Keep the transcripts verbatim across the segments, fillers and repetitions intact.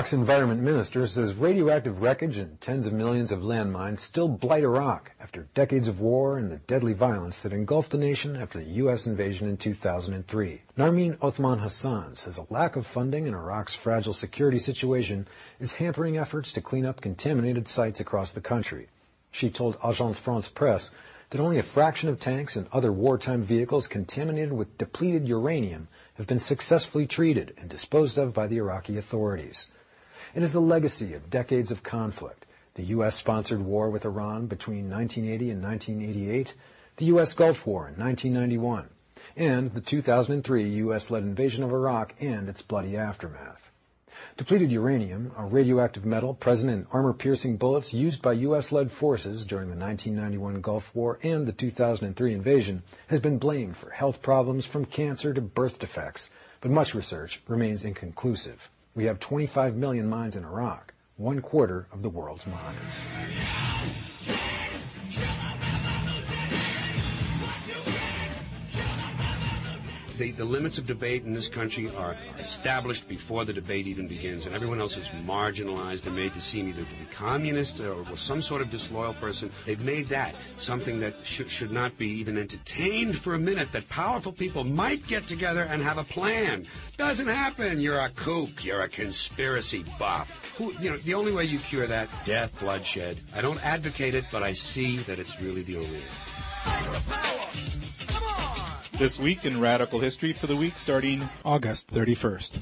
Iraq's environment minister says radioactive wreckage and tens of millions of landmines still blight Iraq after decades of war and the deadly violence that engulfed the nation after the U S invasion in two thousand three. Narmeen Othman Hassan says a lack of funding in Iraq's fragile security situation is hampering efforts to clean up contaminated sites across the country. She told Agence France-Presse that only a fraction of tanks and other wartime vehicles contaminated with depleted uranium have been successfully treated and disposed of by the Iraqi authorities. It is the legacy of decades of conflict, the U S-sponsored war with Iran between nineteen eighty and nineteen eighty-eight, the U S Gulf War in nineteen ninety-one, and the two thousand three U S-led invasion of Iraq and its bloody aftermath. Depleted uranium, a radioactive metal present in armor-piercing bullets used by U S-led forces during the nineteen ninety-one Gulf War and the two thousand three invasion, has been blamed for health problems from cancer to birth defects, but much research remains inconclusive. We have twenty-five million mines in Iraq, one quarter of the world's mines. The, the limits of debate in this country are established before the debate even begins, and everyone else is marginalized and made to seem either to be communist or some sort of disloyal person. They've made that something that sh- should not be even entertained for a minute, that powerful people might get together and have a plan. Doesn't happen. You're a kook. You're a conspiracy buff. Who, you know, the only way you cure that, death, bloodshed. I don't advocate it, but I see that it's really the only way. This week in Radical History for the week starting August thirty-first.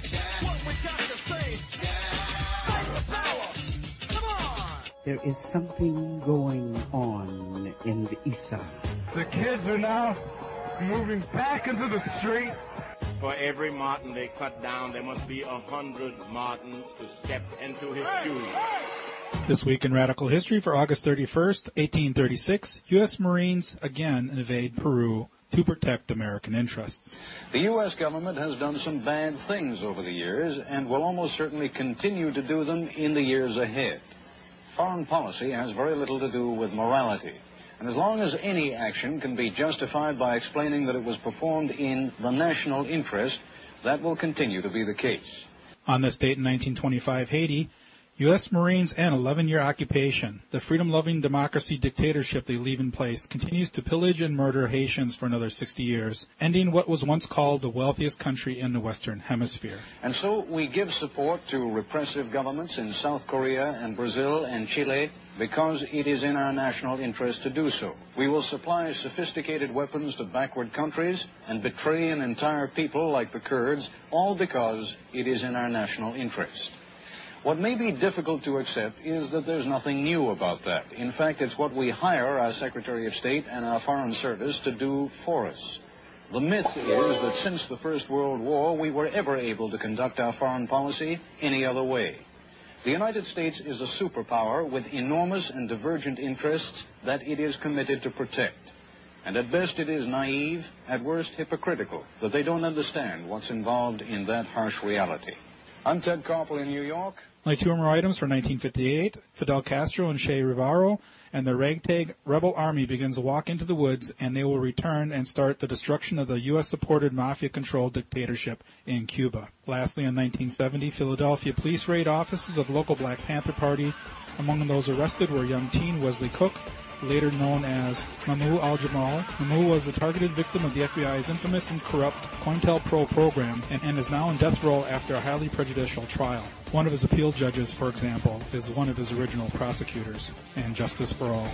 There is something going on in the ether. The kids are now moving back into the street. For every marten they cut down, there must be a hundred martens to step into his shoes. This week in Radical History for August thirty-first, eighteen thirty-six, U S Marines again invade Peru to protect American interests. The U S government has done some bad things over the years and will almost certainly continue to do them in the years ahead. Foreign policy has very little to do with morality. And as long as any action can be justified by explaining that it was performed in the national interest, that will continue to be the case. On this date in nineteen twenty-five, Haiti, U S Marines and eleven-year occupation, the freedom-loving democracy dictatorship they leave in place, continues to pillage and murder Haitians for another sixty years, ending what was once called the wealthiest country in the Western Hemisphere. And so we give support to repressive governments in South Korea and Brazil and Chile because it is in our national interest to do so. We will supply sophisticated weapons to backward countries and betray an entire people like the Kurds, all because it is in our national interest. What may be difficult to accept is that there's nothing new about that. In fact, it's what we hire our Secretary of State and our Foreign Service to do for us. The myth is that since the First World War, we were ever able to conduct our foreign policy any other way. The United States is a superpower with enormous and divergent interests that it is committed to protect. And at best it is naive, at worst hypocritical, that they don't understand what's involved in that harsh reality. I'm Ted Koppel in New York. My two more items for nineteen fifty-eight, Fidel Castro and Che Guevara and the ragtag rebel army begins to walk into the woods, and they will return and start the destruction of the U S-supported mafia-controlled dictatorship in Cuba. Lastly, in nineteen seventy, Philadelphia police raid offices of local Black Panther Party. Among those arrested were young teen Wesley Cook, later known as Mahmoud al-Jamal. Mahmoud was a targeted victim of the F B I's infamous and corrupt COINTELPRO program and, and is now in death row after a highly prejudicial trial. One of his appeal judges, for example, is one of his original prosecutors. And justice for all.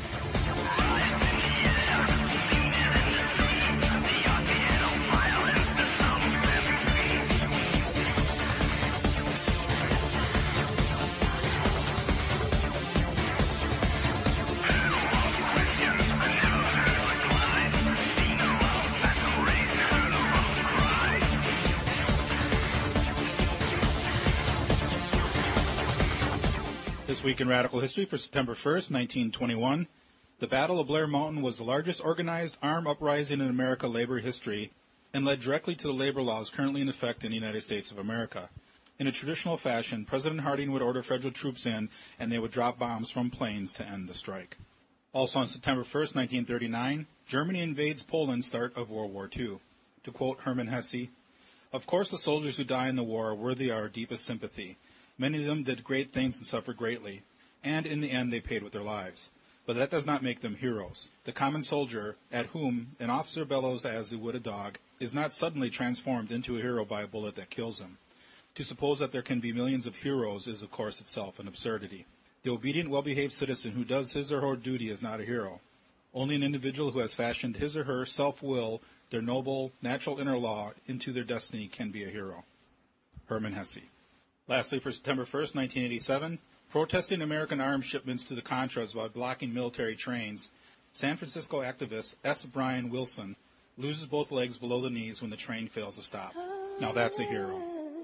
This week in Radical History for September first, nineteen twenty-one, the Battle of Blair Mountain was the largest organized armed uprising in American labor history and led directly to the labor laws currently in effect in the United States of America. In a traditional fashion, President Harding would order federal troops in, and they would drop bombs from planes to end the strike. Also on September first, nineteen thirty-nine, Germany invades Poland, start of World War Two. To quote Hermann Hesse, "Of course the soldiers who die in the war are worthy of our deepest sympathy. Many of them did great things and suffered greatly, and in the end they paid with their lives. But that does not make them heroes. The common soldier, at whom an officer bellows as he would a dog, is not suddenly transformed into a hero by a bullet that kills him. To suppose that there can be millions of heroes is, of course, itself an absurdity. The obedient, well-behaved citizen who does his or her duty is not a hero. Only an individual who has fashioned his or her self-will, their noble, natural inner law, into their destiny can be a hero. Hermann Hesse. Lastly, for September first, nineteen eighty-seven, protesting American arms shipments to the Contras by blocking military trains, San Francisco activist S. Brian Wilson loses both legs below the knees when the train fails to stop. Now that's a hero.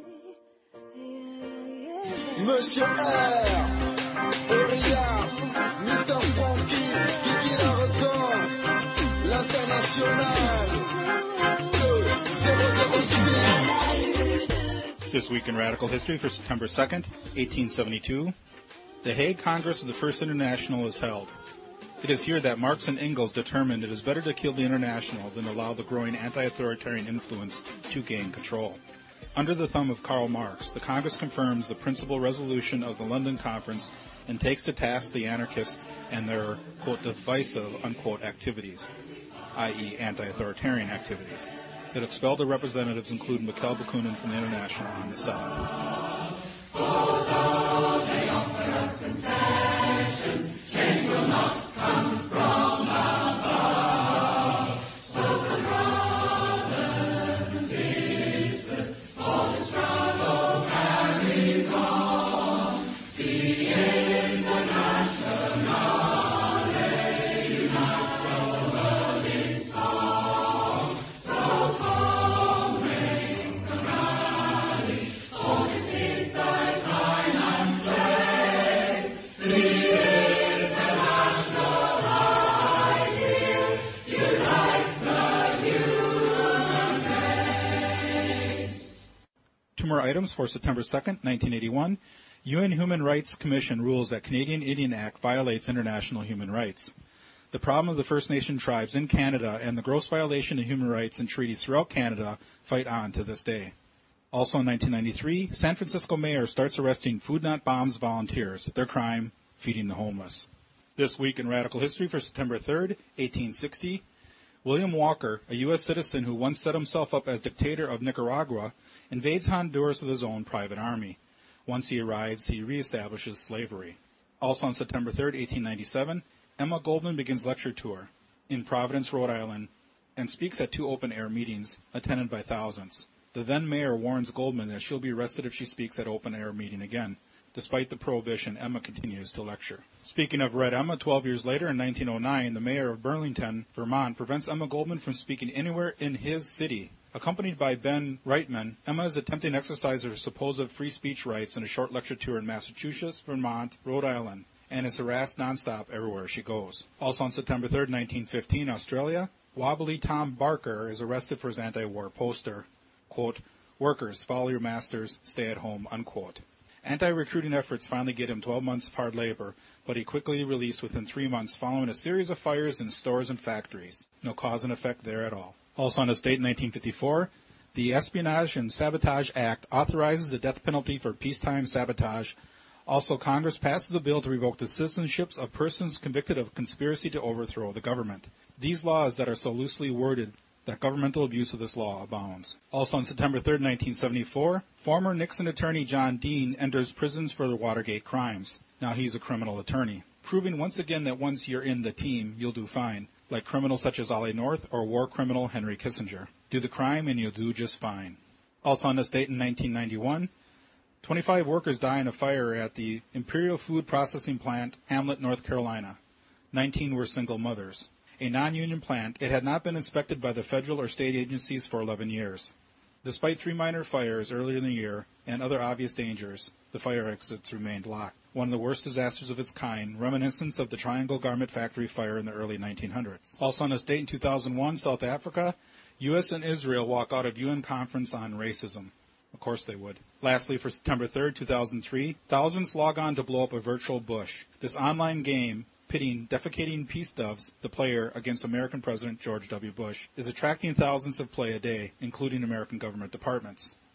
Monsieur R, Auria, Mister Frankie, Kiki la record, l'international, two thousand six. This week in Radical History for September second, eighteen seventy-two, the Hague Congress of the First International is held. It is here that Marx and Engels determined it is better to kill the International than allow the growing anti-authoritarian influence to gain control. Under the thumb of Karl Marx, the Congress confirms the principal resolution of the London Conference and takes to task the anarchists and their, quote, divisive, unquote, activities, that is anti-authoritarian activities. It expelled the representatives, including Mikhail Bakunin from the International on the seventh. Although they offer us concessions, change will not come from above. So come brothers and sisters, for the struggle carries on. The International unites over its song. So comrades, come rally, for this is the time and place. The international ideal unites the human race. Two more items for September second, nineteen eighty-one. U N Human Rights Commission rules that Canadian Indian Act violates international human rights. The problem of the First Nation tribes in Canada and the gross violation of human rights and treaties throughout Canada fight on to this day. Also in nineteen ninety-three, San Francisco mayor starts arresting Food Not Bombs volunteers. Their crime, feeding the homeless. This week in Radical History for September third, eighteen sixty, William Walker, a U S citizen who once set himself up as dictator of Nicaragua, invades Honduras with his own private army. Once he arrives, he reestablishes slavery. Also on September third, eighteen ninety-seven, Emma Goldman begins lecture tour in Providence, Rhode Island, and speaks at two open-air meetings attended by thousands. The then mayor warns Goldman that she'll be arrested if she speaks at open-air meeting again. Despite the prohibition, Emma continues to lecture. Speaking of Red Emma, twelve years later in nineteen oh nine, the mayor of Burlington, Vermont, prevents Emma Goldman from speaking anywhere in his city. Accompanied by Ben Reitman, Emma is attempting to exercise her supposed free speech rights in a short lecture tour in Massachusetts, Vermont, Rhode Island, and is harassed nonstop everywhere she goes. Also on September third, nineteen fifteen, Australia, Wobbly Tom Barker is arrested for his anti-war poster, quote, "Workers, follow your masters, stay at home," unquote. Anti-recruiting efforts finally get him twelve months of hard labor, but he quickly released within three months following a series of fires in stores and factories. No cause and effect there at all. Also on this date in nineteen fifty-four, the Espionage and Sabotage Act authorizes the death penalty for peacetime sabotage. Also, Congress passes a bill to revoke the citizenships of persons convicted of conspiracy to overthrow the government. These laws that are so loosely worded that governmental abuse of this law abounds. Also on September third, nineteen seventy-four, former Nixon attorney John Dean enters prisons for the Watergate crimes. Now he's a criminal attorney, proving once again that once you're in the team, you'll do fine, like criminals such as Ollie North or war criminal Henry Kissinger. Do the crime and you'll do just fine. Also on this date in nineteen ninety-one, twenty-five workers die in a fire at the Imperial Food Processing Plant, Hamlet, North Carolina. nineteen were single mothers. A non-union plant, it had not been inspected by the federal or state agencies for eleven years. Despite three minor fires earlier in the year and other obvious dangers, the fire exits remained locked. One of the worst disasters of its kind, reminiscent of the Triangle Garment Factory fire in the early nineteen hundreds. Also on this date in two thousand one, South Africa, U S and Israel walk out of U N Conference on Racism. Of course they would. Lastly, for September third, two thousand three, thousands log on to blow up a virtual bush. This online game, pitting defecating peace doves, the player, against American President George W. Bush, is attracting thousands of play a day, including American government departments.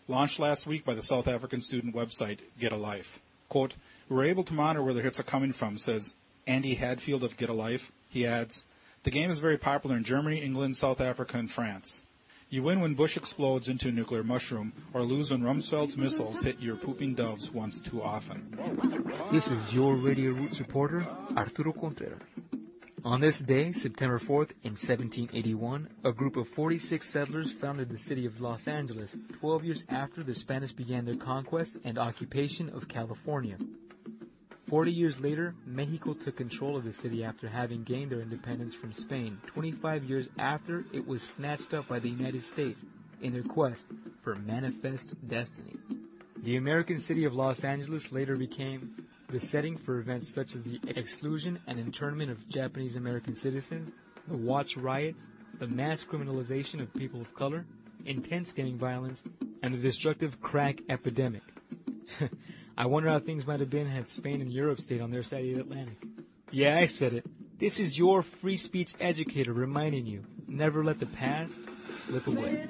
launched last week by the South African student website Get a Life. Quote, "We were able to monitor where the hits are coming from," says Andy Hadfield of Get a Life. He adds, "The game is very popular in Germany, England, South Africa, and France. You win when Bush explodes into a nuclear mushroom, or lose when Rumsfeld's missiles hit your pooping doves once too often." This is your Radio Roots reporter, Arturo Contreras. On this day, September fourth, in seventeen eighty-one, a group of forty-six settlers founded the city of Los Angeles, twelve years after the Spanish began their conquest and occupation of California. Forty years later, Mexico took control of the city after having gained their independence from Spain, twenty-five years after it was snatched up by the United States in their quest for manifest destiny. The American city of Los Angeles later became the setting for events such as the exclusion and internment of Japanese American citizens, the Watch riots, the mass criminalization of people of color, intense gang violence, and the destructive crack epidemic. I wonder how things might have been had Spain and Europe stayed on their side of the Atlantic. Yeah, I said it. This is your free speech educator reminding you, never let the past slip away.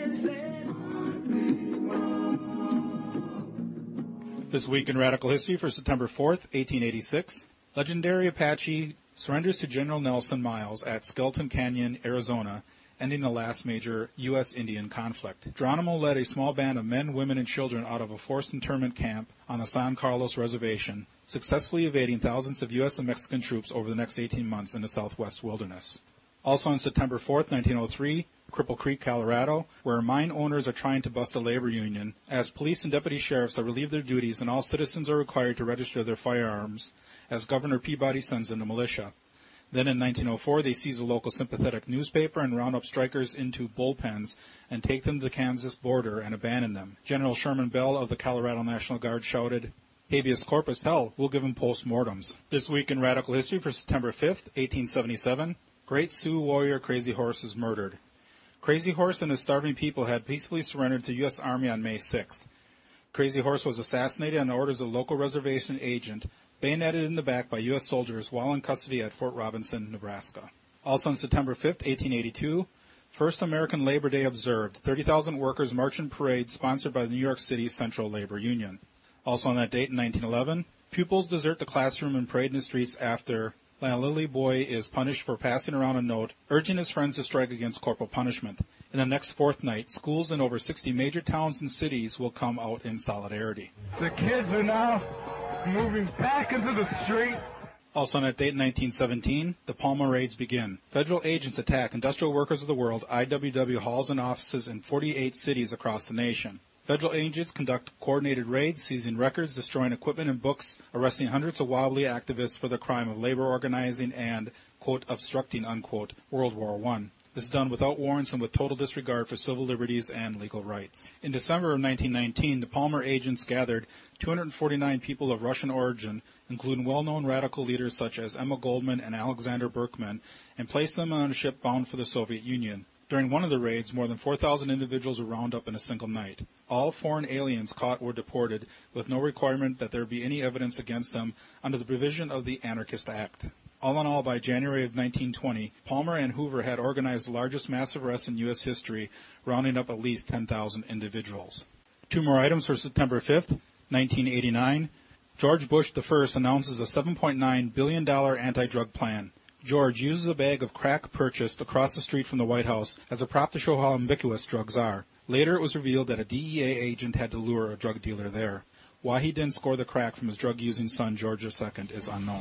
This week in Radical History for September fourth, eighteen eighty-six, legendary Apache surrenders to General Nelson Miles at Skeleton Canyon, Arizona, ending the last major U S Indian conflict. Geronimo led a small band of men, women, and children out of a forced internment camp on the San Carlos Reservation, successfully evading thousands of U S and Mexican troops over the next eighteen months in the southwest wilderness. Also on September fourth, nineteen oh three, Cripple Creek, Colorado, where mine owners are trying to bust a labor union, as police and deputy sheriffs are relieved of their duties and all citizens are required to register their firearms, as Governor Peabody sends in the militia. Then in nineteen oh four, they seize a local sympathetic newspaper and round up strikers into bullpens and take them to the Kansas border and abandon them. General Sherman Bell of the Colorado National Guard shouted, "Habeas corpus, hell, we'll give them postmortems." This week in Radical History for September fifth, eighteen seventy-seven, Great Sioux warrior Crazy Horse is murdered. Crazy Horse and his starving people had peacefully surrendered to the U S Army on May sixth. Crazy Horse was assassinated on the orders of a local reservation agent, bayoneted in the back by U S soldiers while in custody at Fort Robinson, Nebraska. Also on September fifth, eighteen eighty-two, First American Labor Day observed. thirty thousand workers march in parade sponsored by the New York City Central Labor Union. Also on that date in nineteen eleven, pupils desert the classroom and parade in the streets after a Lily boy is punished for passing around a note urging his friends to strike against corporal punishment. In the next fortnight, schools in over sixty major towns and cities will come out in solidarity. The kids are now moving back into the street. Also on that date in nineteen seventeen, the Palmer raids begin. Federal agents attack industrial workers of the world, I W W halls and offices in forty-eight cities across the nation. Federal agents conduct coordinated raids, seizing records, destroying equipment and books, arresting hundreds of wobbly activists for the crime of labor organizing and, quote, obstructing, unquote, World War One. This is done without warrants and with total disregard for civil liberties and legal rights. In December of nineteen nineteen, the Palmer agents gathered two hundred forty-nine people of Russian origin, including well-known radical leaders such as Emma Goldman and Alexander Berkman, and placed them on a ship bound for the Soviet Union. During one of the raids, more than four thousand individuals were rounded up in a single night. All foreign aliens caught were deported, with no requirement that there be any evidence against them under the provision of the Anarchist Act. All in all, by January of nineteen twenty, Palmer and Hoover had organized the largest massive arrest in U S history, rounding up at least ten thousand individuals. Two more items for September fifth, nineteen eighty-nine. George Bush the First announces a seven point nine billion dollars anti-drug plan. George uses a bag of crack purchased across the street from the White House as a prop to show how ubiquitous drugs are. Later, it was revealed that a D E A agent had to lure a drug dealer there. Why he didn't score the crack from his drug-using son, George the Second, is unknown.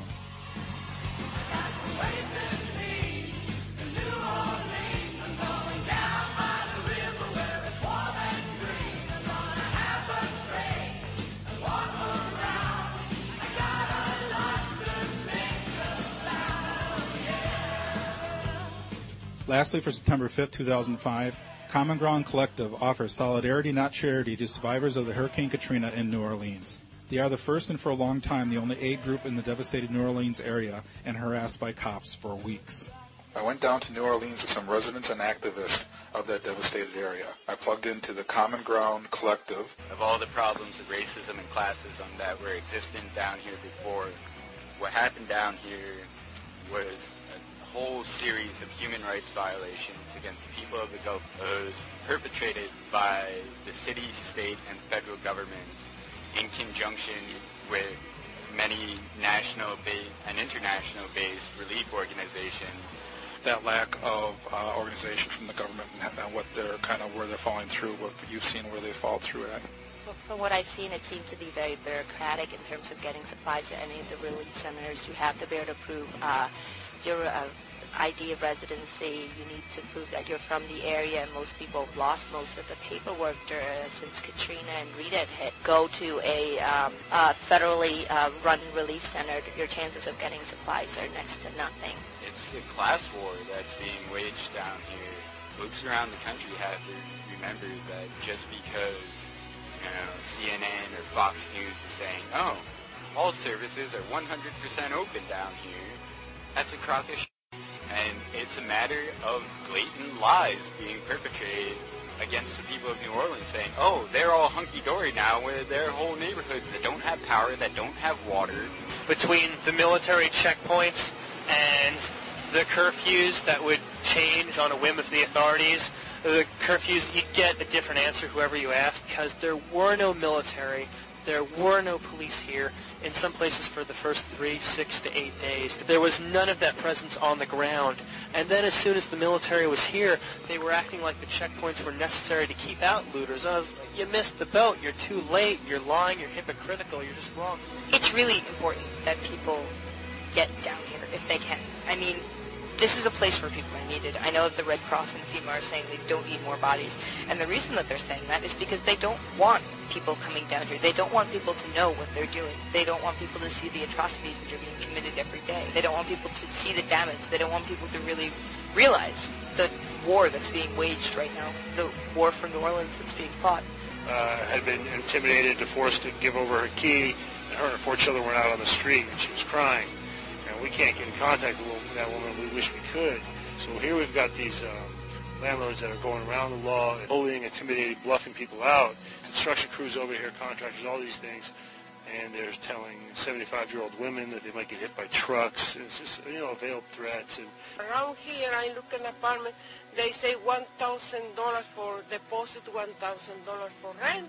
Lastly, for September fifth, two thousand five, Common Ground Collective offers solidarity, not charity, to survivors of the Hurricane Katrina in New Orleans. They are the first and for a long time the only aid group in the devastated New Orleans area and harassed by cops for weeks. I went down to New Orleans with some residents and activists of that devastated area. I plugged into the Common Ground Collective. Of all the problems of racism and classism that were existent down here before, what happened down here was a whole series of human rights violations against the people of the Gulf Coast perpetrated by the city, state, and federal governments in conjunction with many national-based and international-based relief organizations. That lack of uh, organization from the government and what they're kind of where they're falling through, what you've seen where they fall through at. Well, from what I've seen, it seems to be very bureaucratic in terms of getting supplies to any of the relief centers. You have to be able to prove uh, your uh, I D of residency. You need to prove that you're from the area, and most people have lost most of the paperwork uh, since Katrina and Rita had hit. Go to a um, uh, federally uh, run relief center, your chances of getting supplies are next to nothing. It's a class war that's being waged down here. Folks around the country have to remember that just because, you know, C N N or Fox News is saying, oh, all services are one hundred percent open down here, that's a crock of shit. And it's a matter of blatant lies being perpetrated against the people of New Orleans, saying, oh, they're all hunky-dory now with their whole neighborhoods that don't have power, that don't have water. Between the military checkpoints and the curfews that would change on a whim of the authorities, the curfews, you'd get a different answer whoever you asked, because there were no military, there were no police here in some places for the first three, six to eight days. There was none of that presence on the ground. And then as soon as the military was here, they were acting like the checkpoints were necessary to keep out looters. I was like, you missed the boat, you're too late, you're lying, you're hypocritical, you're just wrong. It's really important that people get down here if they can. I mean, this is a place where people are needed. I know that the Red Cross and FEMA are saying they don't need more bodies. And the reason that they're saying that is because they don't want people coming down here. They don't want people to know what they're doing. They don't want people to see the atrocities that are being committed every day. They don't want people to see the damage. They don't want people to really realize the war that's being waged right now, the war for New Orleans that's being fought. Uh, had been intimidated to force to give over her key, and her and four children were out on the street, and she was crying. And we can't get in contact with that woman. We wish we could. So here we've got these um, landlords that are going around the law, bullying, intimidating, bluffing people out. Construction crews over here, contractors, all these things. And they're telling seventy-five-year-old women that they might get hit by trucks. It's just, you know, veiled threats. And around here, I look at an apartment, they say one thousand dollars for deposit, one thousand dollars for rent.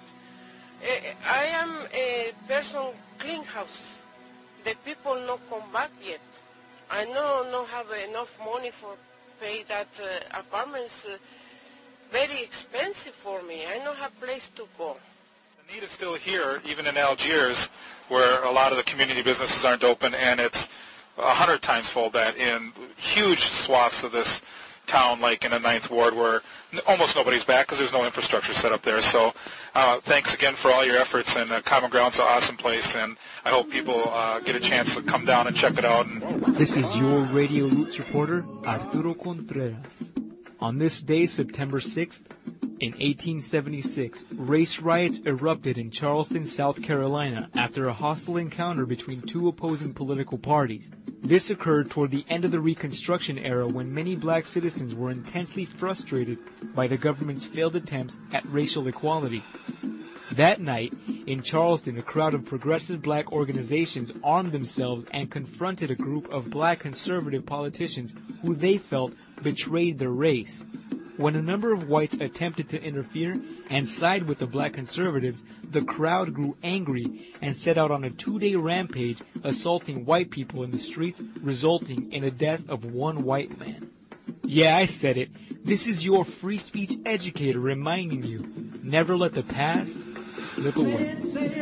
Uh, I am a person clean house. The people not come back yet. I know not have enough money for pay that uh, apartments. Uh, very expensive for me. I don't have place to go. The need is still here, even in Algiers, where a lot of the community businesses aren't open, and it's a hundred times fold that in huge swaths of this town, like in the Ninth Ward, where almost nobody's back because there's no infrastructure set up there. So uh, thanks again for all your efforts, and uh, Common Ground's an awesome place, and I hope people uh, get a chance to come down and check it out. And this is your Radio Roots reporter, Arturo Contreras. On this day, September sixth, in eighteen seventy-six, race riots erupted in Charleston, South Carolina, after a hostile encounter between two opposing political parties. This occurred toward the end of the Reconstruction era, when many black citizens were intensely frustrated by the government's failed attempts at racial equality. That night, in Charleston, a crowd of progressive black organizations armed themselves and confronted a group of black conservative politicians who they felt betrayed their race. When a number of whites attempted to interfere and side with the black conservatives, the crowd grew angry and set out on a two-day rampage, assaulting white people in the streets, resulting in the death of one white man. Yeah, I said it. This is your free speech educator reminding you, never let the past slip away.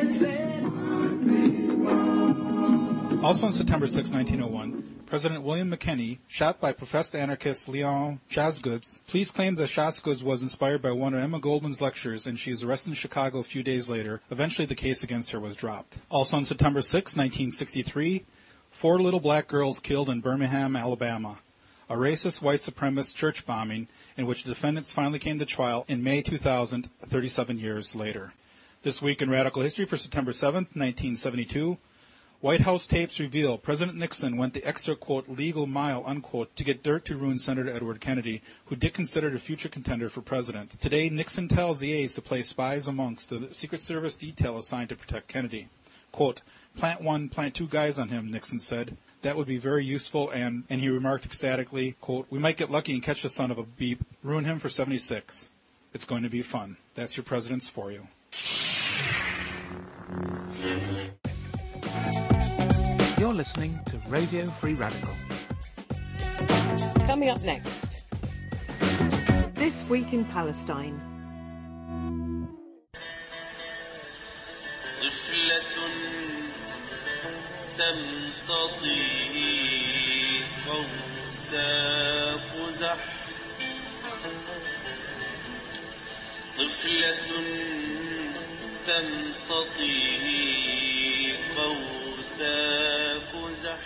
Also on September sixth, nineteen oh one, President William McKinney, shot by professed anarchist Leon Jasgoods. Police claimed that Jasgoods was inspired by one of Emma Goldman's lectures, and she was arrested in Chicago a few days later. Eventually, the case against her was dropped. Also on September sixth, nineteen sixty-three, four little black girls killed in Birmingham, Alabama. A racist white supremacist church bombing in which the defendants finally came to trial in May two thousand, thirty-seven years later. This week in radical history for September seventh, nineteen seventy-two, White House tapes reveal President Nixon went the extra, quote, legal mile, unquote, to get dirt to ruin Senator Edward Kennedy, who Dick considered a future contender for president. Today, Nixon tells the aides to place spies amongst the Secret Service detail assigned to protect Kennedy. Quote, plant one, plant two guys on him, Nixon said. That would be very useful, and, and he remarked ecstatically, quote, we might get lucky and catch the son of a beep, ruin him for seventy-six. It's going to be fun. That's your presidents for you. You're listening to Radio Free Radical. Coming up next, This Week in Palestine. تمتطي قوس قزح طفلة تمتطي قوس قزح.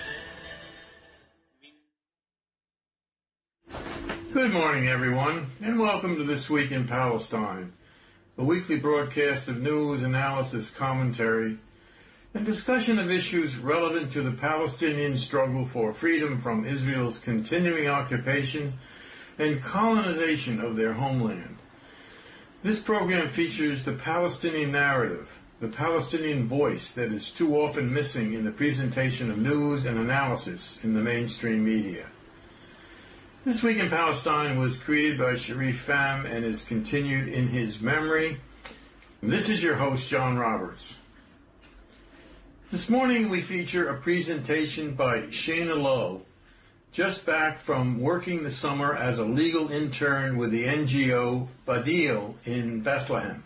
Good morning, everyone, and welcome to This Week in Palestine, a weekly broadcast of news, analysis, commentary, and discussion of issues relevant to the Palestinian struggle for freedom from Israel's continuing occupation and colonization of their homeland. This program features the Palestinian narrative, the Palestinian voice that is too often missing in the presentation of news and analysis in the mainstream media. This Week in Palestine was created by Sharif Pham and is continued in his memory. This is your host, John Roberts. This morning we feature a presentation by Shana Lowe, just back from working the summer as a legal intern with the N G O Badil in Bethlehem.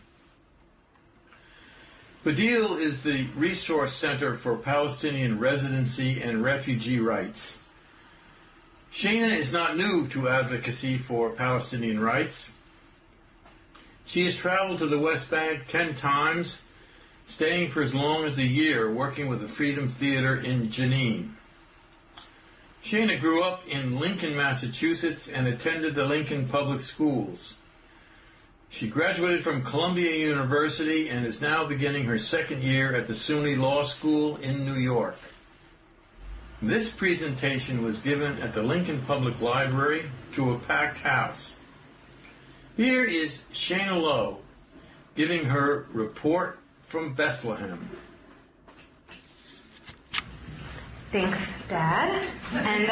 Badil is the resource center for Palestinian residency and refugee rights. Shana is not new to advocacy for Palestinian rights. She has traveled to the West Bank ten times, staying for as long as a year working with the Freedom Theater in Jenin. Shana grew up in Lincoln, Massachusetts, and attended the Lincoln Public Schools. She graduated from Columbia University and is now beginning her second year at the SUNY Law School in New York. This presentation was given at the Lincoln Public Library to a packed house. Here is Shana Lowe giving her report from Bethlehem. Thanks, Dad. And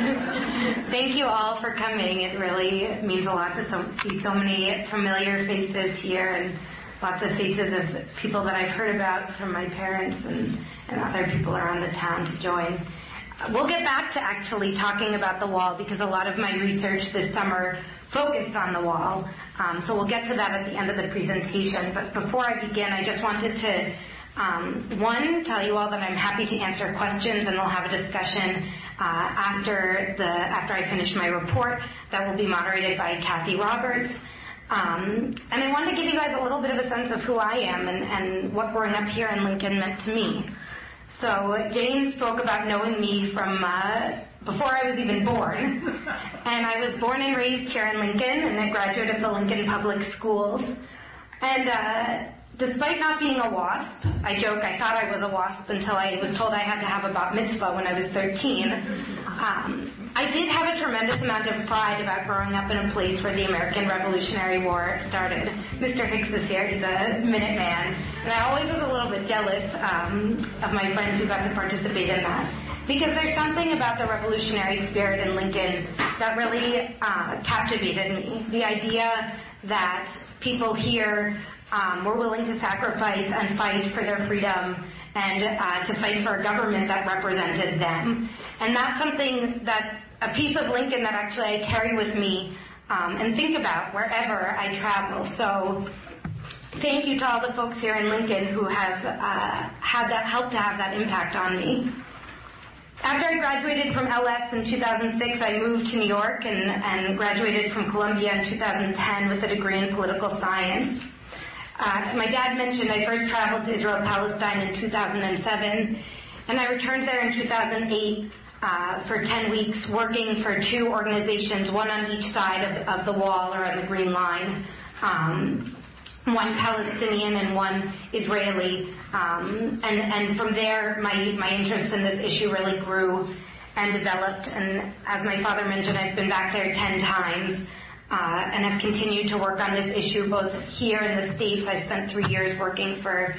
uh, thank you all for coming. It really means a lot to so, see so many familiar faces here and lots of faces of people that I've heard about from my parents and, and other people around the town to join. We'll get back to actually talking about the wall because a lot of my research this summer focused on the wall. Um, so we'll get to that at the end of the presentation. But before I begin, I just wanted to, um, one, tell you all that I'm happy to answer questions, and we'll have a discussion uh, after the after I finish my report that will be moderated by Kathy Roberts. Um, and I wanted to give you guys a little bit of a sense of who I am and, and what growing up here in Lincoln meant to me. So Jane spoke about knowing me from uh, before I was even born. And I was born and raised here in Lincoln and a graduate of the Lincoln Public Schools. And uh, despite not being a WASP, I joke I thought I was a WASP until I was told I had to have a bat mitzvah when I was thirteen. Um, I did have a tremendous amount of pride about growing up in a place where the American Revolutionary War started. Mister Hicks is here, he's a Minuteman, and I always was a little bit jealous um, of my friends who got to participate in that. Because there's something about the revolutionary spirit in Lincoln that really uh, captivated me. The idea that people here um, were willing to sacrifice and fight for their freedom and uh, to fight for a government that represented them. And that's something that, a piece of Lincoln that actually I carry with me um, and think about wherever I travel. So thank you to all the folks here in Lincoln who have uh, had that, helped to have that impact on me. After I graduated from L S in two thousand six, I moved to New York and, and graduated from Columbia in two thousand ten with a degree in political science. Uh, my dad mentioned I first traveled to Israel, Palestine in two thousand seven, and I returned there in two thousand eight uh, for ten weeks working for two organizations, one on each side of, of the wall or on the Green Line, um, one Palestinian and one Israeli. Um, and, and from there, my, my interest in this issue really grew and developed. And as my father mentioned, I've been back there ten times. Uh, and have continued to work on this issue both here in the States. I spent three years working for uh,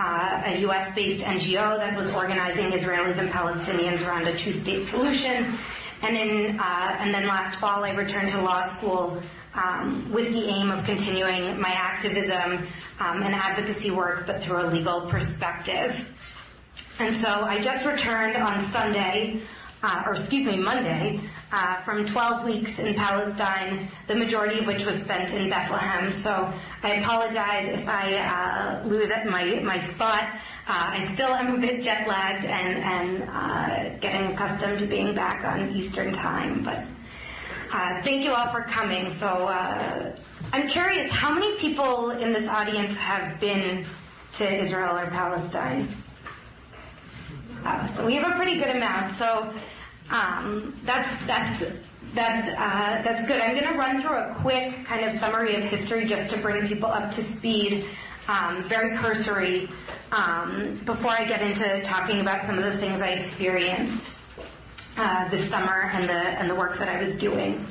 uh, a U S-based N G O that was organizing Israelis and Palestinians around a two-state solution. And, in, uh, and then last fall, I returned to law school um, with the aim of continuing my activism um, and advocacy work, but through a legal perspective. And so I just returned on Sunday, uh, or excuse me, Monday, uh, from twelve weeks in Palestine, the majority of which was spent in Bethlehem. So I apologize if I uh, lose my, my spot. Uh, I still am a bit jet lagged and, and uh, getting accustomed to being back on Eastern time. But uh, thank you all for coming. So uh, I'm curious, how many people in this audience have been to Israel or Palestine? Uh, so we have a pretty good amount. So um, that's that's that's uh, that's good. I'm going to run through a quick kind of summary of history just to bring people up to speed, um, very cursory, um, before I get into talking about some of the things I experienced uh, this summer and the and the work that I was doing.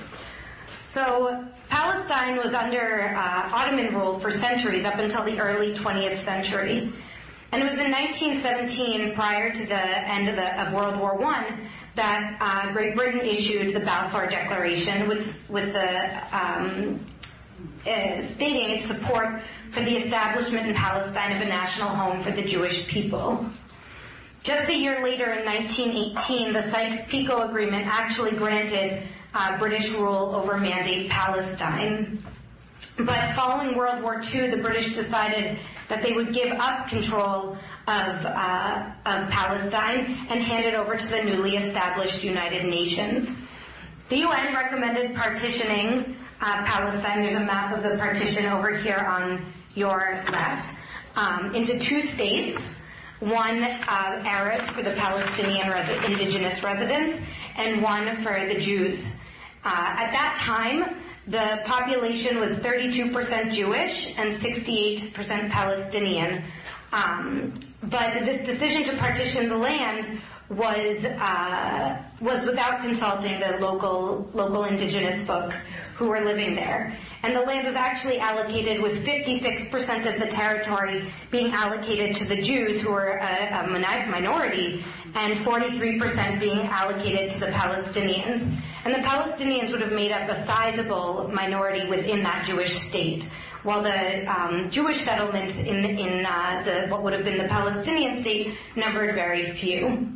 So Palestine was under uh, Ottoman rule for centuries, up until the early twentieth century. And it was in nineteen seventeen, prior to the end of, the, of World War One, that uh, Great Britain issued the Balfour Declaration with, with the um, uh, stating its support for the establishment in Palestine of a national home for the Jewish people. Just a year later, in nineteen eighteen, the Sykes-Picot Agreement actually granted uh, British rule over Mandate Palestine. But following World War Two, the British decided that they would give up control of, uh, of Palestine and hand it over to the newly established United Nations. The U N recommended partitioning uh, Palestine. There's a map of the partition over here on your left, um, into two states, one uh, Arab for the Palestinian res- indigenous residents and one for the Jews. Uh, at that time, the population was thirty-two percent Jewish and sixty-eight percent Palestinian. Um, but this decision to partition the land was uh, was without consulting the local local indigenous folks who were living there. And the land was actually allocated with fifty-six percent of the territory being allocated to the Jews, who were a, a minority, and forty-three percent being allocated to the Palestinians. And the Palestinians would have made up a sizable minority within that Jewish state, while the um, Jewish settlements in, in uh, the what would have been the Palestinian state numbered very few.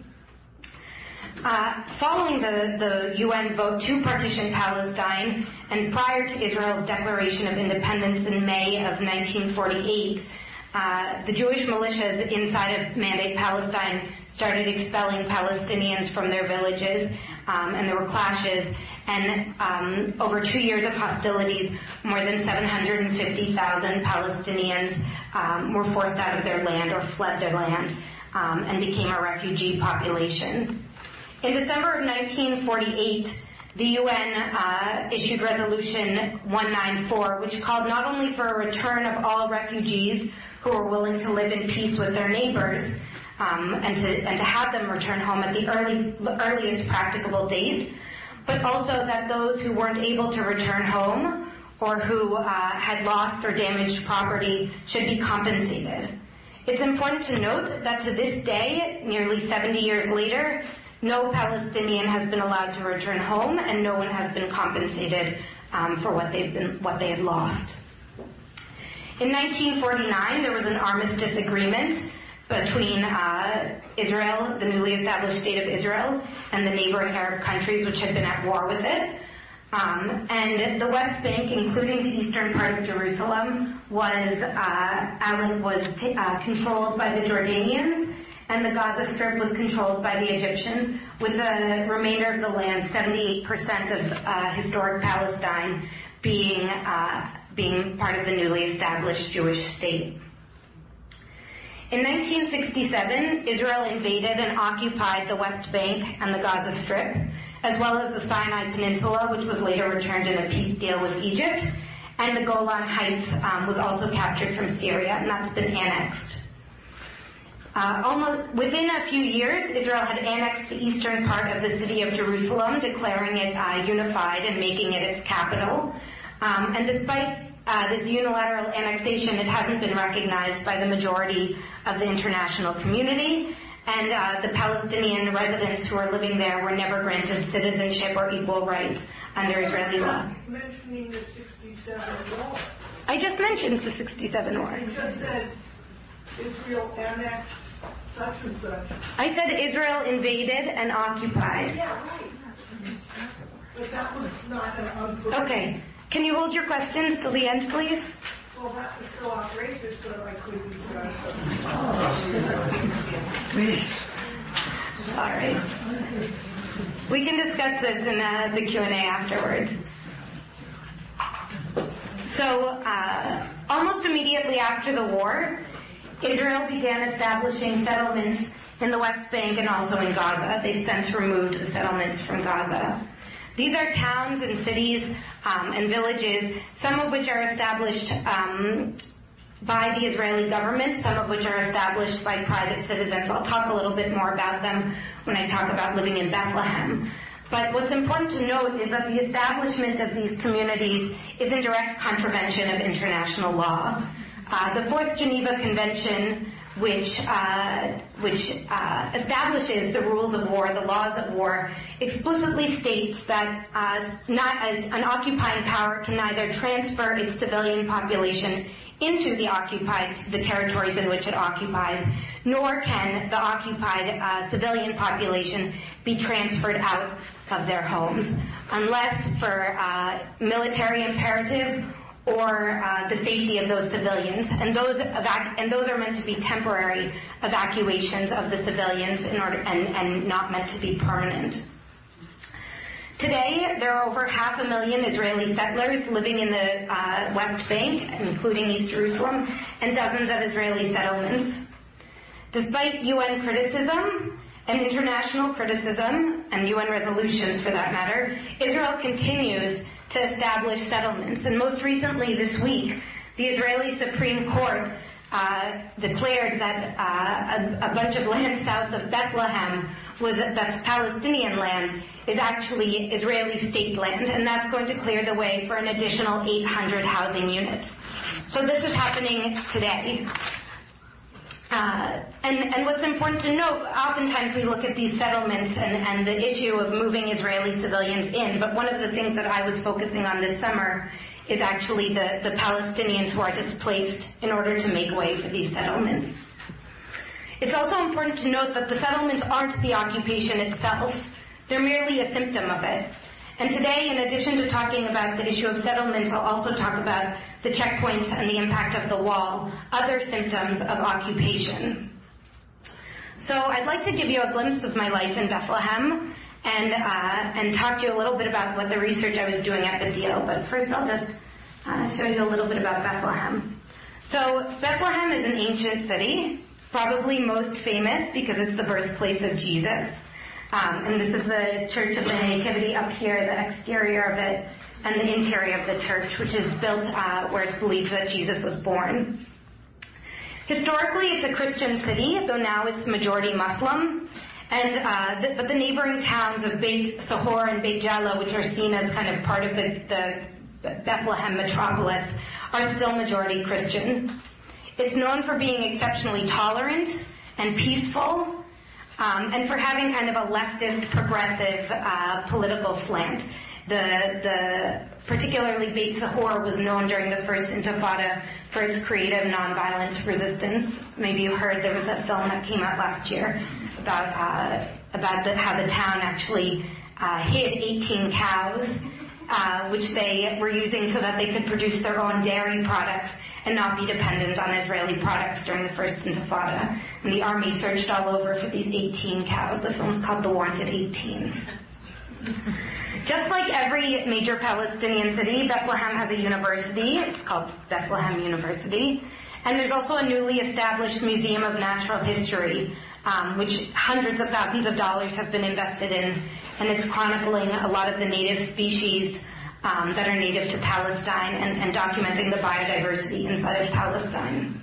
Uh, following the, the U N vote to partition Palestine, and prior to Israel's declaration of independence in May of nineteen forty-eight, uh, the Jewish militias inside of Mandate Palestine started expelling Palestinians from their villages, um, and there were clashes. And um, over two years of hostilities, more than seven hundred fifty thousand Palestinians um, were forced out of their land or fled their land um, and became a refugee population. In December of nineteen forty-eight, the U N uh, issued Resolution one ninety-four, which called not only for a return of all refugees who were willing to live in peace with their neighbors, um, and to and to have them return home at the early, earliest practicable date, but also that those who weren't able to return home or who uh, had lost or damaged property should be compensated. It's important to note that to this day, nearly seventy years later, no Palestinian has been allowed to return home, and no one has been compensated um, for what they've been, what they had lost. In nineteen forty-nine, there was an armistice agreement between uh, Israel, the newly established state of Israel, and the neighboring Arab countries which had been at war with it. Um, and the West Bank, including the eastern part of Jerusalem, was uh, was uh, controlled by the Jordanians, and the Gaza Strip was controlled by the Egyptians, with the remainder of the land, seventy-eight percent of uh, historic Palestine, being uh, being part of the newly established Jewish state. In nineteen sixty-seven, Israel invaded and occupied the West Bank and the Gaza Strip, as well as the Sinai Peninsula, which was later returned in a peace deal with Egypt, and the Golan Heights um, was also captured from Syria, and that's been annexed. Uh, almost within a few years, Israel had annexed the eastern part of the city of Jerusalem, declaring it uh, unified and making it its capital. Um, and despite uh, this unilateral annexation, it hasn't been recognized by the majority of the international community, and uh, the Palestinian residents who are living there were never granted citizenship or equal rights under Israeli law. Mentioning the sixty-seven war. I just mentioned the sixty-seven war. You just said Israel annexed such and such. I said Israel invaded and occupied. Yeah, right. But that was not an unprovoked. Okay. Can you hold your questions till the end, please? Well, that was so outrageous that I couldn't. Please. All right. We can discuss this in uh, the Q and A afterwards. So, uh, almost immediately after the war, Israel began establishing settlements in the West Bank and also in Gaza. They've since removed the settlements from Gaza. These are towns and cities um, and villages, some of which are established um, by the Israeli government, some of which are established by private citizens. I'll talk a little bit more about them when I talk about living in Bethlehem. But what's important to note is that the establishment of these communities is in direct contravention of international law. Uh, the Fourth Geneva Convention, which uh, which uh, establishes the rules of war, the laws of war, explicitly states that uh, not a, an occupying power can neither transfer its civilian population into the occupied the territories in which it occupies, nor can the occupied uh, civilian population be transferred out of their homes, unless for uh, military imperative or uh, the safety of those civilians, and those evac- and those are meant to be temporary evacuations of the civilians in order and, and not meant to be permanent. Today, there are over half a million Israeli settlers living in the uh, West Bank, including East Jerusalem, and dozens of Israeli settlements. Despite U N criticism and international criticism, and U N resolutions for that matter, Israel continues to establish settlements. And most recently this week, the Israeli Supreme Court uh, declared that uh, a, a bunch of land south of Bethlehem was that's Palestinian land is actually Israeli state land, and that's going to clear the way for an additional eight hundred housing units. So this is happening today. Uh, and, and what's important to note, oftentimes we look at these settlements and, and the issue of moving Israeli civilians in, but one of the things that I was focusing on this summer is actually the, the Palestinians who are displaced in order to make way for these settlements. It's also important to note that the settlements aren't the occupation itself, they're merely a symptom of it. And today, in addition to talking about the issue of settlements, I'll also talk about the checkpoints and the impact of the wall, other symptoms of occupation. So I'd like to give you a glimpse of my life in Bethlehem and uh, and talk to you a little bit about what the research I was doing at Badil. But first I'll just uh, show you a little bit about Bethlehem. So Bethlehem is an ancient city, probably most famous because it's the birthplace of Jesus. Um, and this is the Church of the Nativity up here, the exterior of it, and the interior of the church, which is built uh, where it's believed that Jesus was born. Historically, it's a Christian city, though now it's majority Muslim. And uh, the, but the neighboring towns of Beit Sahor and Beit Jala, which are seen as kind of part of the, the Bethlehem metropolis, are still majority Christian. It's known for being exceptionally tolerant and peaceful, Um, and for having kind of a leftist, progressive uh, political slant. The, the particularly Beit Sahor was known during the first Intifada for its creative, nonviolent resistance. Maybe you heard there was a film that came out last year about uh, about the, how the town actually uh, hid eighteen cows, uh, which they were using so that they could produce their own dairy products and not be dependent on Israeli products during the first Intifada. And the army searched all over for these eighteen cows. The film's called The Wanted eighteen. Just like every major Palestinian city, Bethlehem has a university. It's called Bethlehem University. And there's also a newly established Museum of Natural History, um, which hundreds of thousands of dollars have been invested in, and it's chronicling a lot of the native species Um, that are native to Palestine and, and documenting the biodiversity inside of Palestine.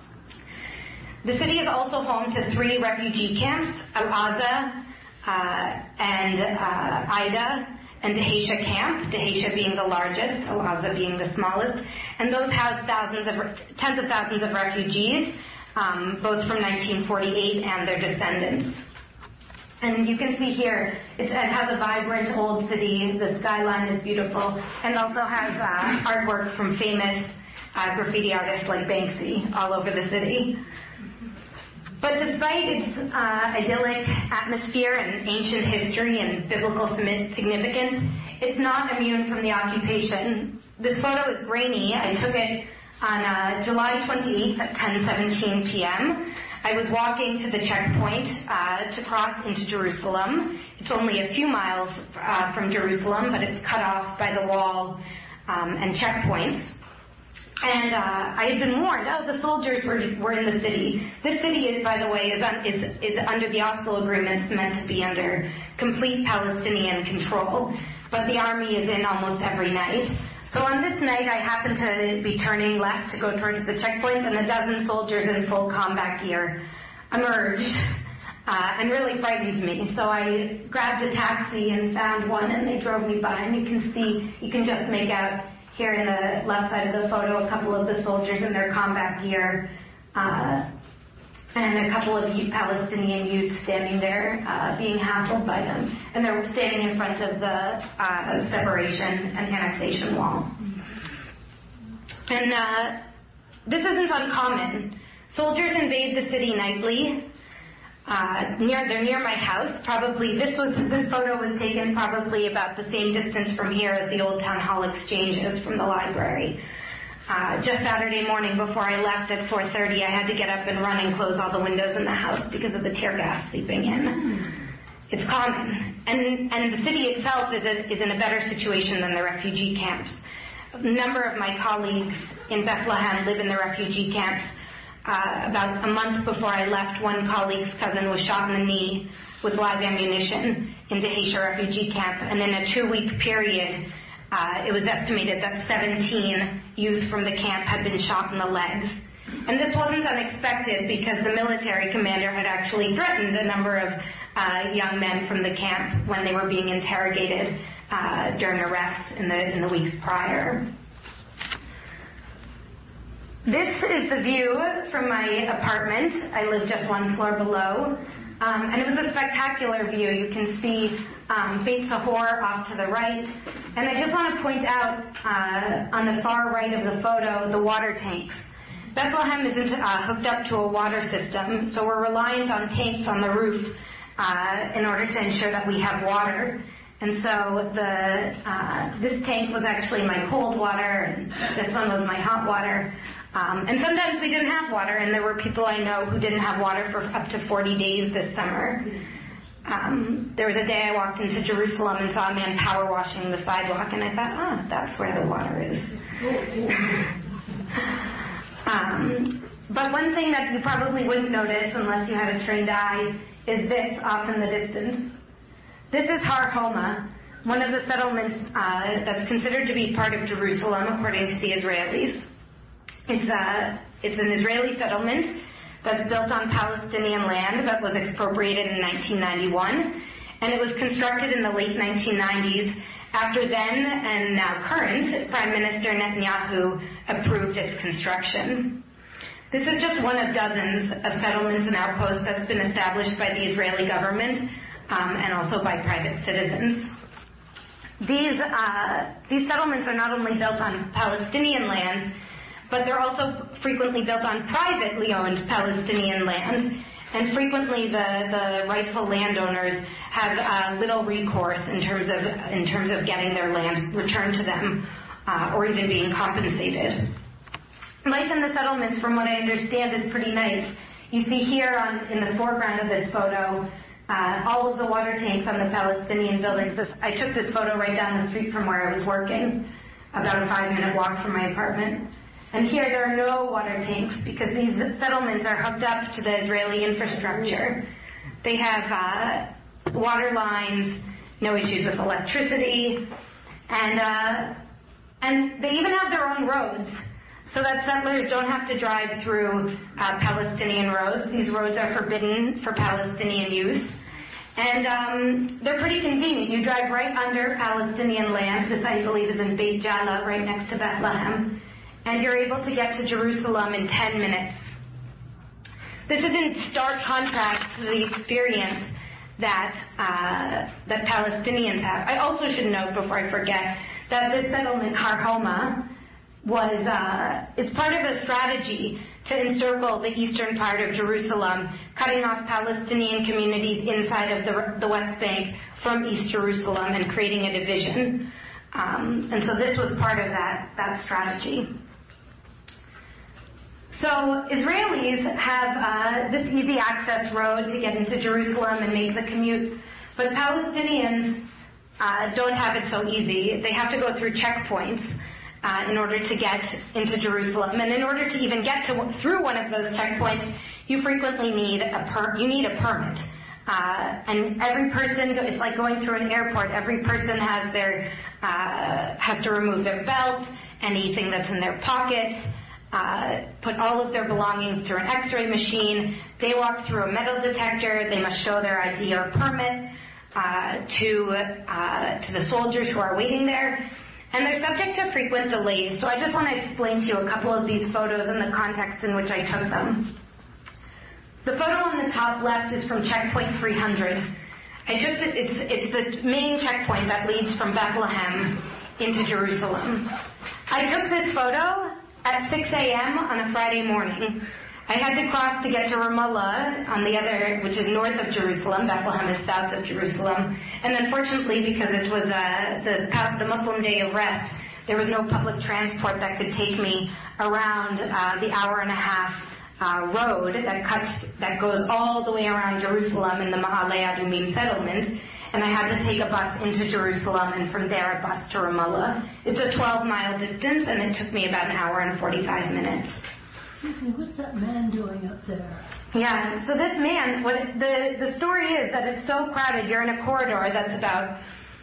The city is also home to three refugee camps, Al-Aza uh, and uh, Aida and Dheisheh camp, Dheisheh being the largest, Al-Aza being the smallest. and those housed thousands of, tens of thousands of refugees, um, both from nineteen forty-eight and their descendants. And you can see here, it's, it has a vibrant old city, the skyline is beautiful, and also has uh, artwork from famous uh, graffiti artists like Banksy all over the city. But despite its uh, idyllic atmosphere and ancient history and biblical significance, it's not immune from the occupation. This photo is grainy. I took it on uh, July twenty-eighth at ten seventeen p.m. I was walking to the checkpoint uh, to cross into Jerusalem. It's only a few miles uh, from Jerusalem, but it's cut off by the wall um, and checkpoints. And uh, I had been warned, oh, the soldiers were, were in the city. This city, is, by the way, is, un, is, is under the Oslo agreements meant to be under complete Palestinian control. But the army is in almost every night. So on this night, I happened to be turning left to go towards the checkpoints, and a dozen soldiers in full combat gear emerged uh, and really frightened me. So I grabbed a taxi and found one, and they drove me by. And you can see, you can just make out here in the left side of the photo, a couple of the soldiers in their combat gear, uh, and a couple of Palestinian youth standing there uh, being hassled by them. And they're standing in front of the uh, separation and annexation wall. And uh, this isn't uncommon. Soldiers invade the city nightly. Uh, near, they're near my house. Probably this was this photo was taken probably about the same distance from here as the Old Town Hall Exchange is from the library. Uh, just Saturday morning before I left at four thirty, I had to get up and run and close all the windows in the house because of the tear gas seeping in. It's common, and and the city itself is a, is in a better situation than the refugee camps. A number of my colleagues in Bethlehem live in the refugee camps. Uh, about a month before I left, one colleague's cousin was shot in the knee with live ammunition in Dheisheh refugee camp, and in a two-week period, uh, it was estimated that seventeen youth from the camp had been shot in the legs. And this wasn't unexpected because the military commander had actually threatened a number of uh, young men from the camp when they were being interrogated uh, during arrests in the in the weeks prior. This is the view from my apartment. I live just one floor below. Um, and it was a spectacular view. You can see um, Beit Sahor off to the right. And I just want to point out uh, on the far right of the photo, the water tanks. Bethlehem isn't uh, hooked up to a water system, so we're reliant on tanks on the roof uh, in order to ensure that we have water. And so the uh, this tank was actually my cold water, and this one was my hot water. Um, and sometimes we didn't have water, and there were people I know who didn't have water for up to forty days this summer. Um, there was a day I walked into Jerusalem and saw a man power washing the sidewalk, and I thought, ah, that's where the water is. um, but one thing that you probably wouldn't notice unless you had a trained eye is this off in the distance. This is Har Homa, one of the settlements uh, that's considered to be part of Jerusalem according to the Israelis. It's, a, it's an Israeli settlement that's built on Palestinian land that was expropriated in nineteen ninety-one, and it was constructed in the late nineteen nineties after then and now current Prime Minister Netanyahu approved its construction. This is just one of dozens of settlements and outposts that's been established by the Israeli government um, and also by private citizens. These, uh, these settlements are not only built on Palestinian land, but they're also frequently built on privately owned Palestinian land, and frequently the, the rightful landowners have uh, little recourse in terms of in terms of getting their land returned to them uh, or even being compensated. Life in the settlements, from what I understand, is pretty nice. You see here on, in the foreground of this photo uh, all of the water tanks on the Palestinian buildings. This, I took this photo right down the street from where I was working, about a five-minute walk from my apartment. And here there are no water tanks because these settlements are hooked up to the Israeli infrastructure. They have uh, water lines, no issues with electricity, and uh, and they even have their own roads, so that settlers don't have to drive through uh, Palestinian roads. These roads are forbidden for Palestinian use, and um, they're pretty convenient. You drive right under Palestinian land. This, I believe, is in Beit Jala, right next to Bethlehem. and you're able to get to Jerusalem in ten minutes. This is in stark contrast to the experience that uh, that Palestinians have. I also should note, before I forget, that this settlement, Har Homa, was uh, it's part of a strategy to encircle the eastern part of Jerusalem, cutting off Palestinian communities inside of the, the West Bank from East Jerusalem and creating a division. Um, and so this was part of that, that strategy. So Israelis have uh, this easy access road to get into Jerusalem and make the commute, but Palestinians uh, don't have it so easy. They have to go through checkpoints uh, in order to get into Jerusalem, and in order to even get to through one of those checkpoints, you frequently need a per you need a permit. Uh, and every person, it's like going through an airport. Every person has their uh, has to remove their belt, anything that's in their pockets. Uh, put all of their belongings through an x-ray machine. They walk through a metal detector. They must show their I D or permit uh, to uh, to the soldiers who are waiting there. And they're subject to frequent delays. So I just want to explain to you a couple of these photos and the context in which I took them. The photo on the top left is from checkpoint three hundred. I took the, it's, it's the main checkpoint that leads from Bethlehem into Jerusalem. I took this photo at six a.m. on a Friday morning. I had to cross to get to Ramallah on the other, which is north of Jerusalem. Bethlehem is south of Jerusalem. And unfortunately, because it was uh, the, the Muslim day of rest, there was no public transport that could take me around uh, the hour and a half uh, road that cuts, that goes all the way around Jerusalem in the Ma'ale Adumim settlement. And I had to take a bus into Jerusalem, and from there a bus to Ramallah. It's a twelve mile distance, and it took me about an hour and forty-five minutes. Excuse me, what's that man doing up there? Yeah, so this man, what it, the, the story is that it's so crowded, you're in a corridor that's about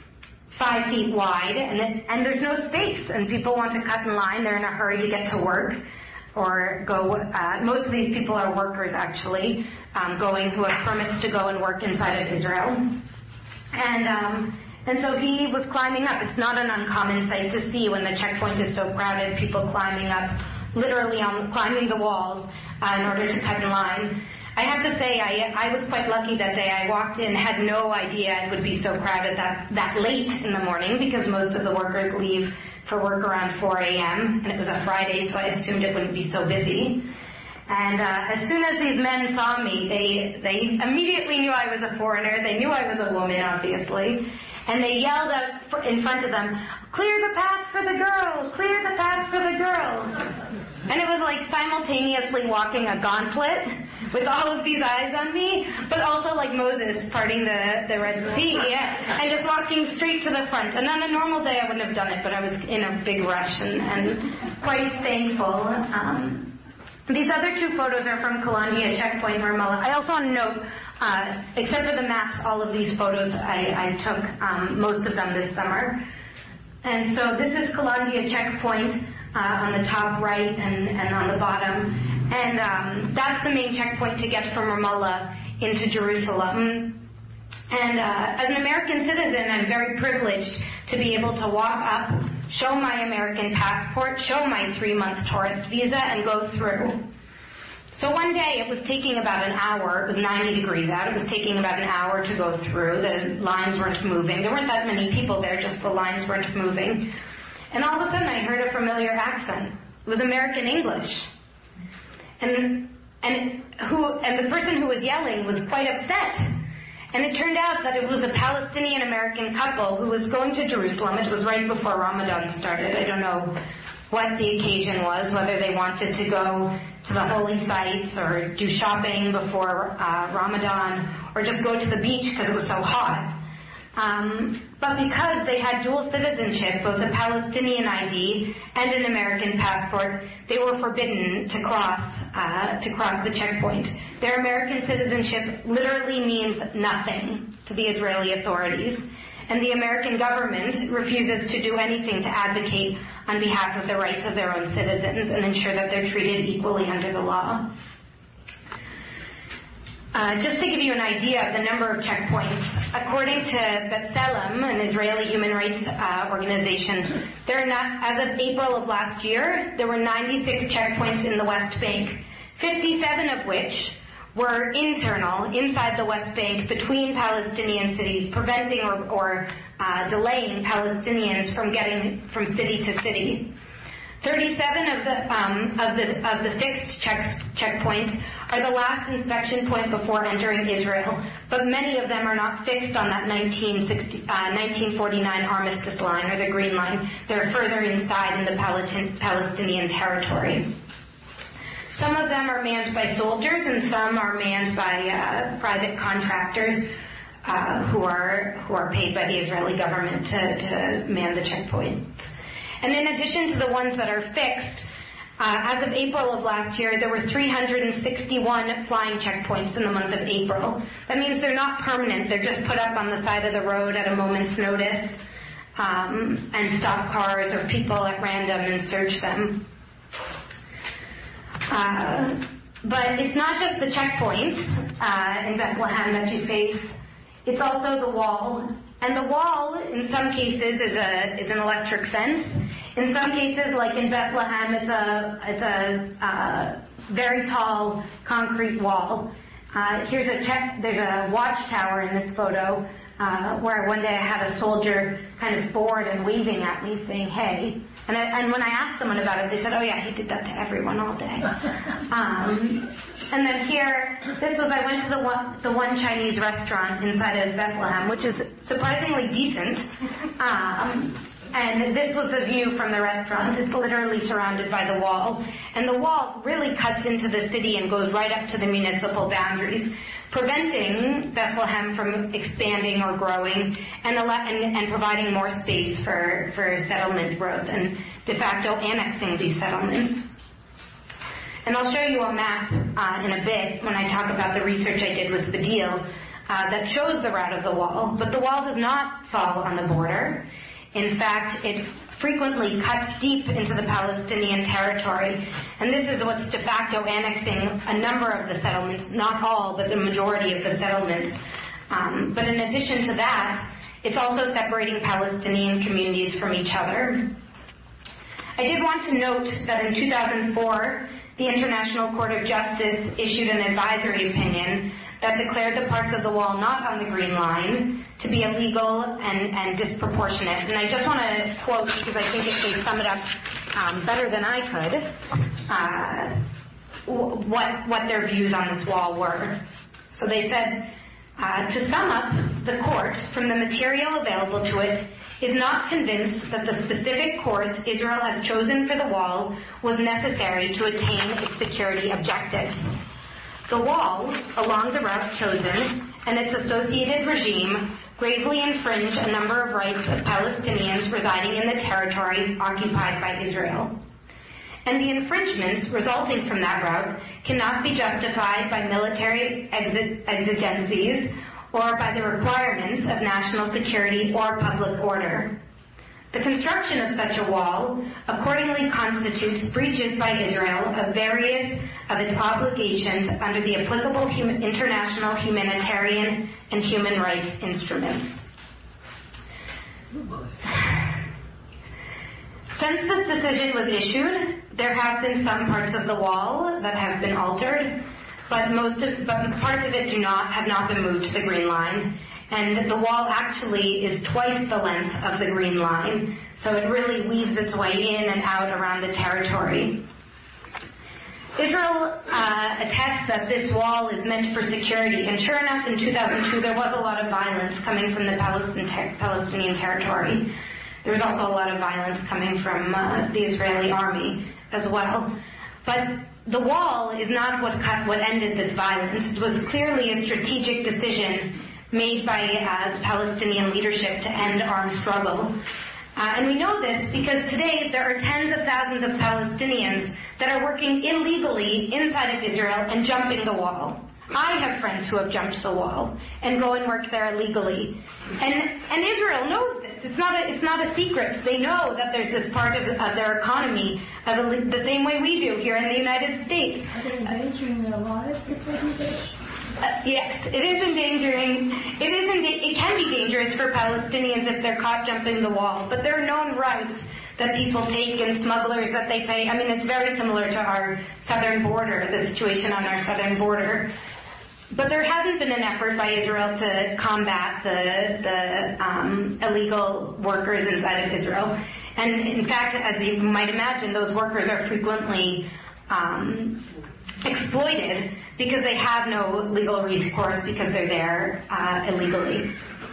five feet wide, and, it, and there's no space, and people want to cut in line. They're in a hurry to get to work or go. Uh, most of these people are workers, actually, um, going who have permits to go and work inside of Israel. And um, and so he was climbing up. It's not an uncommon sight to see when the checkpoint is so crowded, people climbing up, literally on climbing the walls uh, in order to cut in line. I have to say, I I was quite lucky that day. I walked in, had no idea it would be so crowded that, that late in the morning, because most of the workers leave for work around four a.m. and it was a Friday, so I assumed it wouldn't be so busy. And uh, as soon as these men saw me, they they immediately knew I was a foreigner. They knew I was a woman, obviously. And they yelled out in front of them, "Clear the path for the girl! Clear the path for the girl!" And it was like simultaneously walking a gauntlet with all of these eyes on me, but also like Moses parting the, the Red Sea and just walking straight to the front. And on a normal day, I wouldn't have done it, but I was in a big rush and, and quite thankful. Um, These other two photos are from Kalandia Checkpoint in Ramallah. I also want to note, uh, except for the maps, all of these photos I, I took, um, most of them this summer. And so this is Kalandia Checkpoint uh, on the top right and, and on the bottom. And um, that's the main checkpoint to get from Ramallah into Jerusalem. And uh, as an American citizen, I'm very privileged to be able to walk up, show my American passport, show my three-month tourist visa, and go through. So one day, it was taking about an hour. It was ninety degrees out. It was taking about an hour to go through. The lines weren't moving. There weren't that many people there, just the lines weren't moving. And all of a sudden, I heard a familiar accent. It was American English. And, and, who, and the person who was yelling was quite upset. And it turned out that it was a Palestinian-American couple who was going to Jerusalem. It was right before Ramadan started. I don't know what the occasion was, whether they wanted to go to the holy sites or do shopping before uh, Ramadan or just go to the beach because it was so hot. Um, but because they had dual citizenship, both a Palestinian I D and an American passport, they were forbidden to cross uh, to cross the checkpoint. Their American citizenship literally means nothing to the Israeli authorities, and the American government refuses to do anything to advocate on behalf of the rights of their own citizens and ensure that they're treated equally under the law. Uh, just to give you an idea of the number of checkpoints, according to B'Tselem, an Israeli human rights uh, organization, there are not, as of April of last year, there were ninety-six checkpoints in the West Bank, fifty-seven of which were internal, inside the West Bank, between Palestinian cities, preventing or, or uh, delaying Palestinians from getting from city to city. thirty-seven of the um, of the of the fixed checks, checkpoints are the last inspection point before entering Israel, but many of them are not fixed on that nineteen forty-nine armistice line, or the Green Line. They're further inside in the Palestinian territory. Some of them are manned by soldiers, and some are manned by uh, private contractors uh, who are who are paid by the Israeli government to, to man the checkpoints. And in addition to the ones that are fixed, Uh, as of April of last year, there were three hundred sixty-one flying checkpoints in the month of April. That means they're not permanent. They're just put up on the side of the road at a moment's notice um, and stop cars or people at random and search them. Uh, but it's not just the checkpoints uh, in Bethlehem that you face. It's also the wall. And the wall, in some cases, is a is an electric fence. In some cases, like in Bethlehem, it's a it's a uh, very tall concrete wall. Uh, here's a check. There's a watchtower in this photo uh, where one day I had a soldier kind of bored and waving at me, saying, "Hey." And, I, and when I asked someone about it, they said, "Oh yeah, he did that to everyone all day." Um, and then here, this was I went to the one, the one Chinese restaurant inside of Bethlehem, which is surprisingly decent. Um, and this was the view from the restaurant. It's literally surrounded by the wall, and the wall really cuts into the city and goes right up to the municipal boundaries, preventing Bethlehem from expanding or growing, and, and, and providing more space for, for settlement growth and de facto annexing these settlements. And I'll show you a map uh, in a bit when I talk about the research I did with Badil uh, that shows the route of the wall. But the wall does not fall on the border. In fact, it frequently cuts deep into the Palestinian territory, and this is what's de facto annexing a number of the settlements, not all, but the majority of the settlements. Um, but in addition to that, it's also separating Palestinian communities from each other. I did want to note that in two thousand four, the International Court of Justice issued an advisory opinion that declared the parts of the wall not on the Green Line to be illegal and, and disproportionate. And I just want to quote, because I think it, they sum it up um, better than I could, uh, what, what their views on this wall were. So they said, uh, to sum up, the court, from the material available to it, is not convinced that the specific course Israel has chosen for the wall was necessary to attain its security objectives. The wall, along the route chosen, and its associated regime gravely infringe a number of rights of Palestinians residing in the territory occupied by Israel. And the infringements resulting from that route cannot be justified by military exi- exigencies or by the requirements of national security or public order. The construction of such a wall accordingly constitutes breaches by Israel of various of its obligations under the applicable hum- international humanitarian and human rights instruments. Since this decision was issued, there have been some parts of the wall that have been altered, but most of but parts of it do not have not been moved to the Green Line. And the wall actually is twice the length of the Green Line, so it really weaves its way in and out around the territory. Israel uh, attests that this wall is meant for security, and sure enough, in two thousand two, there was a lot of violence coming from the Palestinian, ter- Palestinian territory. There was also a lot of violence coming from uh, the Israeli army as well. But the wall is not what cut, what ended this violence. It was clearly a strategic decision made by uh, the Palestinian leadership to end armed struggle. Uh, and we know this because today there are tens of thousands of Palestinians that are working illegally inside of Israel and jumping the wall. I have friends who have jumped the wall and go and work there illegally. And and Israel knows this. It's not a, it's not a secret. They know that there's this part of, of their economy of the, the same way we do here in the United States. Are they endangering their lives if they do this? Uh, yes, it is endangering. It is. Enda- it can be dangerous for Palestinians if they're caught jumping the wall. But there are known routes that people take and smugglers that they pay. I mean, it's very similar to our southern border, the situation on our southern border. But there hasn't been an effort by Israel to combat the the um, illegal workers inside of Israel. And in fact, as you might imagine, those workers are frequently um, exploited because they have no legal recourse because they're there uh, illegally.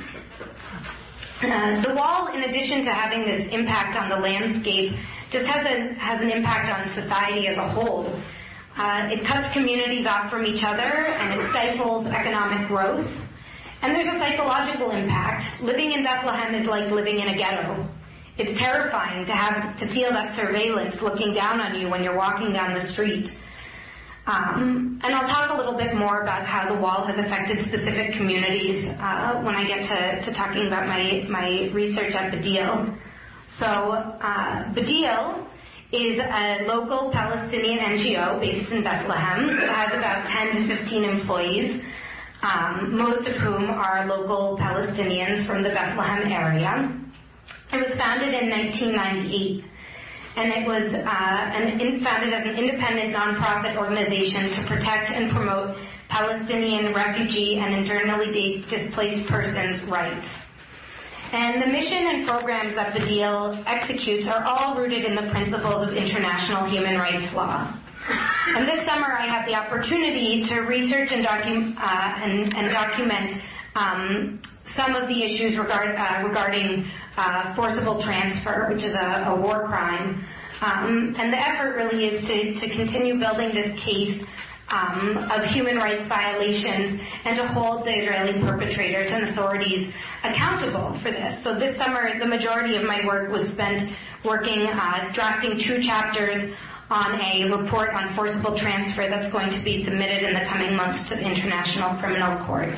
Uh, the wall, in addition to having this impact on the landscape, just has a has an impact on society as a whole. Uh, it cuts communities off from each other, and it stifles economic growth. And there's a psychological impact. Living in Bethlehem is like living in a ghetto. It's terrifying to have to feel that surveillance looking down on you when you're walking down the street. Um, and I'll talk a little bit more about how the wall has affected specific communities uh, when I get to, to talking about my, my research at Badil. So uh, Badil is a local Palestinian N G O based in Bethlehem. It has about ten to fifteen employees, um, most of whom are local Palestinians from the Bethlehem area. It was founded in nineteen ninety-eight, and it was uh, an in, founded as an independent nonprofit organization to protect and promote Palestinian refugee and internally displaced persons' rights. And the mission and programs that Badil executes are all rooted in the principles of international human rights law. And this summer I had the opportunity to research and, docu- uh, and, and document um, some of the issues regard, uh, regarding uh, forcible transfer, which is a, a war crime. Um, and the effort really is to, to continue building this case Um, of human rights violations and to hold the Israeli perpetrators and authorities accountable for this. So this summer, the majority of my work was spent working, uh, drafting two chapters on a report on forcible transfer that's going to be submitted in the coming months to the International Criminal Court.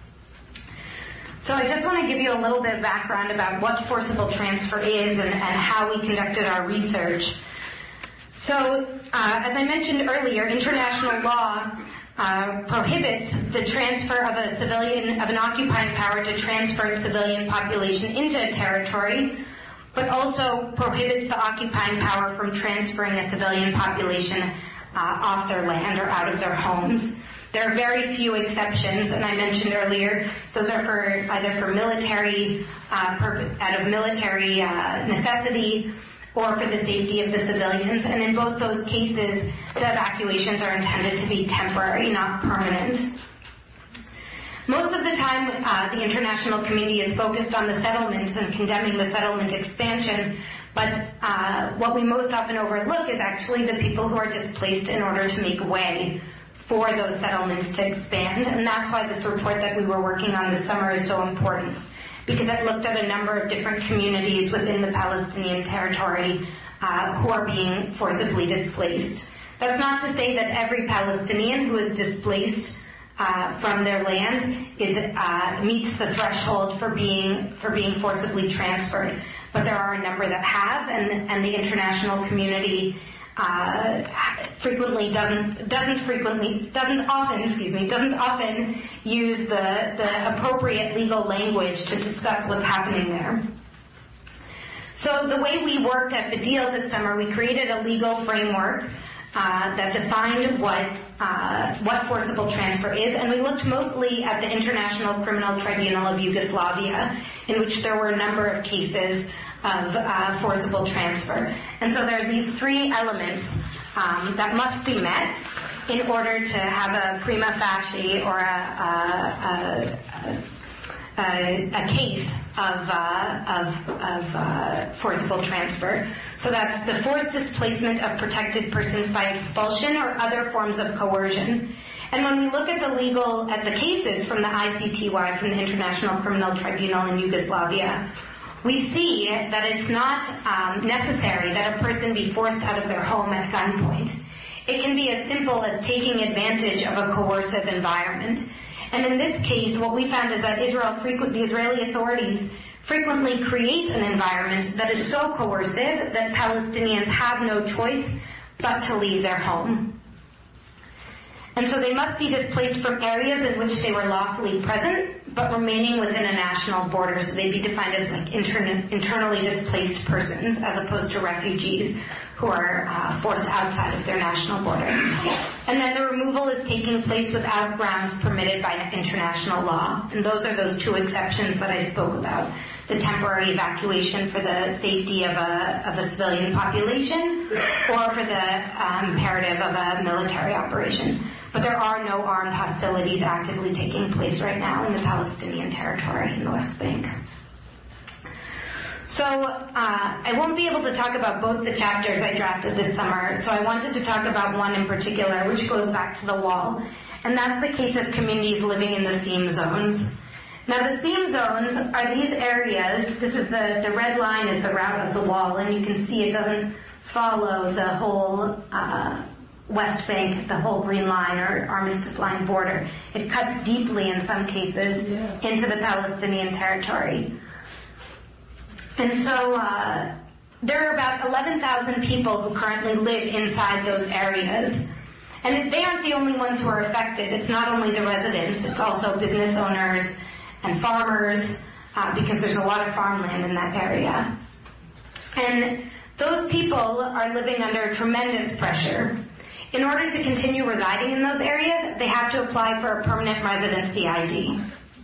So I just want to give you a little bit of background about what forcible transfer is and, and how we conducted our research. So, uh, as I mentioned earlier, international law uh, prohibits the transfer of a civilian, of an occupying power to transfer its civilian population into a territory, but also prohibits the occupying power from transferring a civilian population uh, off their land or out of their homes. There are very few exceptions, and I mentioned earlier, those are for either for military, uh, out of military uh, necessity, or for the safety of the civilians. And in both those cases, the evacuations are intended to be temporary, not permanent. Most of the time, uh, the international community is focused on the settlements and condemning the settlement expansion, but uh, what we most often overlook is actually the people who are displaced in order to make way for those settlements to expand. And that's why this report that we were working on this summer is so important, because it looked at a number of different communities within the Palestinian territory uh, who are being forcibly displaced. That's not to say that every Palestinian who is displaced uh, from their land is uh, meets the threshold for being for being forcibly transferred, but there are a number that have, and, and the international community Uh, frequently doesn't doesn't frequently doesn't often excuse me doesn't often use the the appropriate legal language to discuss what's happening there. So the way we worked at Badil this summer, we created a legal framework uh, that defined what uh, what forcible transfer is, and we looked mostly at the International Criminal Tribunal of Yugoslavia, in which there were a number of cases of uh, forcible transfer. And so there are these three elements um, that must be met in order to have a prima facie or a, a, a, a, a case of, uh, of, of uh, forcible transfer. So that's the forced displacement of protected persons by expulsion or other forms of coercion. And when we look at the legal, at the cases from the I C T Y, from the International Criminal Tribunal in Yugoslavia, we see that it's not um, necessary that a person be forced out of their home at gunpoint. It can be as simple as taking advantage of a coercive environment. And in this case, what we found is that Israel frequent, the Israeli authorities frequently create an environment that is so coercive that Palestinians have no choice but to leave their home. And so they must be displaced from areas in which they were lawfully present, but remaining within a national border. So they'd be defined as like intern- internally displaced persons, as opposed to refugees who are uh, forced outside of their national border. And then the removal is taking place without grounds permitted by international law. And those are those two exceptions that I spoke about. The temporary evacuation for the safety of a, of a civilian population, or for the um, imperative of a military operation. But there are no armed hostilities actively taking place right now in the Palestinian territory in the West Bank. So uh, I won't be able to talk about both the chapters I drafted this summer, so I wanted to talk about one in particular, which goes back to the wall, and that's the case of communities living in the seam zones. Now the seam zones are these areas, this is the, the red line is the route of the wall, and you can see it doesn't follow the whole uh, West Bank, the whole green line or armistice line border. It cuts deeply in some cases yeah. into the Palestinian territory. And so uh, there are about eleven thousand people who currently live inside those areas. And they aren't the only ones who are affected. It's not only the residents, it's also business owners and farmers, uh, because there's a lot of farmland in that area. And those people are living under tremendous pressure. In order to continue residing in those areas, they have to apply for a permanent residency I D.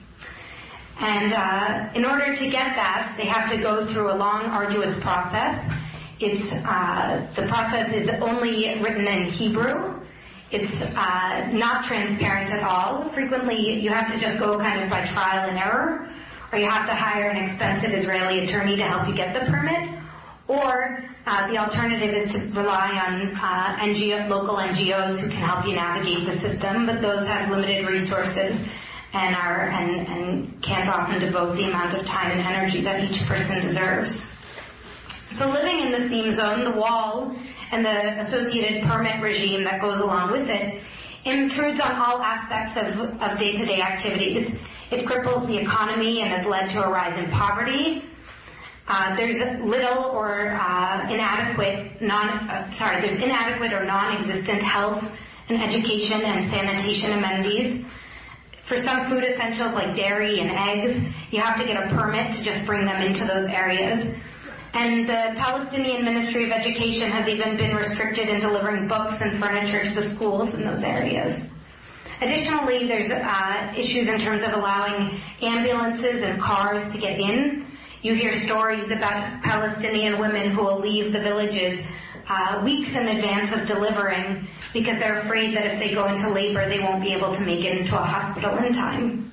And uh, in order to get that, they have to go through a long, arduous process. It's uh, the process is only written in Hebrew. It's uh, not transparent at all. Frequently, you have to just go kind of by trial and error, or you have to hire an expensive Israeli attorney to help you get the permit, or uh, the alternative is to rely on uh, N G O, local N G Os who can help you navigate the system, but those have limited resources and are and, and can't often devote the amount of time and energy that each person deserves. So living in the seam zone, the wall, and the associated permit regime that goes along with it intrudes on all aspects of, of day-to-day activities. It cripples the economy and has led to a rise in poverty. Uh, there's little or uh, inadequate, non, uh, sorry, there's inadequate or non-existent health and education and sanitation amenities. For some food essentials like dairy and eggs, you have to get a permit to just bring them into those areas. And the Palestinian Ministry of Education has even been restricted in delivering books and furniture to the schools in those areas. Additionally, there's uh, issues in terms of allowing ambulances and cars to get in. You hear stories about Palestinian women who will leave the villages uh, weeks in advance of delivering because they're afraid that if they go into labor, they won't be able to make it into a hospital in time.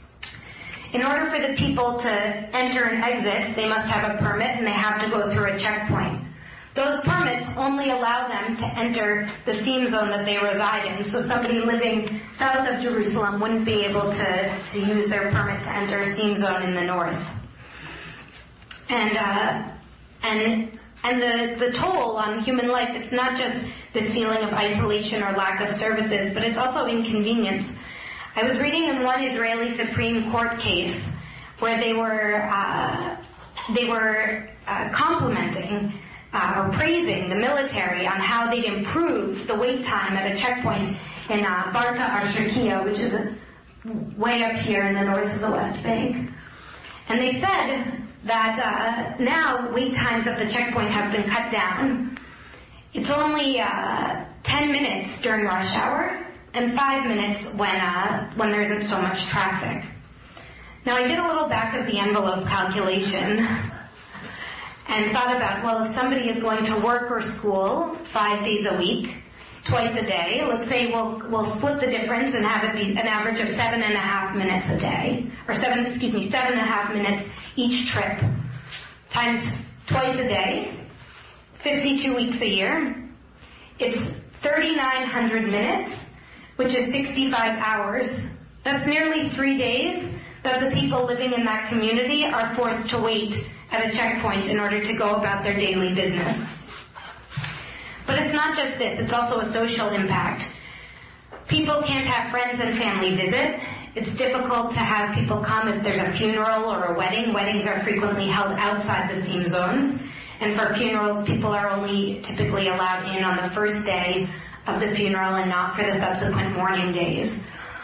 In order for the people to enter and exit, they must have a permit and they have to go through a checkpoint. Those permits only allow them to enter the seam zone that they reside in. So somebody living south of Jerusalem wouldn't be able to, to use their permit to enter a seam zone in the north. And uh, and and the, the toll on human life, it's not just this feeling of isolation or lack of services, but it's also inconvenience. I was reading in one Israeli Supreme Court case where they were uh, they were uh, complimenting uh, or praising the military on how they'd improved the wait time at a checkpoint in uh, Barta Arshakia, which is a, way up here in the north of the West Bank. And they said that uh, now wait times at the checkpoint have been cut down. It's only uh, ten minutes during rush hour and five minutes when uh, when there isn't so much traffic. Now I did a little back of the envelope calculation and thought about, well, if somebody is going to work or school five days a week, twice a day, let's say we'll we'll split the difference and have it be an average of seven and a half minutes a day, or seven, excuse me, seven and a half minutes each trip, times twice a day, fifty-two weeks a year. It's thirty-nine hundred minutes, which is sixty-five hours. That's nearly three days that the people living in that community are forced to wait at a checkpoint in order to go about their daily business. But it's not just this, it's also a social impact. People can't have friends and family visit. It's difficult to have people come if there's a funeral or a wedding. Weddings are frequently held outside the seam zones. And for funerals, people are only typically allowed in on the first day of the funeral and not for the subsequent mourning days.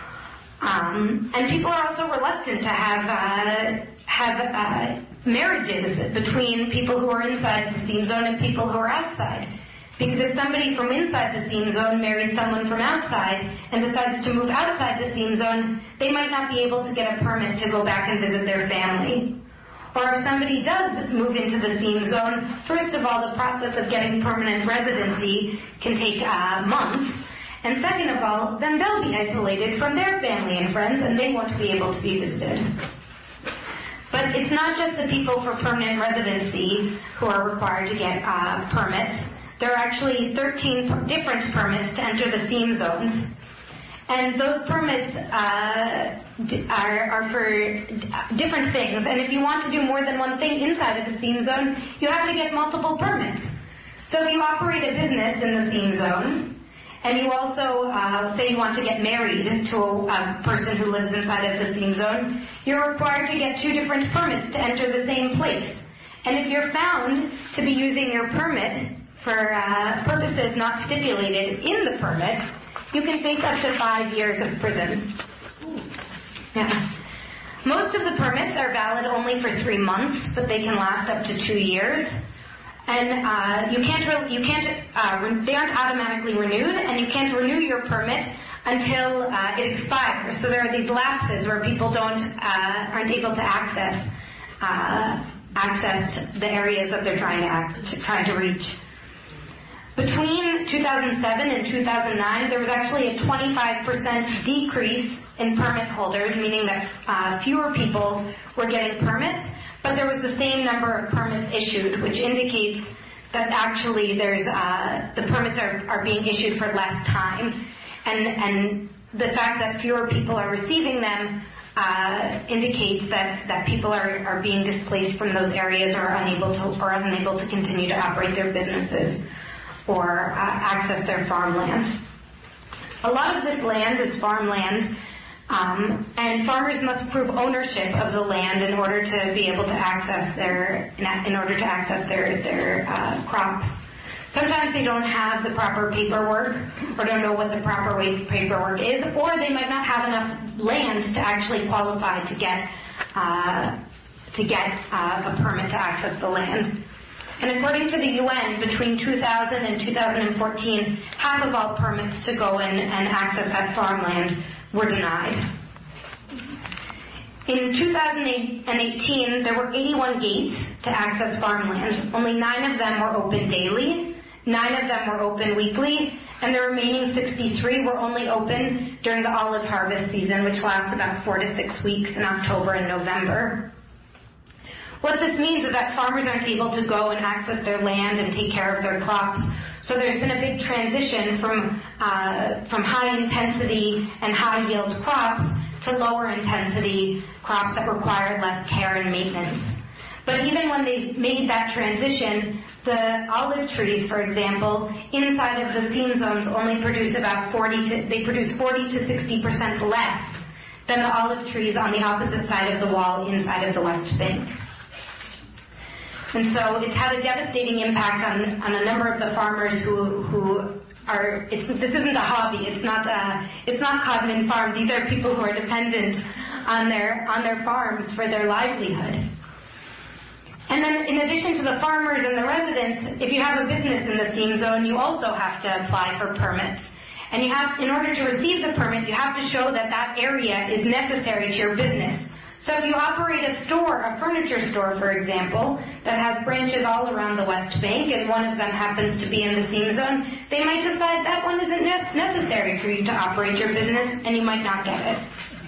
Um, and people are also reluctant to have uh, have uh, marriages between people who are inside the seam zone and people who are outside. Because if somebody from inside the seam zone marries someone from outside and decides to move outside the seam zone, they might not be able to get a permit to go back and visit their family. Or if somebody does move into the seam zone, first of all, the process of getting permanent residency can take uh, months. And second of all, then they'll be isolated from their family and friends and they won't be able to be visited. But it's not just the people for permanent residency who are required to get uh, permits. There are actually thirteen different permits to enter the seam zones. And those permits uh, are, are for different things. And if you want to do more than one thing inside of the seam zone, you have to get multiple permits. So if you operate a business in the seam zone, and you also uh, say you want to get married to a, a person who lives inside of the seam zone, you're required to get two different permits to enter the same place. And if you're found to be using your permit for uh, purposes not stipulated in the permit, you can face up to five years of prison. Yeah. Most of the permits are valid only for three months, but they can last up to two years. And uh, you can't, re- you can't, uh, re- they aren't automatically renewed, and you can't renew your permit until uh, it expires. So there are these lapses where people don't, uh, aren't able to access, uh, access the areas that they're trying to, act- trying to reach. Between two thousand seven and two thousand nine, there was actually a twenty-five percent decrease in permit holders, meaning that uh, fewer people were getting permits, but there was the same number of permits issued, which indicates that actually there's uh, the permits are, are being issued for less time, and and the fact that fewer people are receiving them uh, indicates that, that people are, are being displaced from those areas or unable to or unable to continue to operate their businesses or uh, access their farmland. A lot of this land is farmland, um, and farmers must prove ownership of the land in order to be able to access their in order to access their their uh, crops. Sometimes they don't have the proper paperwork or don't know what the proper way paperwork is, or they might not have enough land to actually qualify to get uh, to get uh, a permit to access the land. And according to the U N, between two thousand and two thousand fourteen, half of all permits to go in and access that farmland were denied. In two thousand eighteen, there were eighty-one gates to access farmland. Only nine of them were open daily, nine of them were open weekly, and the remaining sixty-three were only open during the olive harvest season, which lasts about four to six weeks in October and November. What this means is that farmers aren't able to go and access their land and take care of their crops. So there's been a big transition from uh, from high intensity and high yield crops to lower intensity crops that require less care and maintenance. But even when they've made that transition, the olive trees, for example, inside of the seam zones only produce about forty to they produce forty to sixty percent less than the olive trees on the opposite side of the wall inside of the West Bank. And so it's had a devastating impact on, on a number of the farmers who who are. It's, this isn't a hobby. It's not a, It's not Codman Farm. These are people who are dependent on their on their farms for their livelihood. And then, in addition to the farmers and the residents, if you have a business in the seam zone, you also have to apply for permits. And you have, in order to receive the permit, you have to show that that area is necessary to your business. So if you operate a store, a furniture store, for example, that has branches all around the West Bank, and one of them happens to be in the seam zone, they might decide that one isn't ne- necessary for you to operate your business, and you might not get it.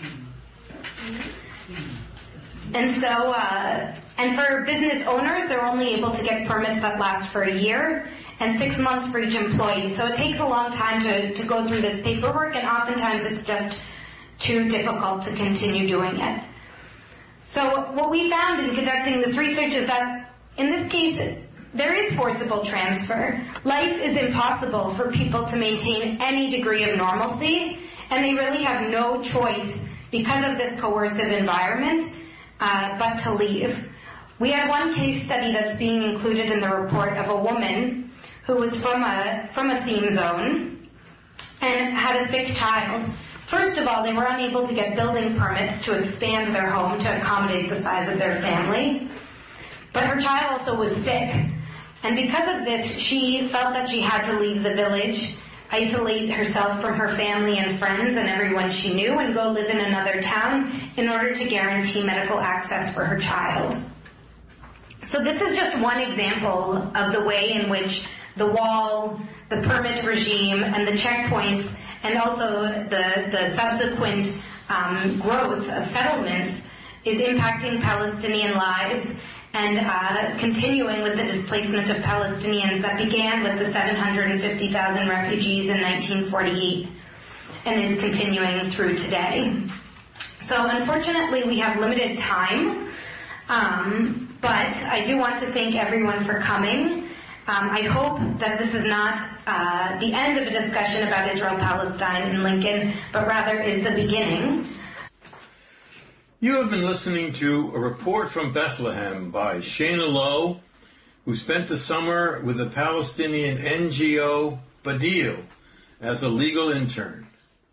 And so, uh, and for business owners, they're only able to get permits that last for a year and six months for each employee. So it takes a long time to, to go through this paperwork, and oftentimes it's just too difficult to continue doing it. So what we found in conducting this research is that in this case, there is forcible transfer. Life is impossible for people to maintain any degree of normalcy, and they really have no choice because of this coercive environment, uh, but to leave. We had one case study that's being included in the report of a woman who was from a from a seam zone, and had a sick child. First of all, they were unable to get building permits to expand their home to accommodate the size of their family. But her child also was sick. And because of this, she felt that she had to leave the village, isolate herself from her family and friends and everyone she knew, and go live in another town in order to guarantee medical access for her child. So this is just one example of the way in which the wall, the permit regime, and the checkpoints, and also the, the subsequent um, growth of settlements is impacting Palestinian lives and uh, continuing with the displacement of Palestinians that began with the seven hundred fifty thousand refugees in nineteen forty-eight and is continuing through today. So unfortunately, we have limited time, um, but I do want to thank everyone for coming. Um, I hope that this is not uh, the end of a discussion about Israel-Palestine in Lincoln, but rather is the beginning. You have been listening to a report from Bethlehem by Shana Lowe, who spent the summer with the Palestinian N G O Badil as a legal intern.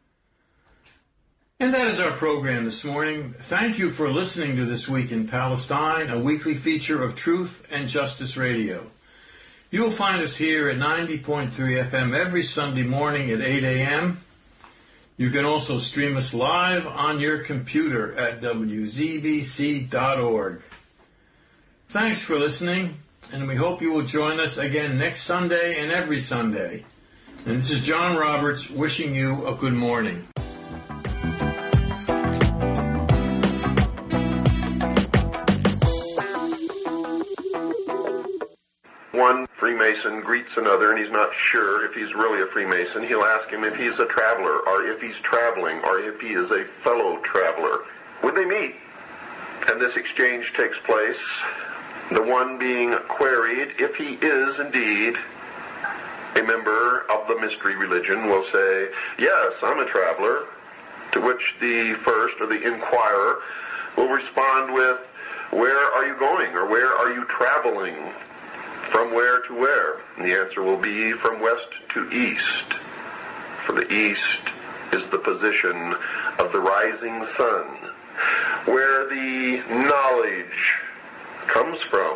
And that is our program this morning. Thank you for listening to This Week in Palestine, a weekly feature of Truth and Justice Radio. You will find us here at ninety point three F M every Sunday morning at eight a.m. You can also stream us live on your computer at W Z B C dot org. Thanks for listening, and we hope you will join us again next Sunday and every Sunday. And this is John Roberts wishing you a good morning. One Freemason greets another and he's not sure if he's really a Freemason. He'll ask him if he's a traveler or if he's traveling or if he is a fellow traveler. When they meet and this exchange takes place, the one being queried if he is indeed a member of the mystery religion will say, "Yes, I'm a traveler," to which the first or the inquirer will respond with, "Where are you going?" or "Where are you traveling?" From where to where? And the answer will be from west to east. For the east is the position of the rising sun, where the knowledge comes from.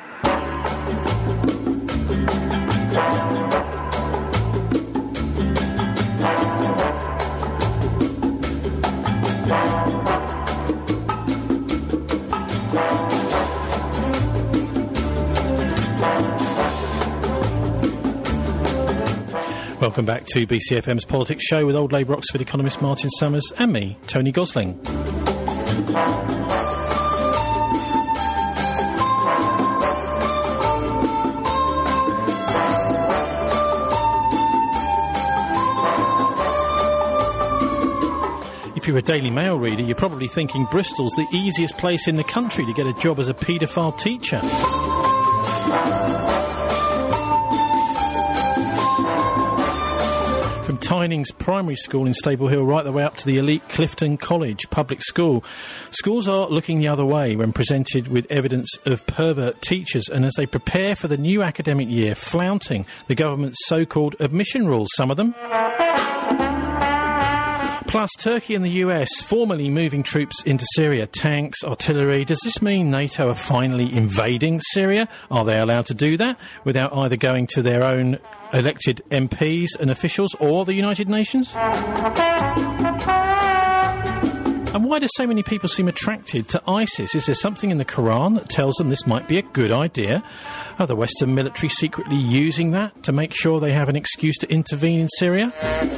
Welcome back to B C F M's Politics Show with Old Labour Oxford economist Martin Summers and me, Tony Gosling. If you're a Daily Mail reader, you're probably thinking Bristol's the easiest place in the country to get a job as a paedophile teacher. From Tyning's primary school in Stable Hill right the way up to the elite Clifton College public school, schools are looking the other way when presented with evidence of pervert teachers, and as they prepare for the new academic year, flaunting the government's so-called admission rules, some of them. Plus, Turkey and the U S formally moving troops into Syria, tanks, artillery. Does this mean NATO are finally invading Syria? Are they allowed to do that without either going to their own elected M Ps and officials or the United Nations? And why do so many people seem attracted to ISIS? Is there something in the Quran that tells them this might be a good idea? Are the Western military secretly using that to make sure they have an excuse to intervene in Syria?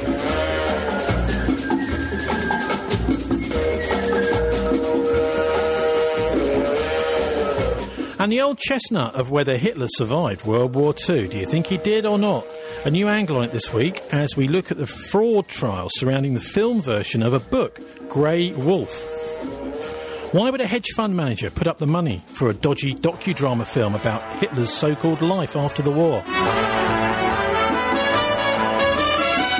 And the old chestnut of whether Hitler survived World War Two. Do you think he did or not? A new angle on it this week as we look at the fraud trial surrounding the film version of a book, Grey Wolf. Why would a hedge fund manager put up the money for a dodgy docudrama film about Hitler's so-called life after the war?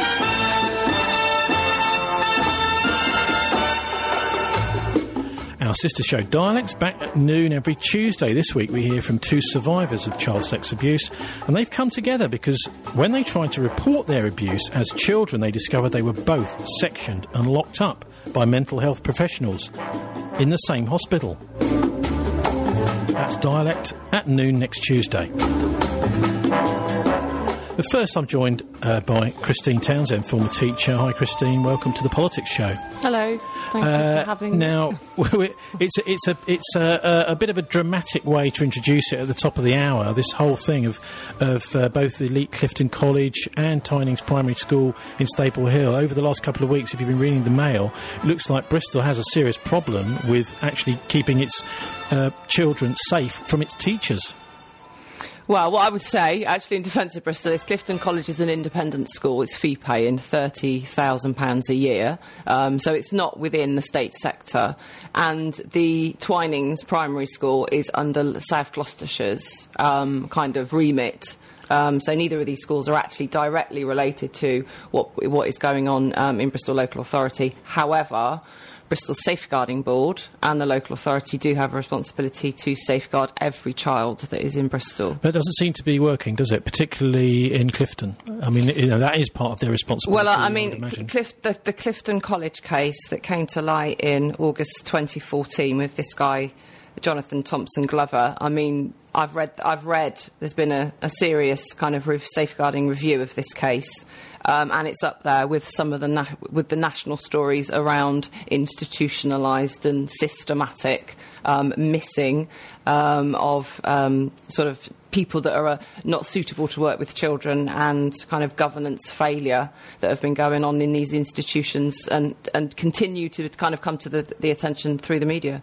Our Our sister show Dialects, back at noon every Tuesday. This week we hear from two survivors of child sex abuse, and they've come together because when they tried to report their abuse as children, they discovered they were both sectioned and locked up by mental health professionals in the same hospital. That's Dialect at noon next Tuesday. But first, I'm joined uh, by Christine Townsend, former teacher. Hi, Christine. Welcome to the Politics Show. Hello. Thank uh, you for having now, me. Now, it's a, it's a it's a, a bit of a dramatic way to introduce it at the top of the hour. This whole thing of of uh, both the elite Clifton College and Tynings Primary School in Staple Hill. Over the last couple of weeks, if you've been reading the Mail, it looks like Bristol has a serious problem with actually keeping its uh, children safe from its teachers. Well, what I would say, actually, in defence of Bristol, is Clifton College is an independent school. It's fee-paying, thirty thousand pounds a year, um, so it's not within the state sector. And the Twinings Primary School is under South Gloucestershire's um, kind of remit. Um, so neither of these schools are actually directly related to what what is going on um, in Bristol Local Authority. However, Bristol Safeguarding Board and the local authority do have a responsibility to safeguard every child that is in Bristol. That doesn't seem to be working, does it? Particularly in Clifton. I mean, you know, that is part of their responsibility. Well, I mean, Clif- the, the Clifton College case that came to light in August twenty fourteen with this guy, Jonathan Thompson Glover. I mean, I've read, I've read. There's been a, a serious kind of re- safeguarding review of this case. Um, and it's up there with some of the na- with the national stories around institutionalised and systematic um, missing um, of um, sort of people that are uh, not suitable to work with children, and kind of governance failure that have been going on in these institutions and, and continue to kind of come to the, the attention through the media.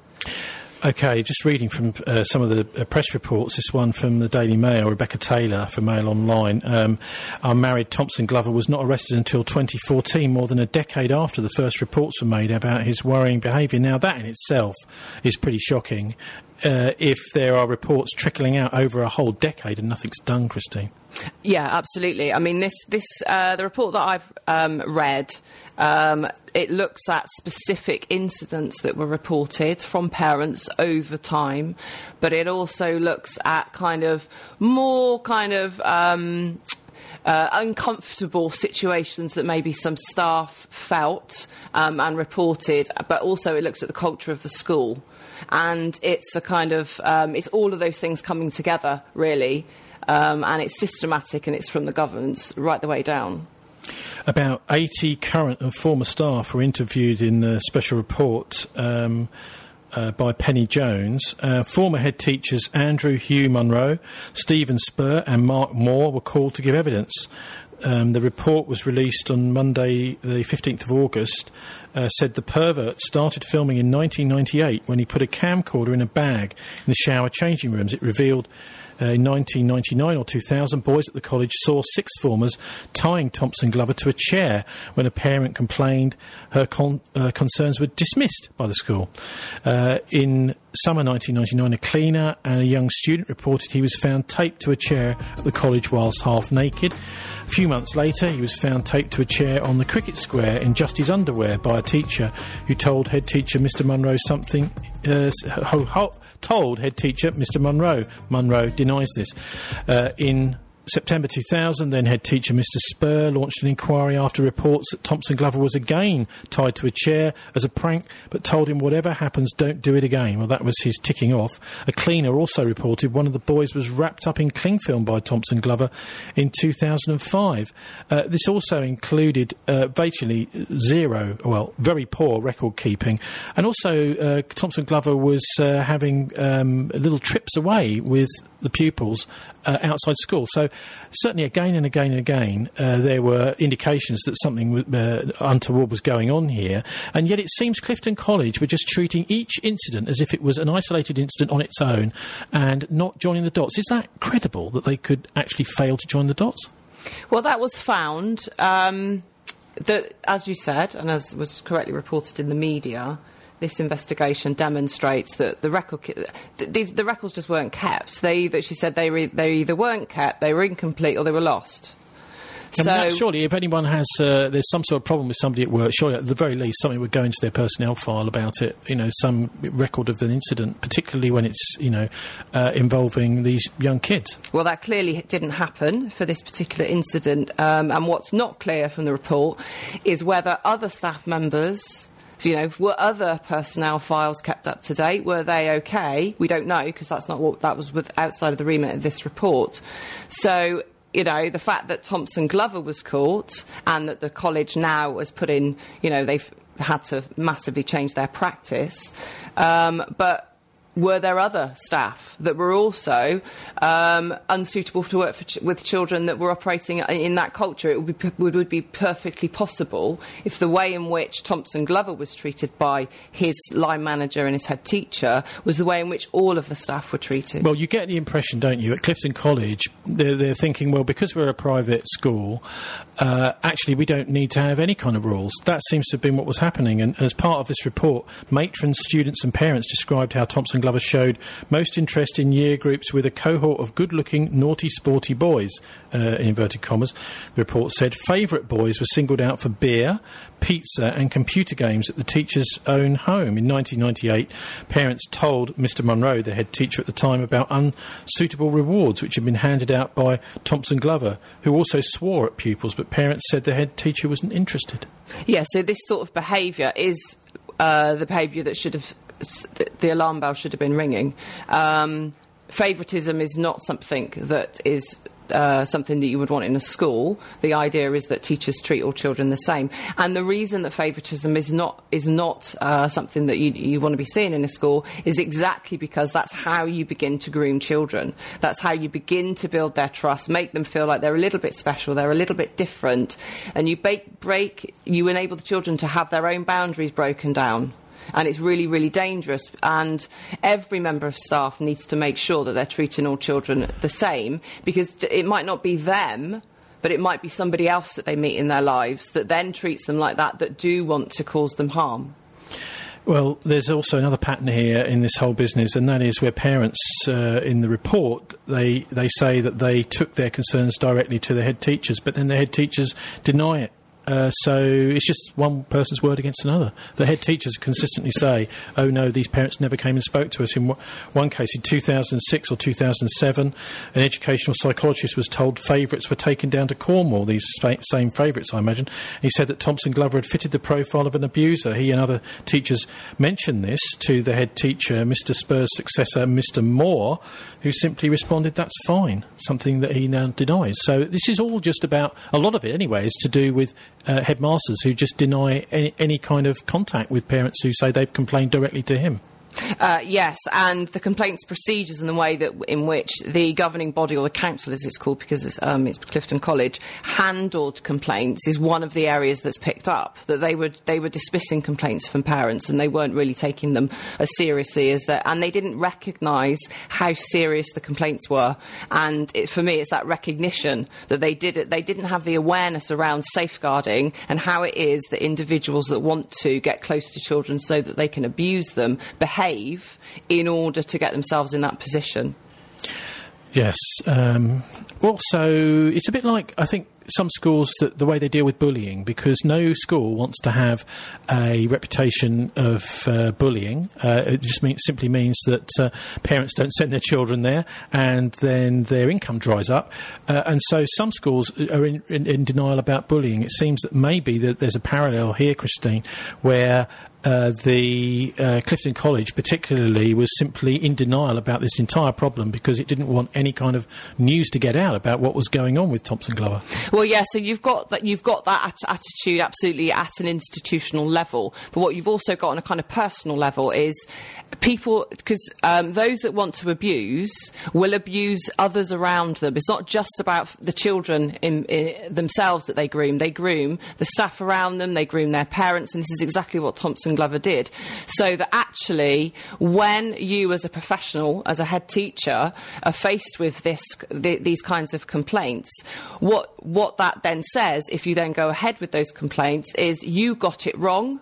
OK, just reading from uh, some of the uh, press reports, this one from the Daily Mail, Rebecca Taylor from Mail Online. Um, our married Thompson Glover was not arrested until twenty fourteen, more than a decade after the first reports were made about his worrying behaviour. Now, that in itself is pretty shocking, uh, if there are reports trickling out over a whole decade and nothing's done, Christine. Yeah, absolutely. I mean, this, this uh, the report that I've um, read, um, it looks at specific incidents that were reported from parents over time, but it also looks at kind of more kind of um, uh, uncomfortable situations that maybe some staff felt um, and reported, but also it looks at the culture of the school. And it's a kind of, um, it's all of those things coming together, really. Um, and it's systematic, and it's from the governance right the way down. About eighty current and former staff were interviewed in a special report um, uh, by Penny Jones. Uh, former head teachers Andrew Hugh Munro, Stephen Spur and Mark Moore were called to give evidence. Um, the report was released on Monday, the fifteenth of August, uh, said the pervert started filming in nineteen ninety-eight when he put a camcorder in a bag in the shower changing rooms. It revealed Uh, in nineteen ninety-nine or two thousand, boys at the college saw sixth formers tying Thompson Glover to a chair when a parent complained her con- uh, concerns were dismissed by the school. Uh, in summer nineteen ninety-nine, a cleaner and a young student reported he was found taped to a chair at the college whilst half naked. A few months later, he was found taped to a chair on the cricket square in just his underwear by a teacher who told head teacher Mister Munro something... Uh, ho- ho- told head teacher Mister Munro. Munro denies this. Uh, in September two thousand, then head teacher Mister Spur launched an inquiry after reports that Thompson Glover was again tied to a chair as a prank, but told him whatever happens, don't do it again. Well, that was his ticking off. A cleaner also reported one of the boys was wrapped up in cling film by Thompson Glover in two thousand five. Uh, this also included uh, virtually zero, well, very poor record keeping, and also uh, Thompson Glover was uh, having um, little trips away with the pupils uh, outside school. So certainly again and again and again uh, there were indications that something uh, untoward was going on here, and yet it seems Clifton College were just treating each incident as if it was an isolated incident on its own and not joining the dots. Is that credible that they could actually fail to join the dots? Well, that was found, um, that, as you said, and as was correctly reported in the media, this investigation demonstrates that the record, the, the, the records just weren't kept. They, that she said, they re, they either weren't kept, they were incomplete, or they were lost. And So that, surely, if anyone has, uh, there's some sort of problem with somebody at work, surely at the very least something would go into their personnel file about it. You know, some record of an incident, particularly when it's, you know, uh, involving these young kids. Well, that clearly didn't happen for this particular incident. Um, and what's not clear from the report is whether other staff members. You know, were other personnel files kept up to date? Were they okay? We don't know, because that's not what that was with outside of the remit of this report. So, you know, the fact that Thompson Glover was caught and that the college now has put in, you know, they've had to massively change their practice. Um, but were there other staff that were also um, unsuitable to work for ch- with children that were operating in that culture? It would be, p- would be perfectly possible if the way in which Thompson Glover was treated by his line manager and his head teacher was the way in which all of the staff were treated. Well, you get the impression, don't you, at Clifton College, they're, they're thinking, well, because we're a private school, uh, actually we don't need to have any kind of rules. That seems to have been what was happening. And as part of this report, matrons, students and parents described how Thompson Glover showed most interest in year groups with a cohort of good-looking, naughty, sporty boys, uh, in inverted commas. The report said favourite boys were singled out for beer, pizza and computer games at the teacher's own home. In nineteen ninety-eight, parents told Mister Monroe, the head teacher at the time, about unsuitable rewards which had been handed out by Thompson Glover, who also swore at pupils, but parents said the head teacher wasn't interested. Yeah, so this sort of behaviour is uh, the behaviour that should have the alarm bell should have been ringing. Um, favouritism is not something that is uh, something that you would want in a school. The idea is that teachers treat all children the same. And the reason that favouritism is not is not uh, something that you, you want to be seeing in a school is exactly because that's how you begin to groom children. That's how you begin to build their trust, make them feel like they're a little bit special, they're a little bit different, and you break, break you enable the children to have their own boundaries broken down. And it's really, really dangerous. And every member of staff needs to make sure that they're treating all children the same, because it might not be them, but it might be somebody else that they meet in their lives that then treats them like that, that do want to cause them harm. Well, there's also another pattern here in this whole business, and that is where parents, uh, in the report, they, they say that they took their concerns directly to the head teachers, but then the head teachers deny it. Uh, so it's just one person's word against another. The head teachers consistently say, oh no, these parents never came and spoke to us. In w- one case, in two thousand six or two thousand seven, an educational psychologist was told favourites were taken down to Cornwall, these sp- same favourites, I imagine. He said that Thompson Glover had fitted the profile of an abuser. He and other teachers mentioned this to the head teacher, Mister Spur's successor, Mister Moore, who simply responded, that's fine, something that he now denies. So this is all just about, a lot of it anyway, is to do with Uh, headmasters who just deny any, any kind of contact with parents who say they've complained directly to him. Uh, yes, and the complaints procedures and the way that in which the governing body, or the council as it's called because it's, um, it's Clifton College, handled complaints is one of the areas that's picked up. That they were they were dismissing complaints from parents and they weren't really taking them as seriously as that, and they didn't recognise how serious the complaints were. And it, for me, it's that recognition that they did it. They didn't have the awareness around safeguarding and how it is that individuals that want to get close to children so that they can abuse them behave in order to get themselves in that position. Yes. Um, also, it's a bit like, I think, some schools, that the way they deal with bullying, because no school wants to have a reputation of uh, bullying. Uh, it just mean, simply means that uh, parents don't send their children there, and then their income dries up. Uh, and so some schools are in, in, in denial about bullying. It seems that maybe that there's a parallel here, Christine, where Uh, the uh, Clifton College particularly was simply in denial about this entire problem because it didn't want any kind of news to get out about what was going on with Thompson Glover. Well, yeah, so you've got that you've got that at- attitude absolutely at an institutional level, but what you've also got on a kind of personal level is people, because um, those that want to abuse will abuse others around them. It's not just about the children in, in themselves that they groom. They groom the staff around them, they groom their parents, and this is exactly what Thompson Glover did. So that actually, when you as a professional, as a head teacher, are faced with this, th- these kinds of complaints, what what that then says, if you then go ahead with those complaints, is you got it wrong.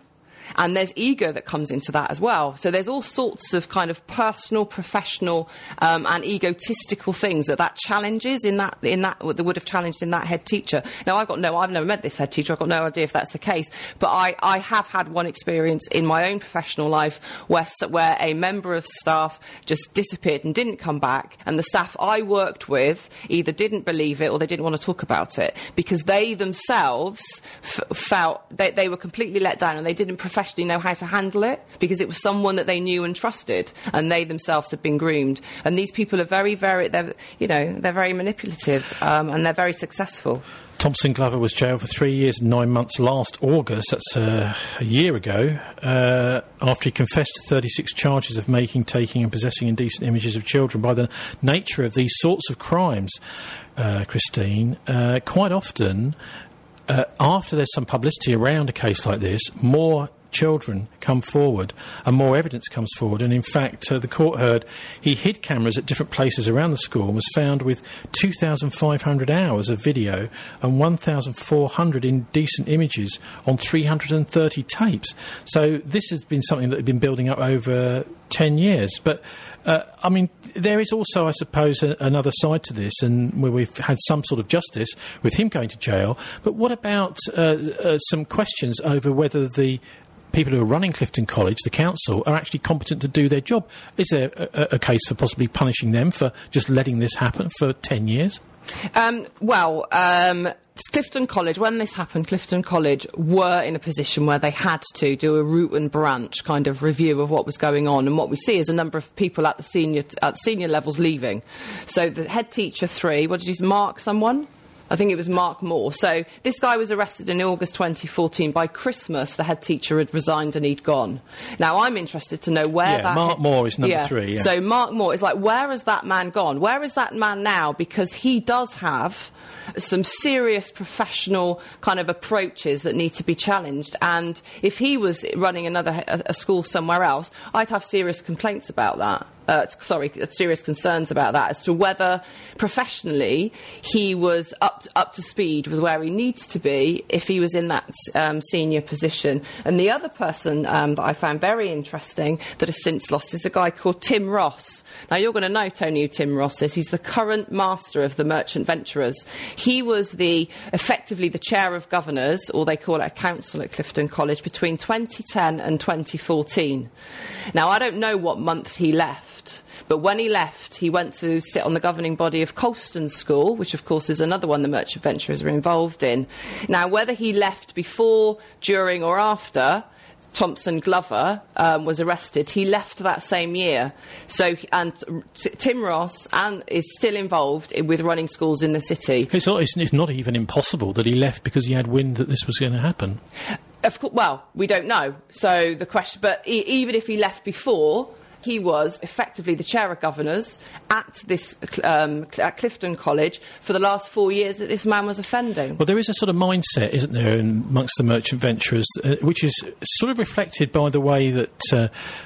and there's ego that comes into that as well. So there's all sorts of kind of personal, professional, um, and egotistical things that that challenges in that in that that would have challenged in that head teacher. Now I've got no, I've never met this head teacher. I've got no idea if that's the case, but I, I have had one experience in my own professional life where where a member of staff just disappeared and didn't come back, and the staff I worked with either didn't believe it or they didn't want to talk about it because they themselves f- felt they, they were completely let down and they didn't professionally know how to handle it because it was someone that they knew and trusted, and they themselves had been groomed. And these people are very, very, they're, you know, they're very manipulative, um, and they're very successful. Thompson Glover was jailed for three years and nine months last August, that's uh, a year ago, uh, after he confessed to thirty-six charges of making, taking and possessing indecent images of children. By the nature of these sorts of crimes, uh, Christine, uh, quite often, uh, after there's some publicity around a case like this, more children come forward and more evidence comes forward. And in fact, uh, the court heard he hid cameras at different places around the school and was found with two thousand five hundred hours of video and one thousand four hundred indecent images on three hundred thirty tapes. So this has been something that had been building up over ten years. But Uh, I mean, there is also, I suppose, a, another side to this, and where we've had some sort of justice with him going to jail. But what about uh, uh, some questions over whether the people who are running Clifton College, the council, are actually competent to do their job? Is there a, a case for possibly punishing them for just letting this happen for ten years? Um, well, um, Clifton College, when this happened, Clifton College were in a position where they had to do a root and branch kind of review of what was going on. And what we see is a number of people at the senior at senior levels leaving. So the head teacher three, what did you say, Mark someone? I think it was Mark Moore. So this guy was arrested in August twenty fourteen. By Christmas, the head teacher had resigned and he'd gone. Now, I'm interested to know where yeah, that... Mark head- Moore is number yeah. three, yeah. So Mark Moore is like, where has that man gone? Where is that man now? Because he does have some serious professional kind of approaches that need to be challenged. And if he was running another a, a school somewhere else, I'd have serious complaints about that. Uh, sorry, serious concerns about that as to whether professionally he was up to, up to speed with where he needs to be if he was in that um, senior position. And the other person um, that I found very interesting that has since lost is a guy called Tim Ross. Now, you're going to know, Tony, who Tim Ross is. He's the current master of the Merchant Venturers. He was the effectively the chair of governors, or they call it a council at Clifton College, between twenty ten and twenty fourteen. Now, I don't know what month he left, but when he left, he went to sit on the governing body of Colston School, which, of course, is another one the Merchant Venturers are involved in. Now, whether he left before, during or after Thompson Glover um, was arrested, he left that same year. So, and t- Tim Ross and is still involved in, with running schools in the city. It's not, it's, it's not even impossible that he left because he had wind that this was going to happen. Of course, well, we don't know. So the question, but e- even if he left before, he was effectively the chair of governors at this um, at Clifton College for the last four years that this man was offending. Well, there is a sort of mindset, isn't there, in, amongst the merchant venturers, uh, which is sort of reflected by the way that uh,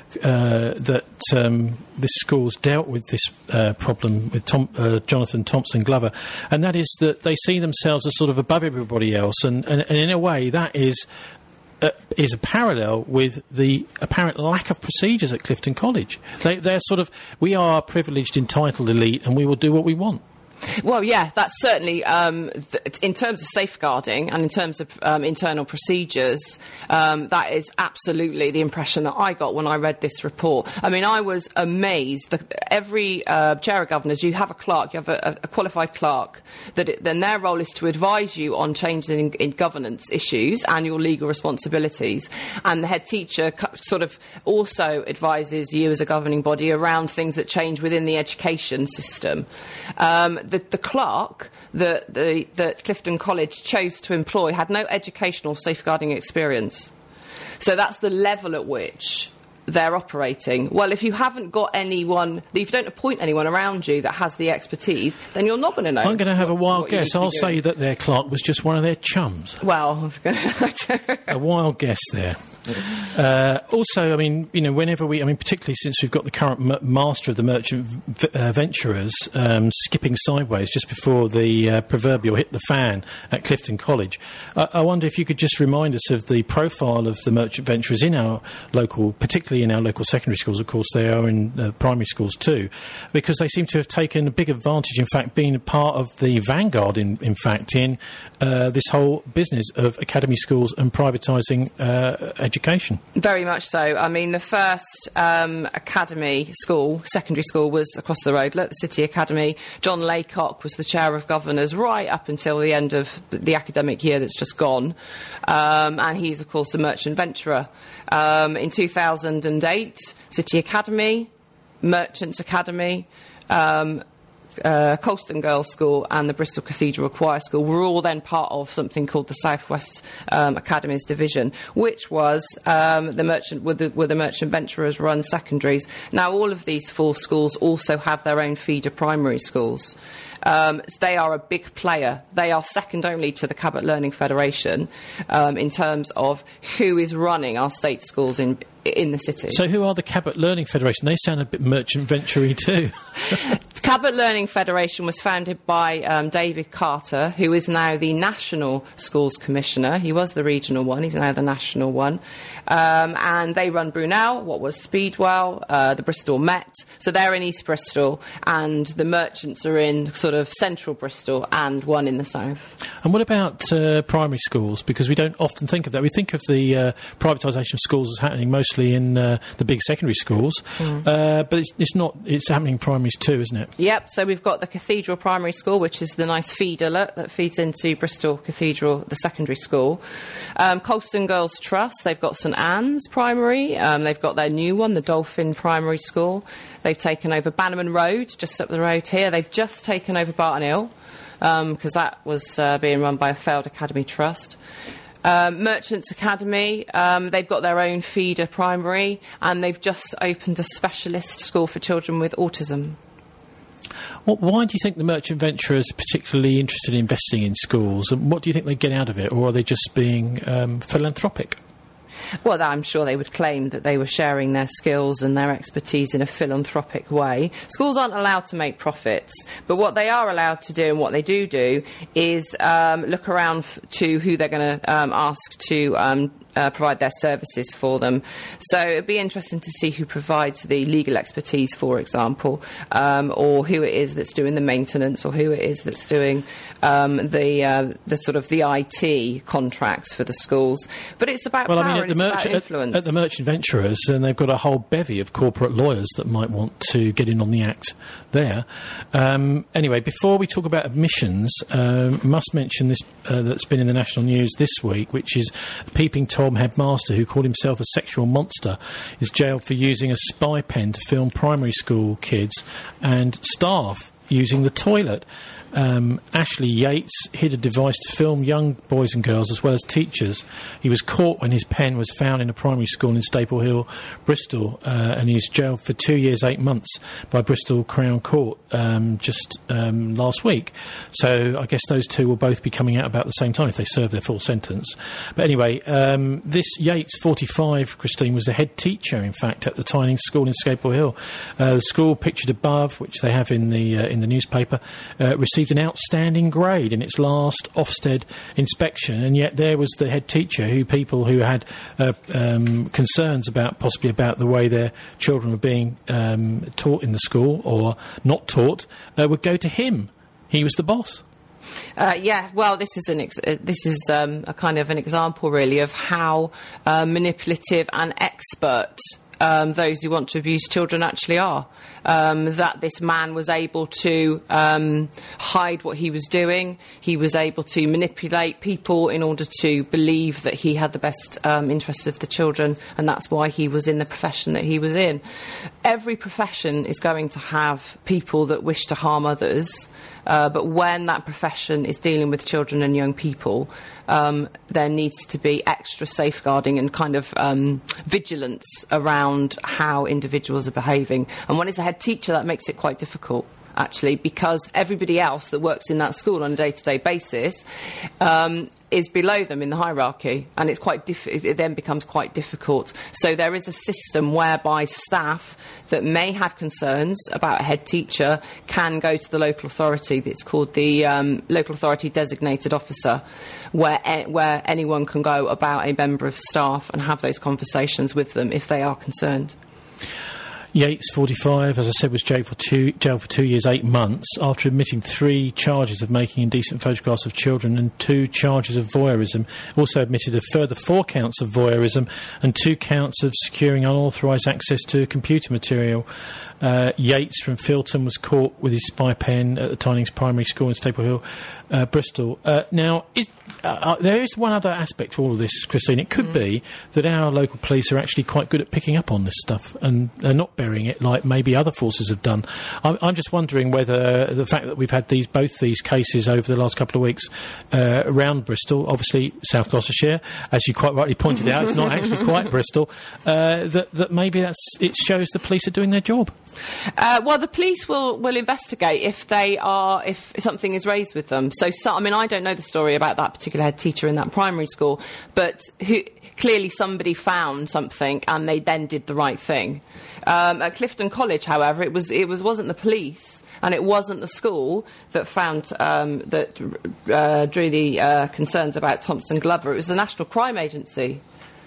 uh, that um, this school's dealt with this uh, problem with Tom, uh, Jonathan Thompson Glover, and that is that they see themselves as sort of above everybody else, and, and, and in a way that is. Uh, is a parallel with the apparent lack of procedures at Clifton College. They, they're sort of, we are privileged, entitled elite, and we will do what we want. Well, yeah, that's certainly, um, th- in terms of safeguarding and in terms of um, internal procedures, um, that is absolutely the impression that I got when I read this report. I mean, I was amazed that every uh, chair of governors, you have a clerk, you have a, a qualified clerk, that it, then their role is to advise you on changes in, in governance issues and your legal responsibilities. And the head teacher cu- sort of also advises you as a governing body around things that change within the education system. Um, The, the clerk that, the, that Clifton College chose to employ had no educational safeguarding experience. So that's the level at which they're operating. Well, if you haven't got anyone, if you don't appoint anyone around you that has the expertise, then you're not going to know. I'm going to have what, a wild guess. I'll say doing. that their clerk was just one of their chums. Well, a wild guess there. Uh, also, I mean, you know, whenever we, I mean, particularly since we've got the current m- master of the merchant v- uh, venturers um, skipping sideways just before the uh, proverbial hit the fan at Clifton College, I-, I wonder if you could just remind us of the profile of the merchant venturers in our local, particularly in our local secondary schools. Of course, they are in uh, primary schools too, because they seem to have taken a big advantage, in fact, being a part of the vanguard, in, in fact, in uh, this whole business of academy schools and privatising uh, education. Very much so. I mean, the first um, academy school, secondary school, was across the road, look, the City Academy. John Laycock was the chair of governors right up until the end of the, the academic year that's just gone. Um, and he's, of course, a merchant venturer. Um, in two thousand eight, City Academy, Merchants Academy, um, Uh, Colston Girls' School and the Bristol Cathedral Choir School were all then part of something called the South West um, Academies Division, which was um, the merchant were the, were the merchant venturers run secondaries. Now, all of these four schools also have their own feeder primary schools. Um, they are a big player. They are second only to the Cabot Learning Federation um, in terms of who is running our state schools in in the city. So who are the Cabot Learning Federation? They sound a bit merchant venture-y too. Cabot Learning Federation was founded by um, David Carter, who is now the National Schools Commissioner. He was the regional one, he's now the national one. Um, and they run Brunel, what was Speedwell, uh, the Bristol Met. So they're in East Bristol, and the merchants are in sort of central Bristol and one in the south. And what about uh, primary schools? Because we don't often think of that. We think of the uh, privatisation of schools as happening mostly in uh, the big secondary schools, mm. uh, but it's, it's not. It's happening in primaries too, isn't it? Yep. So we've got the Cathedral Primary School, which is the nice feeder look, that feeds into Bristol Cathedral, the secondary school. Um, Colston Girls Trust, they've got St Anne's Primary. Um, they've got their new one, the Dolphin Primary School. They've taken over Bannerman Road, just up the road here. They've just taken over Barton Hill, because um, that was uh, being run by a failed academy trust. Um, Merchants Academy, um, they've got their own feeder primary, and they've just opened a specialist school for children with autism. Well, why do you think the merchant venturers are particularly interested in investing in schools, and what do you think they get out of it, or are they just being um, philanthropic? Well, I'm sure they would claim that they were sharing their skills and their expertise in a philanthropic way. Schools aren't allowed to make profits, but what they are allowed to do, and what they do do, is um, look around f- to who they're going to um, ask to um, uh, provide their services for them. So it'd be interesting to see who provides the legal expertise, for example, um, or who it is that's doing the maintenance, or who it is that's doing um, the uh, the sort of the I T contracts for the schools. But it's about well, power, I mean, at and the it's merch- about influence. At, at the merchant venturers, and they've got a whole bevy of corporate lawyers that might want to get in on the act there. Um, anyway, before we talk about admissions, um, must mention this uh, that's been in the national news this week, which is Peeping Tom headmaster who called himself a sexual monster is jailed for using a spy pen to film primary school kids and staff using the toilet. Um, Ashley Yates hid a device to film young boys and girls as well as teachers. He was caught when his pen was found in a primary school in Staple Hill, Bristol, uh, and he's jailed for two years, eight months by Bristol Crown Court um, just um, last week. So I guess those two will both be coming out about the same time if they serve their full sentence. But anyway, um, this Yates, forty-five, Christine, was the head teacher, in fact, at the Tyning School in Staple Hill. Uh, the school pictured above, which they have in the uh, in the newspaper, uh, received an outstanding grade in its last Ofsted inspection, and yet there was the head teacher who people who had uh, um, concerns about possibly about the way their children were being um, taught in the school or not taught uh, would go to him. He was the boss. Uh, yeah, well, this is an ex- uh, this is um, a kind of an example, really, of how uh, manipulative and expert um, those who want to abuse children actually are. Um, that this man was able to um, hide what he was doing. He was able to manipulate people in order to believe that he had the best um, interests of the children, and that's why he was in the profession that he was in. Every profession is going to have people that wish to harm others, uh, but when that profession is dealing with children and young people, Um, there needs to be extra safeguarding and kind of um, vigilance around how individuals are behaving. And when it's a head teacher, that makes it quite difficult. actually, because everybody else that works in that school on a day-to-day basis um, is below them in the hierarchy, and it's quite diff- it then becomes quite difficult. So there is a system whereby staff that may have concerns about a head teacher can go to the local authority. It's called the um, local authority designated officer, where e- where anyone can go about a member of staff and have those conversations with them if they are concerned. Yates, forty-five, as I said, was jailed for two, jailed for two years, eight months, after admitting three charges of making indecent photographs of children and two charges of voyeurism. Also admitted a further four counts of voyeurism and two counts of securing unauthorised access to computer material. Uh, Yates from Filton was caught with his spy pen at the Tidings Primary School in Staple Hill, uh, Bristol. Uh, now, it, uh, uh, there is one other aspect to all of this, Christine. It could mm. be that our local police are actually quite good at picking up on this stuff and they're not burying it like maybe other forces have done. I'm, I'm just wondering whether the fact that we've had these both these cases over the last couple of weeks uh, around Bristol, obviously South Gloucestershire, as you quite rightly pointed out, it's not actually quite Bristol, uh, that, that maybe that's, it shows the police are doing their job. Uh, well, the police will, will investigate if they are if something is raised with them. So, so, I mean, I don't know the story about that particular head teacher in that primary school, but who, clearly somebody found something and they then did the right thing. Um, at Clifton College, however, it was it was wasn't the police. And it wasn't the school that found um, that uh, drew the uh, concerns about Thompson Glover. It was the National Crime Agency.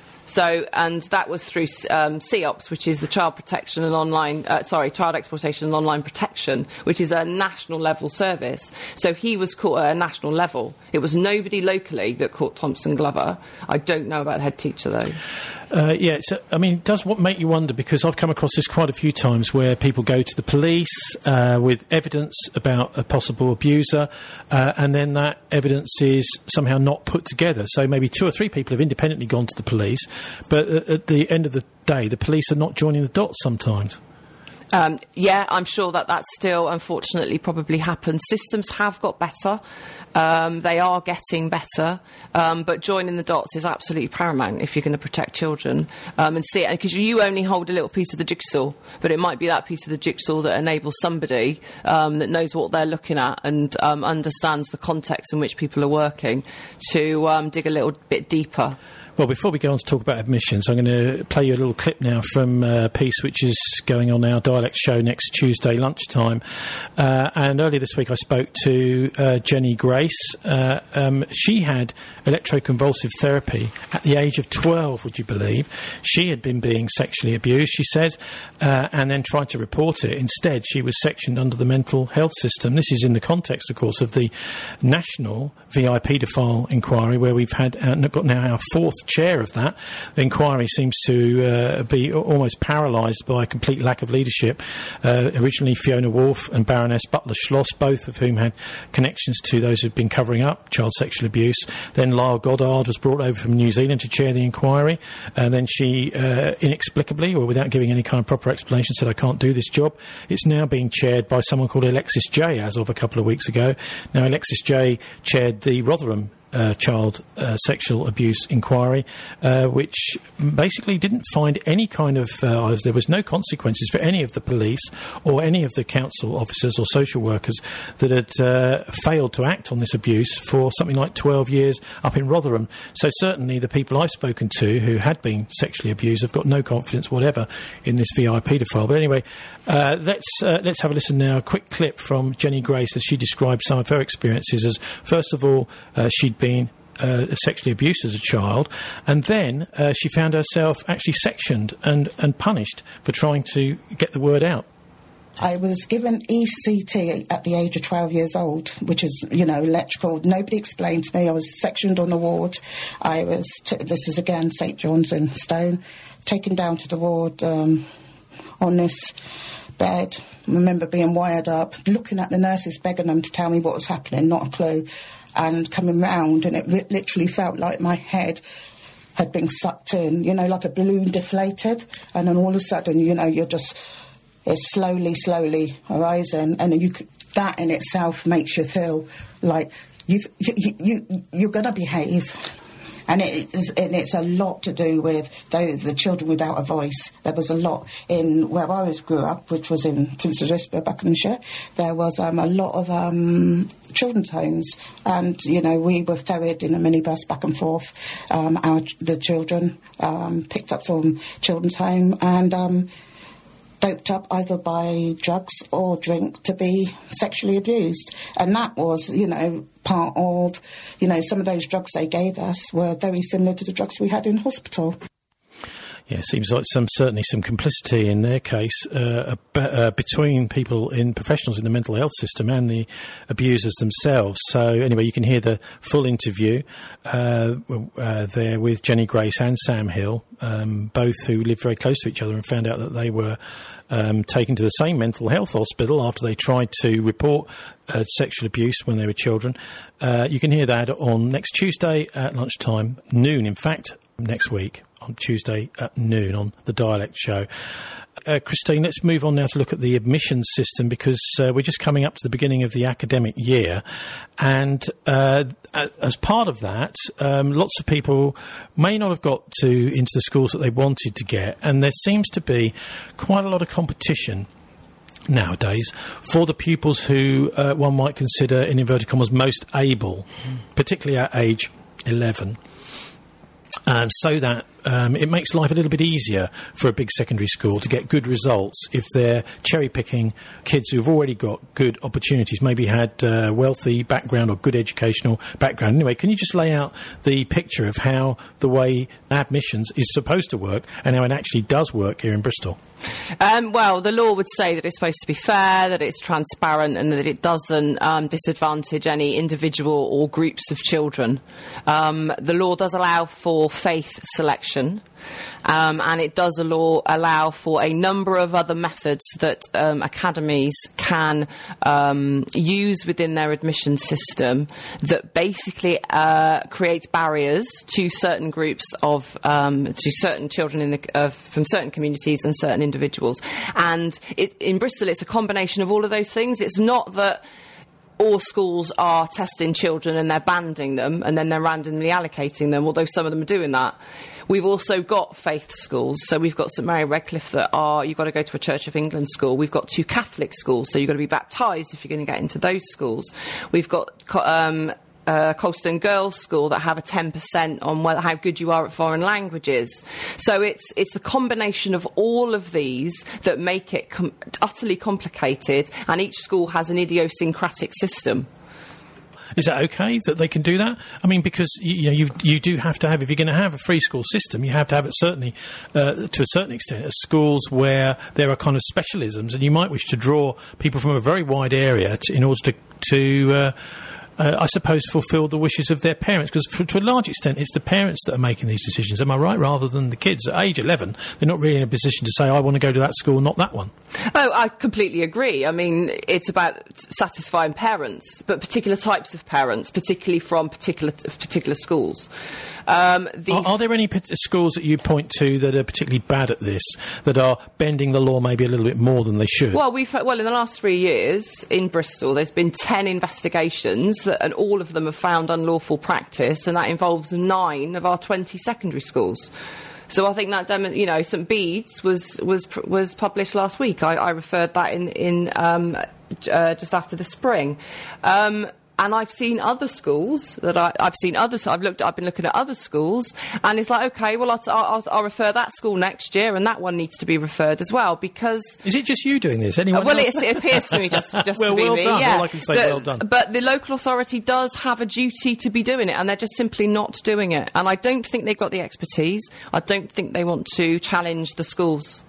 So, and that was through um, C O P S, which is the Child Protection and Online, uh, sorry, Child Exploitation and Online Protection, which is a national level service. So he was caught at a national level. It was nobody locally that caught Thompson Glover. I don't know about the head teacher, though. Uh, yeah, it's, uh, I mean, it does what make you wonder, because I've come across this quite a few times where people go to the police uh, with evidence about a possible abuser, uh, and then that evidence is somehow not put together. So maybe two or three people have independently gone to the police, but uh, at the end of the day, the police are not joining the dots sometimes. Um, yeah, I'm sure that that still, unfortunately, probably happens. Systems have got better. Um, they are getting better, um, but joining the dots is absolutely paramount if you're going to protect children um, and see it. Because you only hold a little piece of the jigsaw, but it might be that piece of the jigsaw that enables somebody um, that knows what they're looking at and um, understands the context in which people are working to um, dig a little bit deeper. Well, before we go on to talk about admissions, I'm going to play you a little clip now from uh, a piece which is going on our Dialect show next Tuesday lunchtime. Uh, and earlier this week I spoke to uh, Jenny Grace. Uh, um, she had electroconvulsive therapy at the age of twelve, would you believe? She had been being sexually abused, she says, uh, and then tried to report it. Instead, she was sectioned under the mental health system. This is in the context, of course, of the national V I paedophile inquiry, where we've had uh, got now our fourth chair of that. The inquiry seems to uh, be almost paralysed by a complete lack of leadership. Uh, originally Fiona Wolf and Baroness Butler-Schloss, both of whom had connections to those who'd been covering up child sexual abuse. Then Lyle Goddard was brought over from New Zealand to chair the inquiry, and then she uh, inexplicably, or without giving any kind of proper explanation, said, I can't do this job. It's now being chaired by someone called Alexis Jay as of a couple of weeks ago. Now, Alexis Jay chaired the Rotherham Uh, child uh, sexual abuse inquiry, uh, which basically didn't find any kind of, uh, there was no consequences for any of the police or any of the council officers or social workers that had uh, failed to act on this abuse for something like twelve years up in Rotherham. So certainly the people I've spoken to who had been sexually abused have got no confidence whatever in this V I paedophile. But anyway, uh, let's uh, let's have a listen now, a quick clip from Jenny Grace as she described some of her experiences as, first of all, uh, she'd been uh, sexually abused as a child, and then uh, she found herself actually sectioned and, and punished for trying to get the word out. I was given E C T at the age of twelve years old, which is, you know, electrical. Nobody explained to me. I was sectioned on the ward. I was, t- this is again St John's in Stone, taken down to the ward um, on this bed. I remember being wired up, looking at the nurses, begging them to tell me what was happening, not a clue, and coming round, and it li- literally felt like my head had been sucked in, you know, like a balloon deflated, and then all of a sudden, you know, you're just, it's slowly, slowly arising, and you c- that in itself makes you feel like you've, you, you, you, you're going to behave. And, it is, and it's a lot to do with the, the children without a voice. There was a lot in where I was grew up, which was in Prince Risborough, Buckinghamshire. There was um, a lot of um, children's homes, and, you know, we were ferried in a minibus back and forth, um, our, the children um, picked up from children's home and um, doped up either by drugs or drink to be sexually abused. And that was, you know, part of, you know, some of those drugs they gave us were very similar to the drugs we had in hospital. Yeah, it seems like some certainly some complicity in their case uh, uh, between people in professionals in the mental health system and the abusers themselves. So anyway, you can hear the full interview uh, uh, there with Jenny Grace and Sam Hill, um, both who lived very close to each other and found out that they were um, taken to the same mental health hospital after they tried to report uh, sexual abuse when they were children. Uh, you can hear that on next Tuesday at lunchtime, noon in fact, next week. On Tuesday at noon on the Dialect Show. Uh, Christine, let's move on now to look at the admissions system, because uh, we're just coming up to the beginning of the academic year, and uh, as part of that, um, lots of people may not have got to into the schools that they wanted to get, and there seems to be quite a lot of competition nowadays for the pupils who uh, one might consider, in inverted commas, most able, mm. particularly at age eleven. Um, so that um, it makes life a little bit easier for a big secondary school to get good results if they're cherry-picking kids who've already got good opportunities, maybe had uh, wealthy background or good educational background. Anyway, can you just lay out the picture of how the way admissions is supposed to work and how it actually does work here in Bristol? Um, well, the law would say that it's supposed to be fair, that it's transparent, and that it doesn't um, disadvantage any individual or groups of children. Um, the law does allow for faith selection, um, and it does allow, allow for a number of other methods that um, academies can um, use within their admission system that basically uh, create barriers to certain groups of, um, to certain children in the, uh, from certain communities and certain individuals. And it, in Bristol, it's a combination of all of those things. It's not that all schools are testing children and they're banding them and then they're randomly allocating them, although some of them are doing that. We've also got faith schools. So we've got St Mary Redcliffe that are, you've got to go to a Church of England school. We've got two Catholic schools, so you've got to be baptised if you're going to get into those schools. We've got um, uh, Colston Girls School that have a ten percent on whether, how good you are at foreign languages. So it's it's a combination of all of these that make it com- utterly complicated, and each school has an idiosyncratic system. Is that okay that they can do that? I mean, because you, you know you you do have to have, if you're going to have a free school system, you have to have it certainly uh, to a certain extent at schools where there are kind of specialisms, and you might wish to draw people from a very wide area to, in order to to. Uh, Uh, I suppose, fulfil the wishes of their parents, because to a large extent it's the parents that are making these decisions, am I right, rather than the kids. At age eleven, they're not really in a position to say, I want to go to that school, not that one. Oh, I completely agree. I mean, it's about satisfying parents, but particular types of parents, particularly from particular particular schools. Um, the are, are there any p- schools that you point to that are particularly bad at this, that are bending the law maybe a little bit more than they should? Well, we've well in the last three years in Bristol, there's been ten investigations, that, and all of them have found unlawful practice, and that involves nine of our twenty secondary schools. So I think that, you know, St Bede's was was was published last week. I, I referred that in in um, uh, just after the spring. Um, And I've seen other schools that I, I've seen others. I've looked. I've been looking at other schools, and it's like, okay, well, I'll, I'll, I'll refer that school next year, and that one needs to be referred as well, because is it just you doing this? Anyone? Uh, well, else? It, it appears to me just just well, to be well me. Done. Yeah, all I can say, but, well done. But the local authority does have a duty to be doing it, and they're just simply not doing it. And I don't think they've got the expertise. I don't think they want to challenge the schools.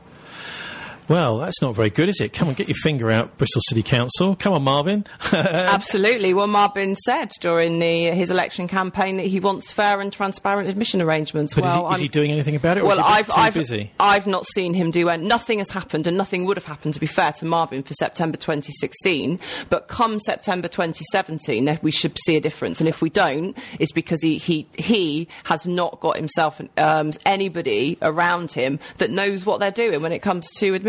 Well, that's not very good, is it? Come on, get your finger out, Bristol City Council. Come on, Marvin. Absolutely. Well, Marvin said during the, his election campaign that he wants fair and transparent admission arrangements. But well, is, he, is he doing anything about it, or well, is he I've, too I've, busy? I've not seen him do it. Nothing has happened, and nothing would have happened, to be fair to Marvin, for September twenty sixteen. But come September twenty seventeen, we should see a difference. And if we don't, it's because he, he, he has not got himself um, anybody around him that knows what they're doing when it comes to admission.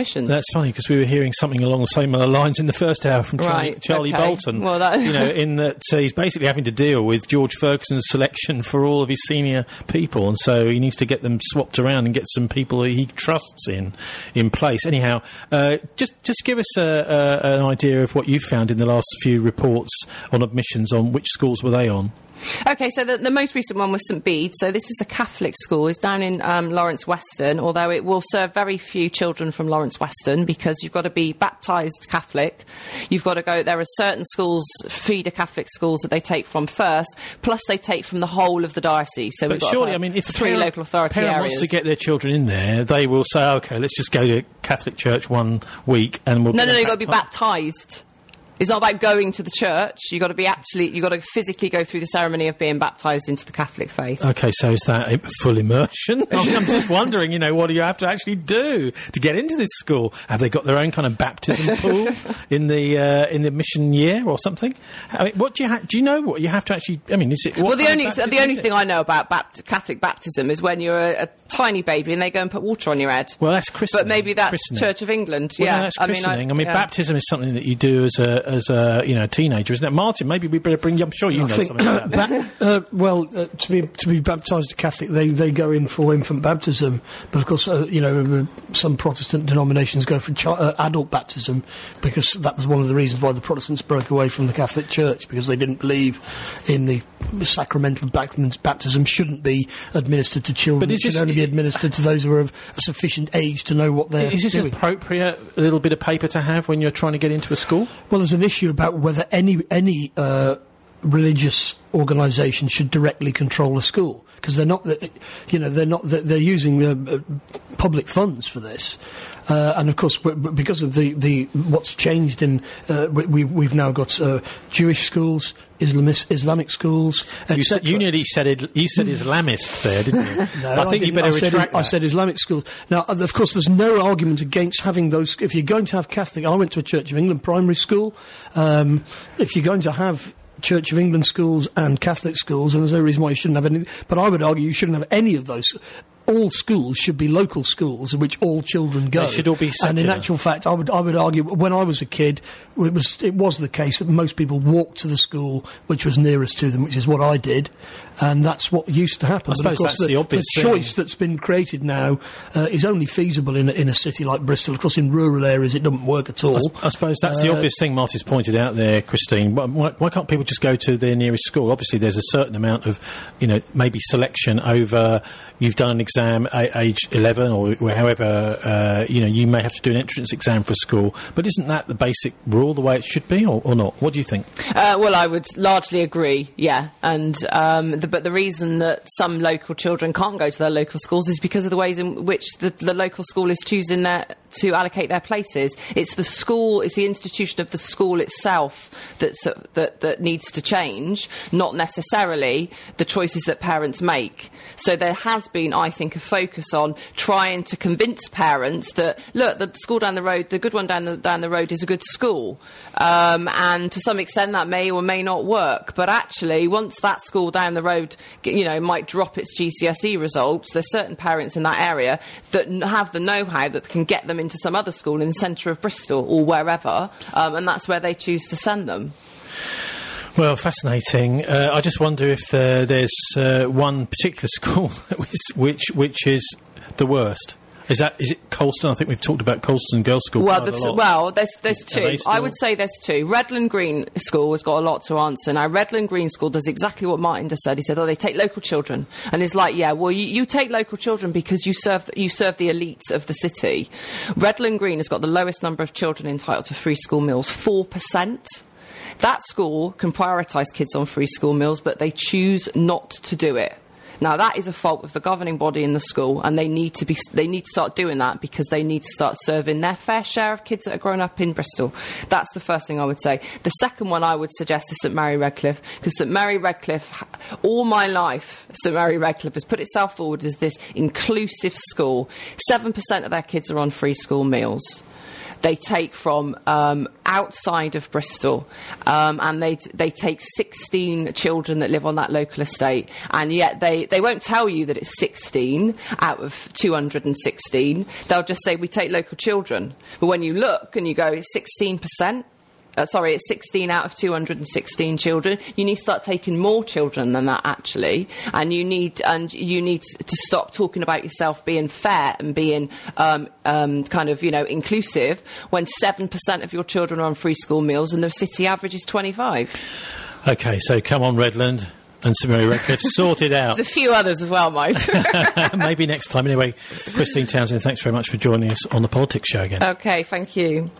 admissions. That's funny, because we were hearing something along the same lines in the first hour from Charlie, Right, Charlie okay. Bolton. Well, that- you know, in that uh, he's basically having to deal with George Ferguson's selection for all of his senior people, and so he needs to get them swapped around and get some people he trusts in in place. Anyhow, uh, just just give us a, a, an idea of what you've found in the last few reports on admissions. On which schools were they on? Okay, so the, the most recent one was St Bede's. So this is a Catholic school. It's down in um, Lawrence Weston, although it will serve very few children from Lawrence Weston because you've got to be baptised Catholic. You've got to go... There are certain schools, feeder Catholic schools, that they take from first, plus they take from the whole of the diocese. So But we've got surely, about I mean, if three parent, local authority parent areas. wants to get their children in there, they will say, OK, let's just go to Catholic church one week and we'll... No, get no, no, them you've got to be baptised. baptised. It's not about going to the church. You've got to be absolutely... You've got to physically go through the ceremony of being baptised into the Catholic faith. OK, so is that a full immersion? I mean, I'm just wondering, you know, what do you have to actually do to get into this school? Have they got their own kind of baptism pool in the uh, in the mission year or something? I mean, what do you ha- do? You know what you have to actually? I mean, is it? What Well, the kind only of so the baptism only is it? thing I know about bapt- Catholic baptism is when you're a, a tiny baby and they go and put water on your head. Well, that's christening. But maybe that's Christening. Church of England. Well, yeah, no, that's I mean, christening. I mean, yeah. baptism is something that you do as a as a you know teenager, isn't it? Martin, maybe we better bring you. I'm sure you I know think something about that. ba- uh, well, uh, to be to be baptised Catholic, they, they go in for infant baptism, but of course, uh, you know, uh, some Protestant denominations go for chi- uh, adult baptism because that was one of the reasons why the Protestants broke away from the Catholic Church, because they didn't believe in the sacrament of baptism. Baptism shouldn't be administered to children; But it is should this- only be administered to those who are of a sufficient age to know what they're Is this doing. appropriate? A little bit of paper to have when you're trying to get into a school? Well, there's an issue about whether any any uh, religious organisation should directly control a school, because they're not, the- you know, they're not, they're, they're using uh, uh, public funds for this. Uh, and of course, w- w- because of the, the what's changed in, uh, we, we- we've now got uh, Jewish schools, Islamist, Islamic schools, You, et said, cetera. you nearly said it, you said Islamist there, didn't you? No, I think you didn't. better I said, retract I that. said Islamic schools. Now, uh, of course, there's no argument against having those. If you're going to have Catholic, I went to a Church of England primary school. Um, if you're going to have Church of England schools and Catholic schools, and there's no reason why you shouldn't have any. But I would argue you shouldn't have any of those. All schools should be local schools in which all children go. They should all be And in secular. actual fact, I would I would argue when I was a kid, it was it was the case that most people walked to the school which was nearest to them, which is what I did, and that's what used to happen. I But of suppose course, that's the obvious the thing. choice that's been created now uh, is only feasible in a, in a city like Bristol. Of course, in rural areas it doesn't work at all. I, s- I suppose that's the Uh, obvious thing Marty's pointed out there, Christine. Why, why, why can't people just go to their nearest school? Obviously, there's a certain amount of, you know, maybe selection over. You've done an exam at age eleven, or wh- however, uh, you know, you may have to do an entrance exam for a school. But isn't that the basic rule, the way it should be, or, or not? What do you think? Uh, well, I would largely agree, yeah. And um, the, but the reason that some local children can't go to their local schools is because of the ways in which the, the local school is choosing their, to allocate their places. It's the school, it's the institution of the school itself that's, uh, that that needs to change, not necessarily the choices that parents make. So there has been, I think, a focus on trying to convince parents that, look, the school down the road, the good one down the, down the road is a good school. Um, and to some extent that may or may not work. But actually, once that school down the road, you know, might drop its G C S E results, there's certain parents in that area that n- have the know-how that can get them into some other school in the centre of Bristol or wherever, um, and that's where they choose to send them. Well, fascinating. Uh, I just wonder if uh, there's uh, one particular school that was, which which is the worst. Is that is it Colston? I think we've talked about Colston Girls' School. Well, quite a there's, lot. well, there's there's Are they two. still- I would say there's two. Redland Green School has got a lot to answer. Now, Redland Green School does exactly what Martin just said. He said, "Oh, they take local children," and it's like, yeah, well, you, you take local children because you serve you serve the elites of the city. Redland Green has got the lowest number of children entitled to free school meals, four percent. That school can prioritise kids on free school meals, but they choose not to do it. Now, that is a fault of the governing body in the school, and they need to be they need to start doing that because they need to start serving their fair share of kids that are grown up in Bristol. That's the first thing I would say. The second one I would suggest is St Mary Redcliffe, because St Mary Redcliffe, all my life, St Mary Redcliffe has put itself forward as this inclusive school. Seven percent of their kids are on free school meals. they take from um, outside of Bristol, um, and they they take sixteen children that live on that local estate, and yet they, they won't tell you that it's sixteen out of two hundred sixteen. They'll just say, we take local children. But when you look and you go, it's sixteen percent. Uh, sorry, it's sixteen out of two hundred sixteen children. You need to start taking more children than that, actually, and you need and you need to stop talking about yourself being fair and being um, um, kind of, you know, inclusive when seven percent of your children are on free school meals and the city average is twenty-five. Okay, so come on, Redland and Sir Mary Redcliffe, sort it out. There's a few others as well, mate. Maybe next time. Anyway, Christine Townsend, thanks very much for joining us on the Politics Show again. Okay, thank you.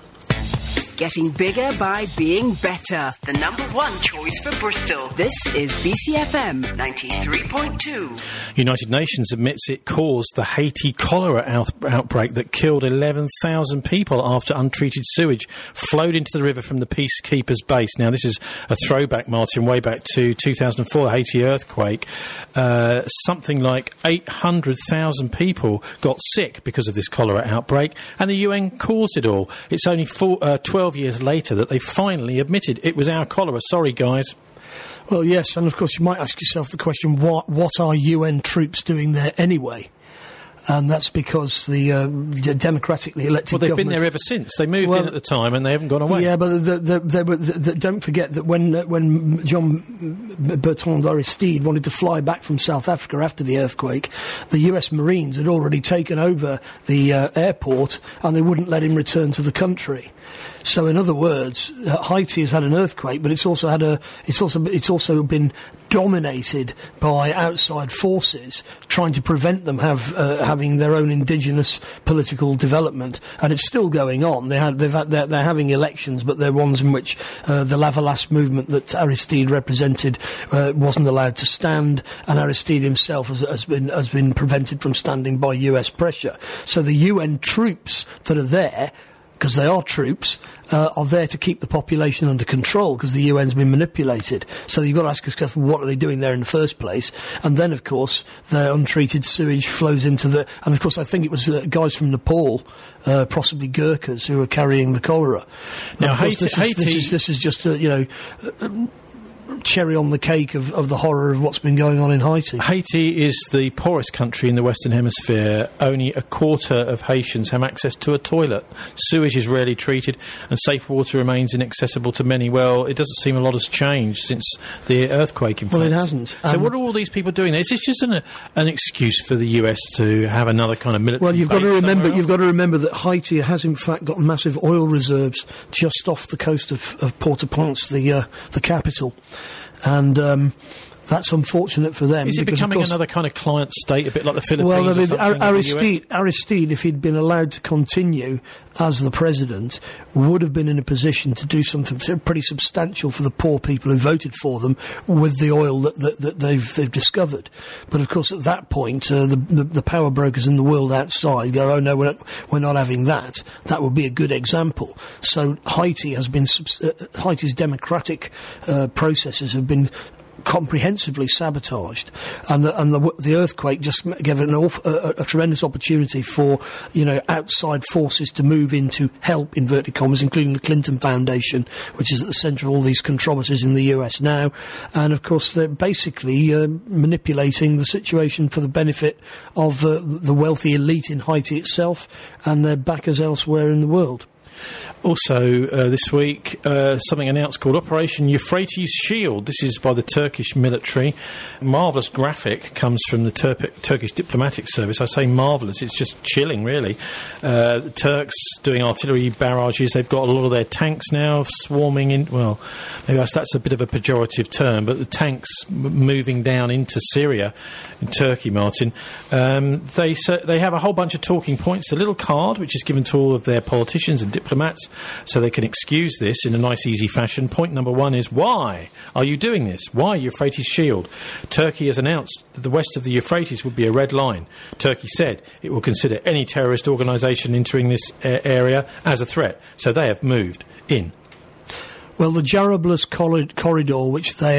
Getting bigger by being better. The number one choice for Bristol. This is B C F M ninety-three point two. United Nations admits it caused the Haiti cholera out- outbreak that killed eleven thousand people after untreated sewage flowed into the river from the Peacekeepers base. Now, this is a throwback, Martin, way back to two thousand four, the Haiti earthquake. Uh, something like eight hundred thousand people got sick because of this cholera outbreak, and the U N caused it all. It's only four, uh, twelve years later that they finally admitted it was our cholera. Sorry, guys. Well, yes, and of course you might ask yourself the question, what, what are U N troops doing there anyway? And that's because the uh, democratically elected Well, they've government... been there ever since. They moved well, in at the time and they haven't gone away. Yeah, but the, the, they were, the, the, don't forget that when uh, when John Bertrand Aristide wanted to fly back from South Africa after the earthquake, the U S Marines had already taken over the uh, airport and they wouldn't let him return to the country. So, in other words, uh, Haiti has had an earthquake, but it's also had a. It's also it's also been dominated by outside forces trying to prevent them have uh, having their own indigenous political development, and it's still going on. They had they've had they're, they're having elections, but they're ones in which uh, the Lavalas movement that Aristide represented uh, wasn't allowed to stand, and Aristide himself has, has been has been prevented from standing by U S pressure. So the U N troops that are there, because they are troops, uh, are there to keep the population under control because the U N's been manipulated. So you've got to ask yourself, what are they doing there in the first place? And then, of course, their untreated sewage flows into the... And, of course, I think it was uh, guys from Nepal, uh, possibly Gurkhas, who were carrying the cholera. Now, Haiti, this, Haiti... is, this, is, this is just, uh, you know... Uh, cherry on the cake of, of the horror of what's been going on in Haiti. Haiti is the poorest country in the Western Hemisphere. Only a quarter of Haitians have access to a toilet. Sewage is rarely treated and safe water remains inaccessible to many. Well, it doesn't seem a lot has changed since the earthquake, in Well, fact. it hasn't. So Um, what are all these people doing? Is this just an, an excuse for the U S to have another kind of military Well, you've got base to remember. somewhere You've got to remember that Haiti has, in fact, got massive oil reserves just off the coast of, of Port-au-Prince, the uh, the capital, and um, that's unfortunate for them. Is it because, of becoming course, another kind of client state, a bit like the Philippines? Well, I or mean, something Ar- of the U S? Aristide, Aristide, if he'd been allowed to continue as the president, would have been in a position to do something pretty substantial for the poor people who voted for them with the oil that, that, that they've they've discovered. But of course, at that point, uh, the, the the power brokers in the world outside go, "Oh no, we're not, we're not having that." That would be a good example. So Haiti has been subs- uh, Haiti's democratic uh, processes have been comprehensively sabotaged, and the, and the, the earthquake just gave an awf- a, a tremendous opportunity for, you know, outside forces to move in to help, inverted commas, including the Clinton Foundation, which is at the centre of all these controversies in the U S now, and of course they're basically uh, manipulating the situation for the benefit of uh, the wealthy elite in Haiti itself and their backers elsewhere in the world. Also, uh, this week, uh, something announced called Operation Euphrates Shield. This is by the Turkish military. Marvellous graphic comes from the Tur- Turkish diplomatic service. I say marvellous, it's just chilling, really. Uh, the Turks doing artillery barrages. They've got a lot of their tanks now swarming in. Well, maybe that's, that's a bit of a pejorative term, but the tanks m- moving down into Syria, in Turkey, Martin. Um, they, so they have a whole bunch of talking points. A little card, which is given to all of their politicians and diplomats, so they can excuse this in a nice, easy fashion. Point number one is, why are you doing this? Why Euphrates Shield? Turkey has announced that the west of the Euphrates would be a red line. Turkey said it will consider any terrorist organisation entering this uh, area as a threat, so they have moved in. Well, the Jarablus corridor, which they are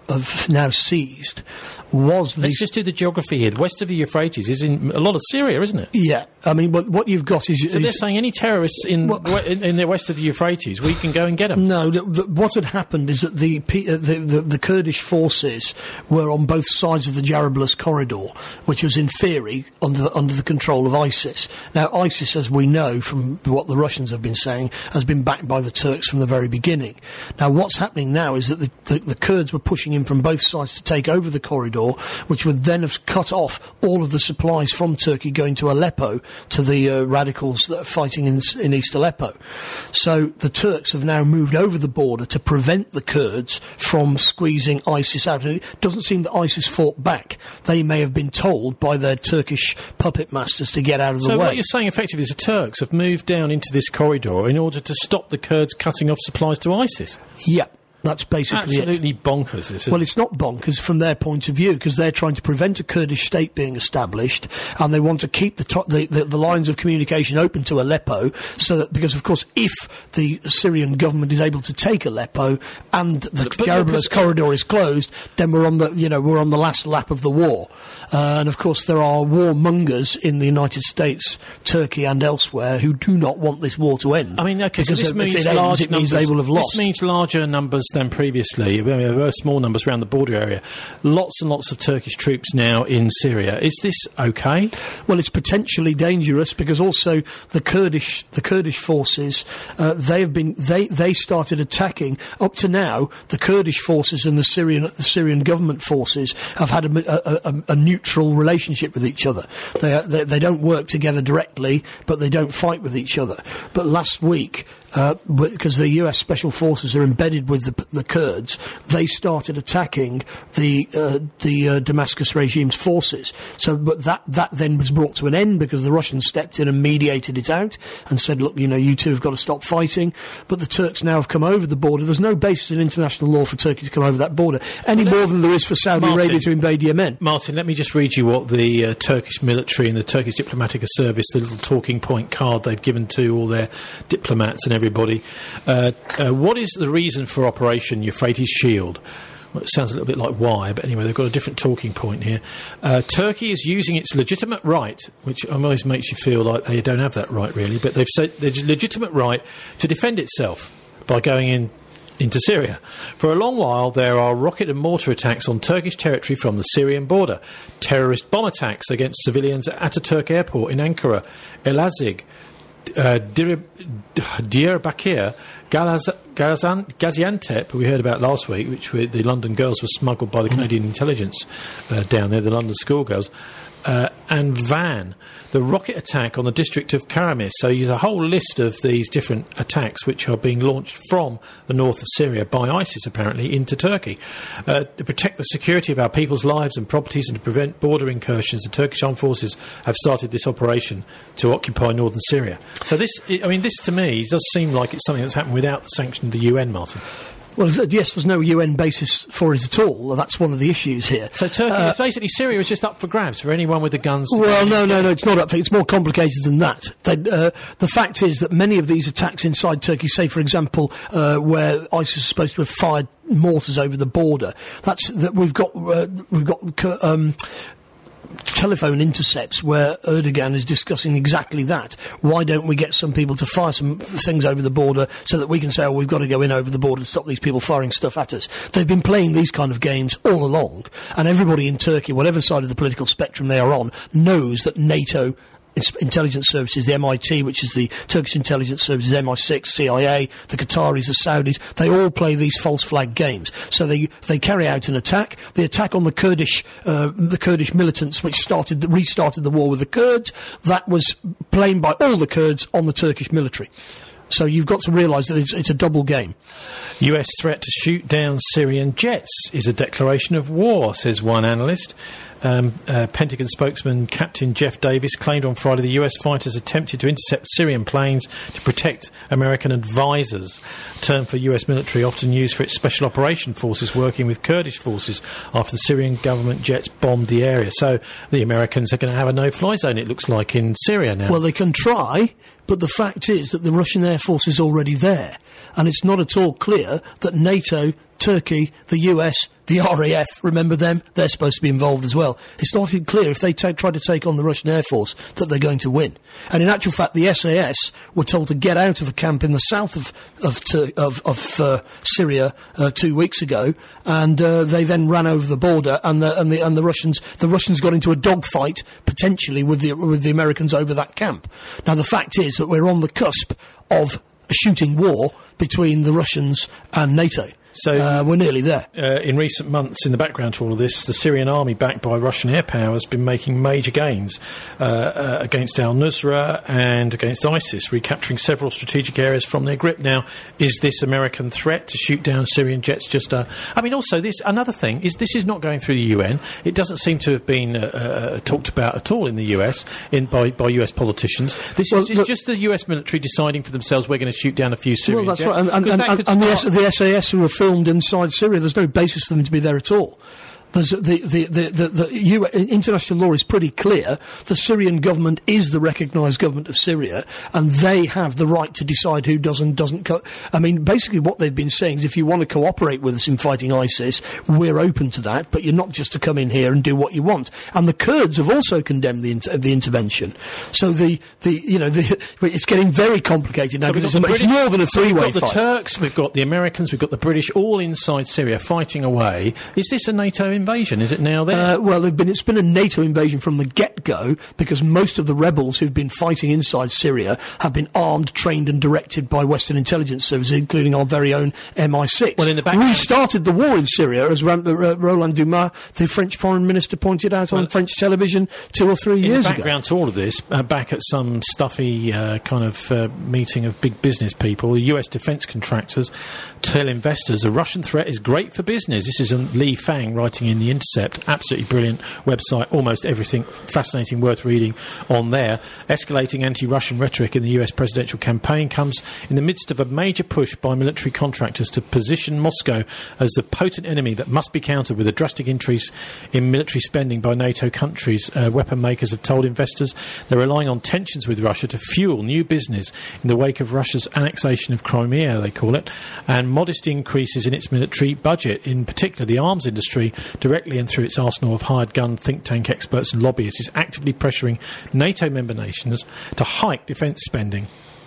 have now seized was the... Let's just do the geography here. West of the Euphrates is in a lot of Syria, isn't it? Yeah. I mean, what, what you've got is... So is they're saying any terrorists in, well, in, in the west of the Euphrates, we can go and get them. No, the, the, what had happened is that the, P, uh, the, the the Kurdish forces were on both sides of the Jarablus corridor, which was in theory under the, under the control of ISIS. Now, ISIS, as we know from what the Russians have been saying, has been backed by the Turks from the very beginning. Now, what's happening now is that the, the, the Kurds were pushing in from both sides to take over the corridor, which would then have cut off all of the supplies from Turkey going to Aleppo, to the uh, radicals that are fighting in, in East Aleppo. So the Turks have now moved over the border to prevent the Kurds from squeezing ISIS out. And it doesn't seem that ISIS fought back. They may have been told by their Turkish puppet masters to get out of so the way. So what you're saying effectively is the Turks have moved down into this corridor in order to stop the Kurds cutting off supplies to ISIS? Yeah. That's basically Absolutely it. bonkers, this, well, it's not bonkers from their point of view, because they're trying to prevent a Kurdish state being established, and they want to keep the, to- the, the, the lines of communication open to Aleppo, so that, because, of course, if the Syrian government is able to take Aleppo and the Jarablus corridor is closed, then we're on the, you know, we're on the last lap of the war. Uh, and, of course, there are warmongers in the United States, Turkey and elsewhere who do not want this war to end. I mean, okay, so this if means it ends, large it means numbers, they will have lost. This means larger numbers than previously. I mean, there were small numbers around the border area. Lots and lots of Turkish troops now in Syria. Is this okay? Well, it's potentially dangerous, because also the Kurdish the Kurdish forces uh, they have been they they started attacking. Up to now, the Kurdish forces and the Syrian the Syrian government forces have had a, a, a, a neutral relationship with each other. They, are, they they don't work together directly, but they don't fight with each other. But last week, Uh, because the U S Special Forces are embedded with the, the Kurds, they started attacking the uh, the uh, Damascus regime's forces. So, but that that then was brought to an end because the Russians stepped in and mediated it out and said, look, you know, you two have got to stop fighting. But the Turks now have come over the border. There's no basis in international law for Turkey to come over that border, any well, more than there is for Saudi Martin, Arabia to invade Yemen. Martin, let me just read you what the uh, Turkish military and the Turkish diplomatic service, the little talking point card they've given to all their diplomats and everybody. Uh, uh, what is the reason for Operation Euphrates Shield? Well, it sounds a little bit like why, but anyway, they've got a different talking point here. Uh, Turkey is using its legitimate right, which almost makes you feel like they don't have that right, really, but they've said their legitimate right to defend itself by going in into Syria. For a long while, there are rocket and mortar attacks on Turkish territory from the Syrian border, terrorist bomb attacks against civilians at Ataturk Airport in Ankara, Elazig, Uh, Diyarbakir, Galaz- Gazan- Gaziantep, we heard about last week, which were, the London girls were smuggled by the Canadian intelligence uh, down there, the London schoolgirls, uh, and Van, the rocket attack on the district of Karamis. So there's a whole list of these different attacks which are being launched from the north of Syria by ISIS, apparently, into Turkey. Uh, to protect the security of our people's lives and properties and to prevent border incursions, the Turkish armed forces have started this operation to occupy northern Syria. So this, I mean, this to me does seem like it's something that's happened without the sanction of the U N, Martin. Well, yes, there's no U N basis for it at all. That's one of the issues here. So Turkey, uh, basically Syria is just up for grabs for anyone with the guns. Well, no, no, no, it's not up for. It's more complicated than that. They, uh, the fact is that many of these attacks inside Turkey, say, for example, uh, where ISIS is supposed to have fired mortars over the border, that's that we've got uh, we've got. Um, telephone intercepts where Erdogan is discussing exactly that. Why don't we get some people to fire some things over the border so that we can say, oh, we've got to go in over the border to stop these people firing stuff at us? They've been playing these kind of games all along, and everybody in Turkey, whatever side of the political spectrum they are on, knows that NATO intelligence services, the M I T, which is the Turkish intelligence services, M I six, C I A, the Qataris, the Saudis, they all play these false flag games. So they they carry out an attack. The attack on the Kurdish uh, the Kurdish militants, which started the, restarted the war with the Kurds, that was blamed by all the Kurds on the Turkish military. So you've got to realise that it's, it's a double game. U S threat to shoot down Syrian jets is a declaration of war, says one analyst. Um, uh, Pentagon spokesman Captain Jeff Davis claimed on Friday the U S fighters attempted to intercept Syrian planes to protect American advisors, a term for U S military often used for its special operation forces working with Kurdish forces after the Syrian government jets bombed the area. So the Americans are going to have a no-fly zone, it looks like, in Syria now. Well, they can try, but the fact is that the Russian Air Force is already there, and it's not at all clear that NATO Turkey, the U S, the R A F, remember them? They're supposed to be involved as well. It's not even clear if they ta- try to take on the Russian Air Force that they're going to win. And in actual fact, the S A S were told to get out of a camp in the south of of, Tur- of, of uh, Syria uh, two weeks ago, and uh, they then ran over the border, and the and the and the Russians the Russians got into a dogfight potentially with the with the Americans over that camp. Now the fact is that we're on the cusp of a shooting war between the Russians and NATO. So uh, we're nearly there. Uh, in recent months, in the background to all of this, the Syrian army, backed by Russian air power, has been making major gains uh, uh, against al-Nusra and against ISIS, recapturing several strategic areas from their grip. Now, is this American threat to shoot down Syrian jets just a... I mean, also, this another thing is this is not going through the U N. It doesn't seem to have been uh, uh, talked about at all in the U S in, by, by U S politicians. This well, is it's just the U S military deciding for themselves we're going to shoot down a few Syrian well, that's jets. Right. And, and, and, that and the, S- the S A S who were filmed inside Syria, there's no basis for them to be there at all. There's the, the, the, the, the U- international law is pretty clear. The Syrian government is the recognised government of Syria, and they have the right to decide who does and doesn't. Co- I mean, basically what they've been saying is if you want to cooperate with us in fighting ISIS, we're open to that, but you're not just to come in here and do what you want. And the Kurds have also condemned the, inter- the intervention. So the, the you know, the, it's getting very complicated now because so it's, it's more than a three-way fight. We've got the Turks, we've got the Americans, we've got the British, all inside Syria fighting away. Is this a NATO invasion? Is it now there? Uh, well, been, it's been a NATO invasion from the get-go because most of the rebels who've been fighting inside Syria have been armed, trained and directed by Western intelligence services, including our very own M I six. Well, in the we started the war in Syria, as Ram- uh, Roland Dumas, the French foreign minister, pointed out well, on French television two or three years ago. In the background ago. to all of this, uh, back at some stuffy uh, kind of uh, meeting of big business people, U S defence contractors tell investors a Russian threat is great for business. This is um, Li Fang writing in The Intercept. Absolutely brilliant website. Almost everything fascinating, worth reading on there. Escalating anti-Russian rhetoric in the U S presidential campaign comes in the midst of a major push by military contractors to position Moscow as the potent enemy that must be countered with a drastic increase in military spending by NATO countries. Uh, weapon makers have told investors they're relying on tensions with Russia to fuel new business in the wake of Russia's annexation of Crimea, they call it, and modest increases in its military budget, in particular the arms industry, directly and through its arsenal of hired gun think tank experts and lobbyists, is actively pressuring NATO member nations to hike defence spending,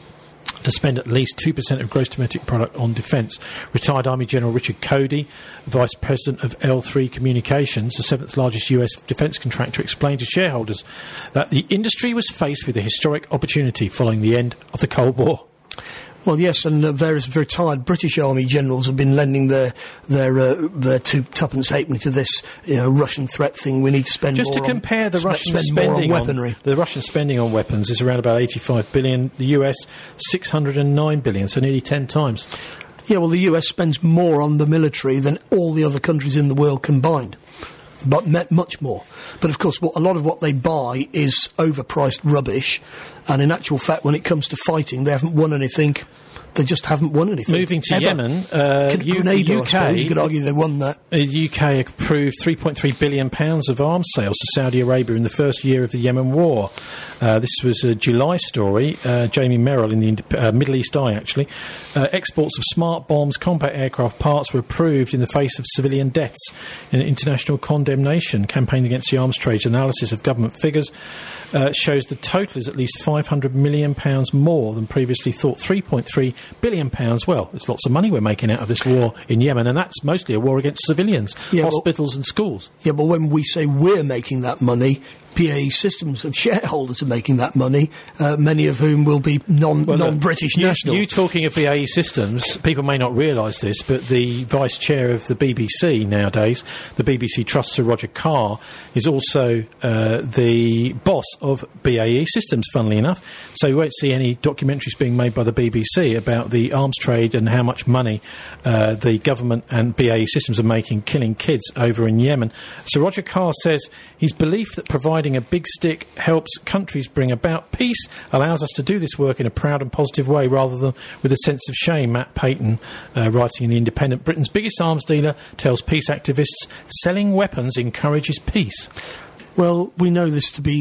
to spend at least two percent of gross domestic product on defence. Retired Army General Richard Cody, Vice President of L three Communications, the seventh largest U S defence contractor, explained to shareholders that the industry was faced with a historic opportunity following the end of the Cold War. Well, yes, and uh, various retired British Army generals have been lending their their uh, their two tuppence halfpenny to this, you know, Russian threat thing. We need to spend just more to compare on, the sp- Russian spend spending more on weaponry. On, the Russian spending on weapons is around about eighty-five billion. The U S six hundred nine billion, so nearly ten times. Yeah, well, the U S spends more on the military than all the other countries in the world combined. But much more. But of course, what, a lot of what they buy is overpriced rubbish, and in actual fact, when it comes to fighting, they haven't won anything. They just haven't won anything. Moving to ever. Yemen, uh, U- Grenada, U K, I suppose you could argue they won that. The U K approved three point three billion pounds of arms sales to Saudi Arabia in the first year of the Yemen war. Uh, this was a July story. Uh, Jamie Merrill in the uh, Middle East Eye, actually. Uh, exports of smart bombs, combat aircraft parts were approved in the face of civilian deaths in an international condemnation. Campaign Against the Arms Trade analysis of government figures uh, shows the total is at least five hundred million pounds more than previously thought. three point three billion pounds. Well, there's lots of money we're making out of this war in Yemen, and that's mostly a war against civilians, yeah, hospitals well, and schools. Yeah, but when we say we're making that money, B A E Systems and shareholders are making that money, uh, many of whom will be non, well, non-British you, nationals. You talking of B A E Systems, people may not realise this, but the vice chair of the B B C nowadays, the B B C Trust, Sir Roger Carr, is also uh, the boss of B A E Systems, funnily enough. So you won't see any documentaries being made by the B B C about the arms trade and how much money uh, the government and B A E Systems are making killing kids over in Yemen. Sir Roger Carr says his belief that providing a big stick helps countries bring about peace allows us to do this work in a proud and positive way rather than with a sense of shame. Matt Payton, uh, writing in The Independent, Britain's biggest arms dealer, tells peace activists selling weapons encourages peace. Well, we know this to be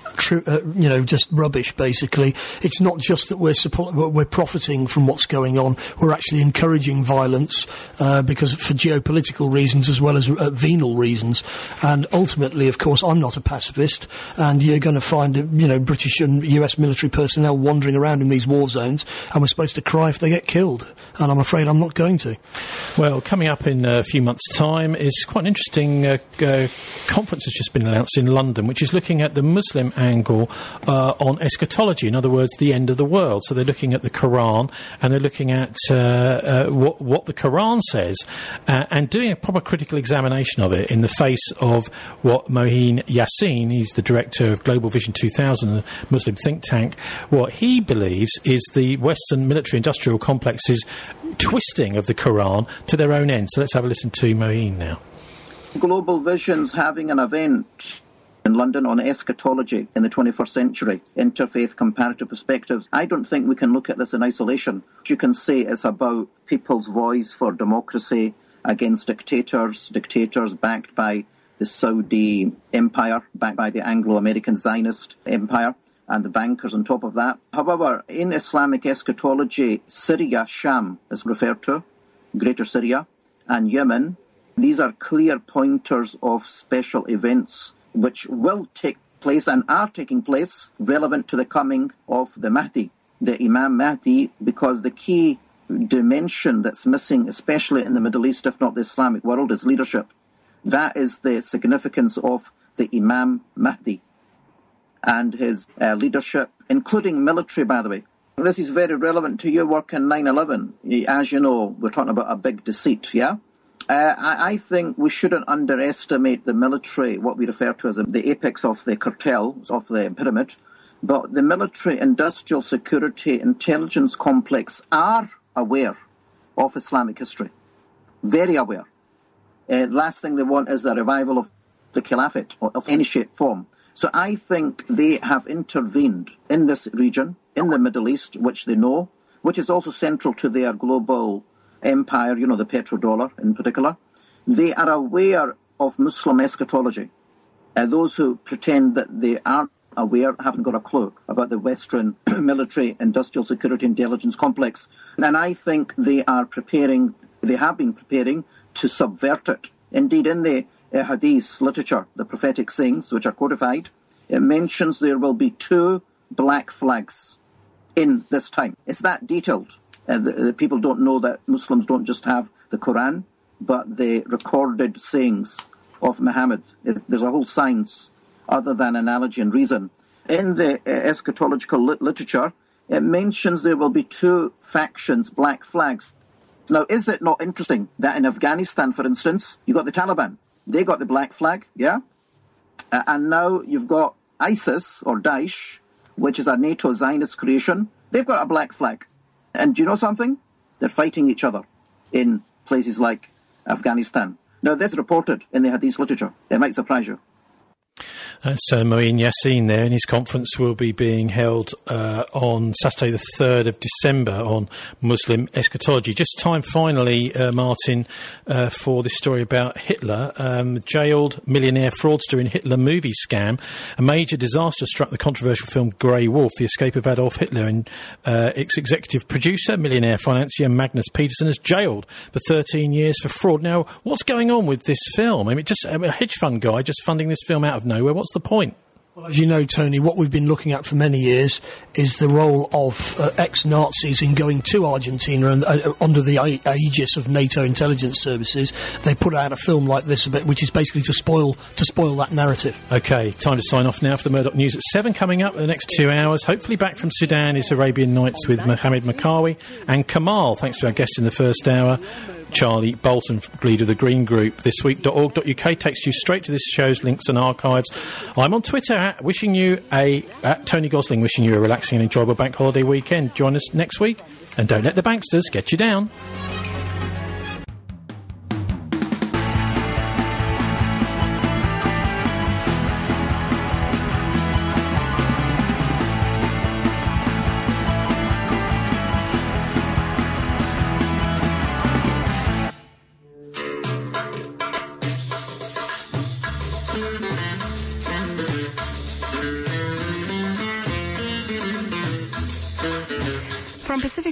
True, uh, you know, just rubbish. Basically, it's not just that we're suppo- we're profiting from what's going on. We're actually encouraging violence uh, because for geopolitical reasons as well as uh, venal reasons. And ultimately, of course, I'm not a pacifist, and you're going to find you know British and U S military personnel wandering around in these war zones, and we're supposed to cry if they get killed. And I'm afraid I'm not going to. Well, coming up in a few months' time is quite an interesting uh, uh, conference that's just been announced in London, which is looking at the Muslim angle uh, on eschatology, in other words, the end of the world. So they're looking at the Quran, and they're looking at uh, uh, what, what the Quran says, uh, and doing a proper critical examination of it in the face of what Mohin Yassin, he's the director of Global Vision two thousand, a Muslim think tank, what he believes is the Western military-industrial complex's twisting of the Quran to their own end. So let's have a listen to Mohin now. Global Vision's having an event in London on eschatology in the twenty-first century, interfaith comparative perspectives. I don't think we can look at this in isolation. You can say it's about people's voice for democracy against dictators, dictators backed by the Saudi empire, backed by the Anglo-American Zionist empire, and the bankers on top of that. However, in Islamic eschatology, Syria, Sham is referred to, Greater Syria, and Yemen. These are clear pointers of special events which will take place and are taking place relevant to the coming of the Mahdi, the Imam Mahdi, because the key dimension that's missing, especially in the Middle East, if not the Islamic world, is leadership. That is the significance of the Imam Mahdi and his uh, leadership, including military, by the way. This is very relevant to your work in nine eleven. As you know, we're talking about a big deceit, yeah? Uh, I, I think we shouldn't underestimate the military, what we refer to as the apex of the cartel, of the pyramid. But the military, industrial, security, intelligence complex are aware of Islamic history. Very aware. Uh, last thing they want is the revival of the caliphate, or of any shape, form. So I think they have intervened in this region, in the Middle East, which they know, which is also central to their global empire, you know, the petrodollar in particular. They are aware of Muslim eschatology. Uh, those who pretend that they aren't aware haven't got a clue about the Western military, industrial, security, intelligence complex. And I think they are preparing, they have been preparing to subvert it. Indeed, in the uh, Hadith literature, the prophetic sayings, which are codified, it mentions there will be two black flags in this time. It's that detailed. Uh, the, the people don't know that Muslims don't just have the Quran, but the recorded sayings of Muhammad. It, there's a whole science other than analogy and reason. In the uh, eschatological lit- literature, it mentions there will be two factions, black flags. Now, is it not interesting that in Afghanistan, for instance, you've got the Taliban. They got the black flag, yeah? Uh, and now you've got ISIS, or Daesh, which is a NATO Zionist creation. They've got a black flag. And do you know something? They're fighting each other in places like Afghanistan. Now, this is reported in the Hadith literature. It might surprise you. That's uh, Mohin Yassin there, and his conference will be being held uh, on Saturday the third of December on Muslim eschatology. Just time finally, uh, Martin, uh, for this story about Hitler. Um, jailed millionaire fraudster in Hitler movie scam. A major disaster struck the controversial film Grey Wolf, the escape of Adolf Hitler, and uh, its executive producer, millionaire financier Magnus Peterson, is jailed for thirteen years for fraud. Now, what's going on with this film? I mean, just a hedge fund guy just funding this film out of nowhere. What's the point? Well, as you know, Tony, what we've been looking at for many years is the role of uh, ex-Nazis in going to Argentina and uh, under the a- aegis of NATO intelligence services. They put out a film like this, a bit, which is basically to spoil to spoil that narrative. OK, time to sign off now for the Murdoch News at seven. Coming up in the next two hours, hopefully back from Sudan, is Arabian Nights with Mohammed Makawi and Kamal. Thanks to our guest in the first hour, Charlie Bolton, leader of the Green Group. Thisweek dot org dot U K takes you straight to this show's links and archives. I'm on Twitter at wishing you a at Tony Gosling, wishing you a relaxing and enjoyable bank holiday weekend. Join us next week, and don't let the banksters get you down. Thank you.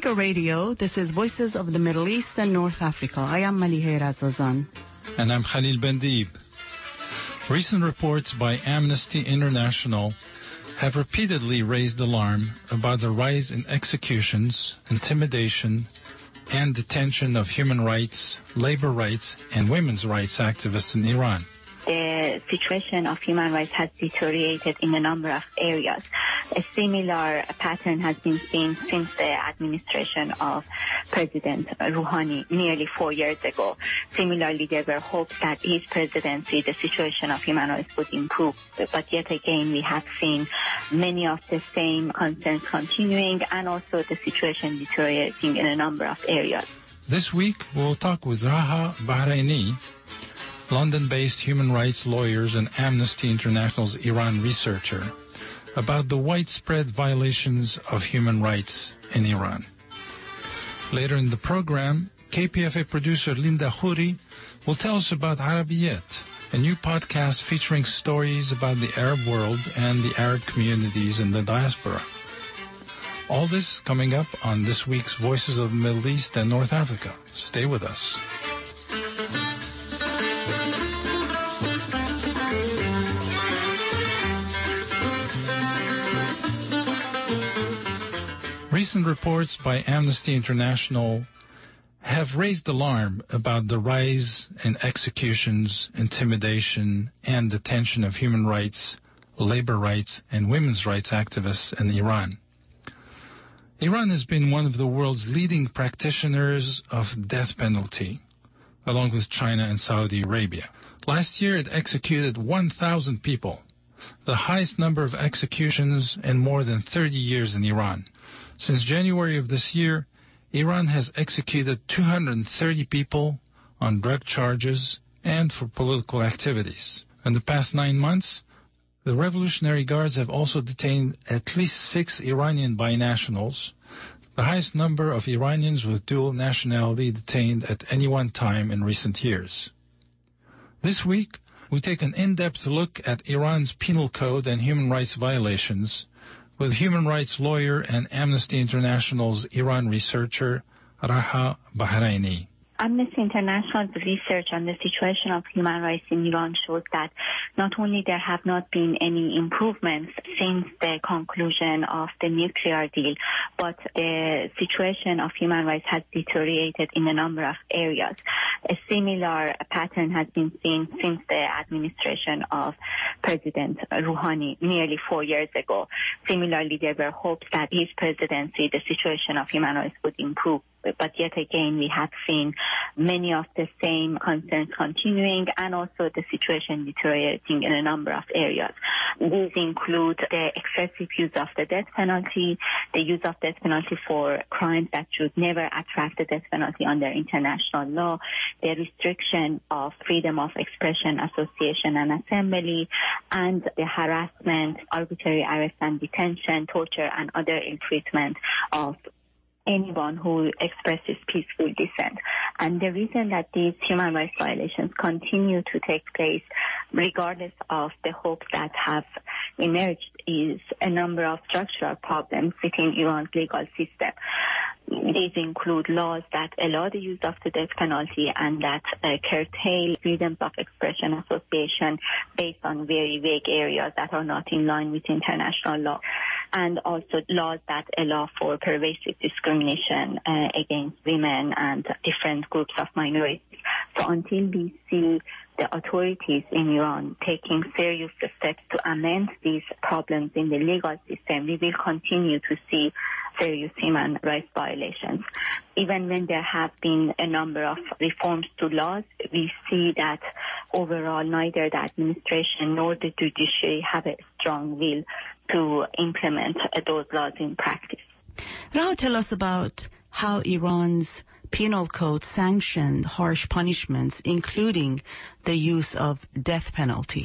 Africa Radio, this is Voices of the Middle East and North Africa. I am Malihe Razazan. And I'm Khalil Bendib. Recent reports by Amnesty International have repeatedly raised alarm about the rise in executions, intimidation, and detention of human rights, labor rights, and women's rights activists in Iran. The situation of human rights has deteriorated in a number of areas. A similar pattern has been seen since the administration of President Rouhani nearly four years ago. Similarly, there were hopes that his presidency, the situation of human rights would improve. But yet again, we have seen many of the same concerns continuing and also the situation deteriorating in a number of areas. This week, we'll talk with Raha Bahraini, London-based human rights lawyers and Amnesty International's Iran researcher, about the widespread violations of human rights in Iran. Later in the program, K P F A producer Linda Khoury will tell us about Arabiyet, a new podcast featuring stories about the Arab world and the Arab communities in the diaspora. All this coming up on this week's Voices of the Middle East and North Africa. Stay with us. Recent reports by Amnesty International have raised alarm about the rise in executions, intimidation, and detention of human rights, labor rights, and women's rights activists in Iran. Iran has been one of the world's leading practitioners of death penalty, along with China and Saudi Arabia. Last year, it executed one thousand people, the highest number of executions in more than thirty years in Iran. Since January of this year, Iran has executed two hundred thirty people on drug charges and for political activities. In the past nine months, the Revolutionary Guards have also detained at least six Iranian binationals, the highest number of Iranians with dual nationality detained at any one time in recent years. This week, we take an in-depth look at Iran's penal code and human rights violations with human rights lawyer and Amnesty International's Iran researcher, Raha Bahraini. Amnesty International's research on the situation of human rights in Iran shows that not only there have not been any improvements since the conclusion of the nuclear deal, but the situation of human rights has deteriorated in a number of areas. A similar pattern has been seen since the administration of President Rouhani nearly four years ago. Similarly, there were hopes that his presidency, the situation of human rights would improve. But yet again, we have seen many of the same concerns continuing and also the situation deteriorating in a number of areas. These include the excessive use of the death penalty, the use of death penalty for crimes that should never attract the death penalty under international law, the restriction of freedom of expression, association and assembly, and the harassment, arbitrary arrest and detention, torture and other ill treatment of anyone who expresses peaceful dissent. And the reason that these human rights violations continue to take place, regardless of the hopes that have emerged, is a number of structural problems within Iran's legal system. These include laws that allow the use of the death penalty and that uh, curtail freedoms of expression, association based on very vague areas that are not in line with international law, and also laws that allow for pervasive discrimination uh, against women and different groups of minorities. So until we see the authorities in Iran taking serious steps to amend these problems in the legal system, we will continue to see serious human rights violations. Even when there have been a number of reforms to laws, we see that overall neither the administration nor the judiciary have a strong will to implement those laws in practice. Now tell us about how Iran's penal code sanctioned harsh punishments, including the use of death penalty.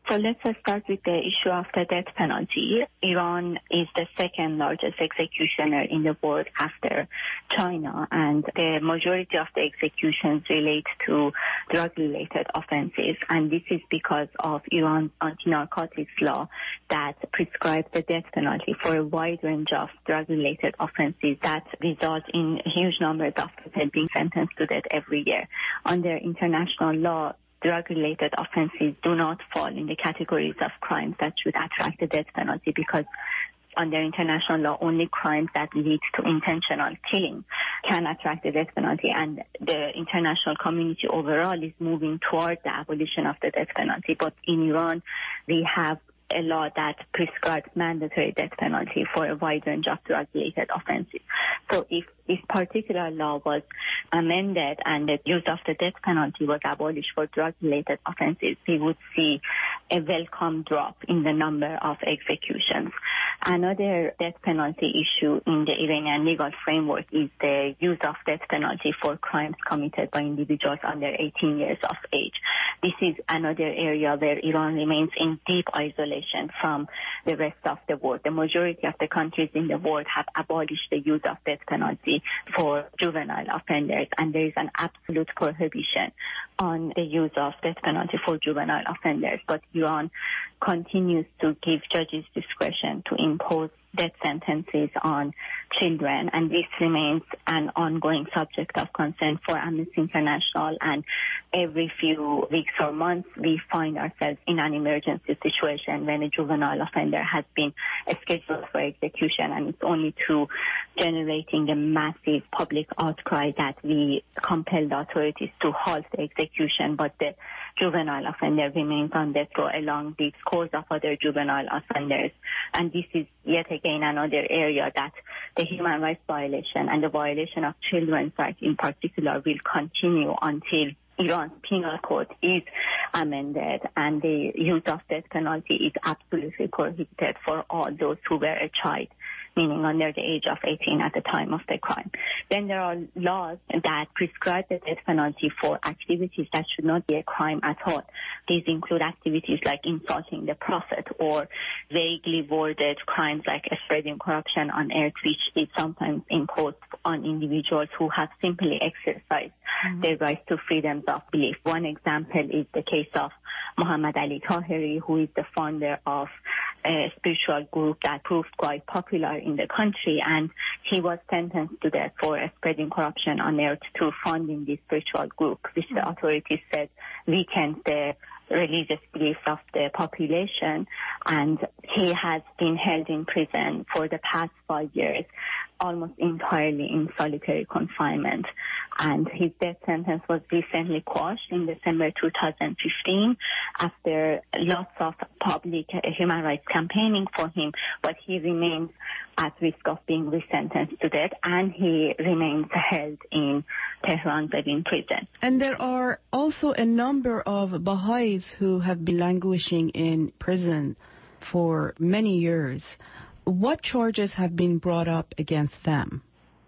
So let's start with the issue of the death penalty. Iran is the second largest executioner in the world after China, and the majority of the executions relate to drug-related offenses. And this is because of Iran's anti-narcotics law that prescribes the death penalty for a wide range of drug-related offenses that result in huge numbers of people being sentenced to death every year. Under international law, drug-related offenses do not fall in the categories of crimes that should attract the death penalty, because under international law, only crimes that lead to intentional killing can attract the death penalty. And the international community overall is moving toward the abolition of the death penalty. But in Iran, we have a law that prescribes mandatory death penalty for a wide range of drug-related offenses. So if this particular law was amended and the use of the death penalty was abolished for drug-related offenses, we would see a welcome drop in the number of executions. Another death penalty issue in the Iranian legal framework is the use of death penalty for crimes committed by individuals under eighteen years of age. This is another area where Iran remains in deep isolation from the rest of the world. The majority of the countries in the world have abolished the use of death penalty for juvenile offenders, and there is an absolute prohibition on the use of death penalty for juvenile offenders. But Iran continues to give judges discretion to impose death sentences on children, and this remains an ongoing subject of concern for Amnesty International. And every few weeks or months, we find ourselves in an emergency situation when a juvenile offender has been scheduled for execution, and it's only through generating a massive public outcry that we compel the authorities to halt the execution, but the juvenile offender remains on death row along the scores of other juvenile offenders. And this is yet again another area that the human rights violation and the violation of children's rights in particular will continue until Iran's penal code is amended and the use of death penalty is absolutely prohibited for all those who were a child, meaning under the age of eighteen at the time of the crime. Then there are laws that prescribe the death penalty for activities that should not be a crime at all. These include activities like insulting the prophet or vaguely worded crimes like spreading corruption on earth, which is sometimes imposed on individuals who have simply exercised mm-hmm. their right to freedoms of belief. One example is the case of Muhammad Ali Tahiri, who is the founder of a spiritual group that proved quite popular in the country, and he was sentenced to death for spreading corruption on earth through funding this spiritual group, which the authorities said weakens the religious beliefs of the population. And he has been held in prison for the past five years, almost entirely in solitary confinement. And his death sentence was recently quashed in December two thousand fifteen after lots of public human rights campaigning for him, but he remains at risk of being resentenced to death, and he remains held in Tehran Evin prison. And there are also a number of Baha'is who have been languishing in prison for many years. What charges have been brought up against them?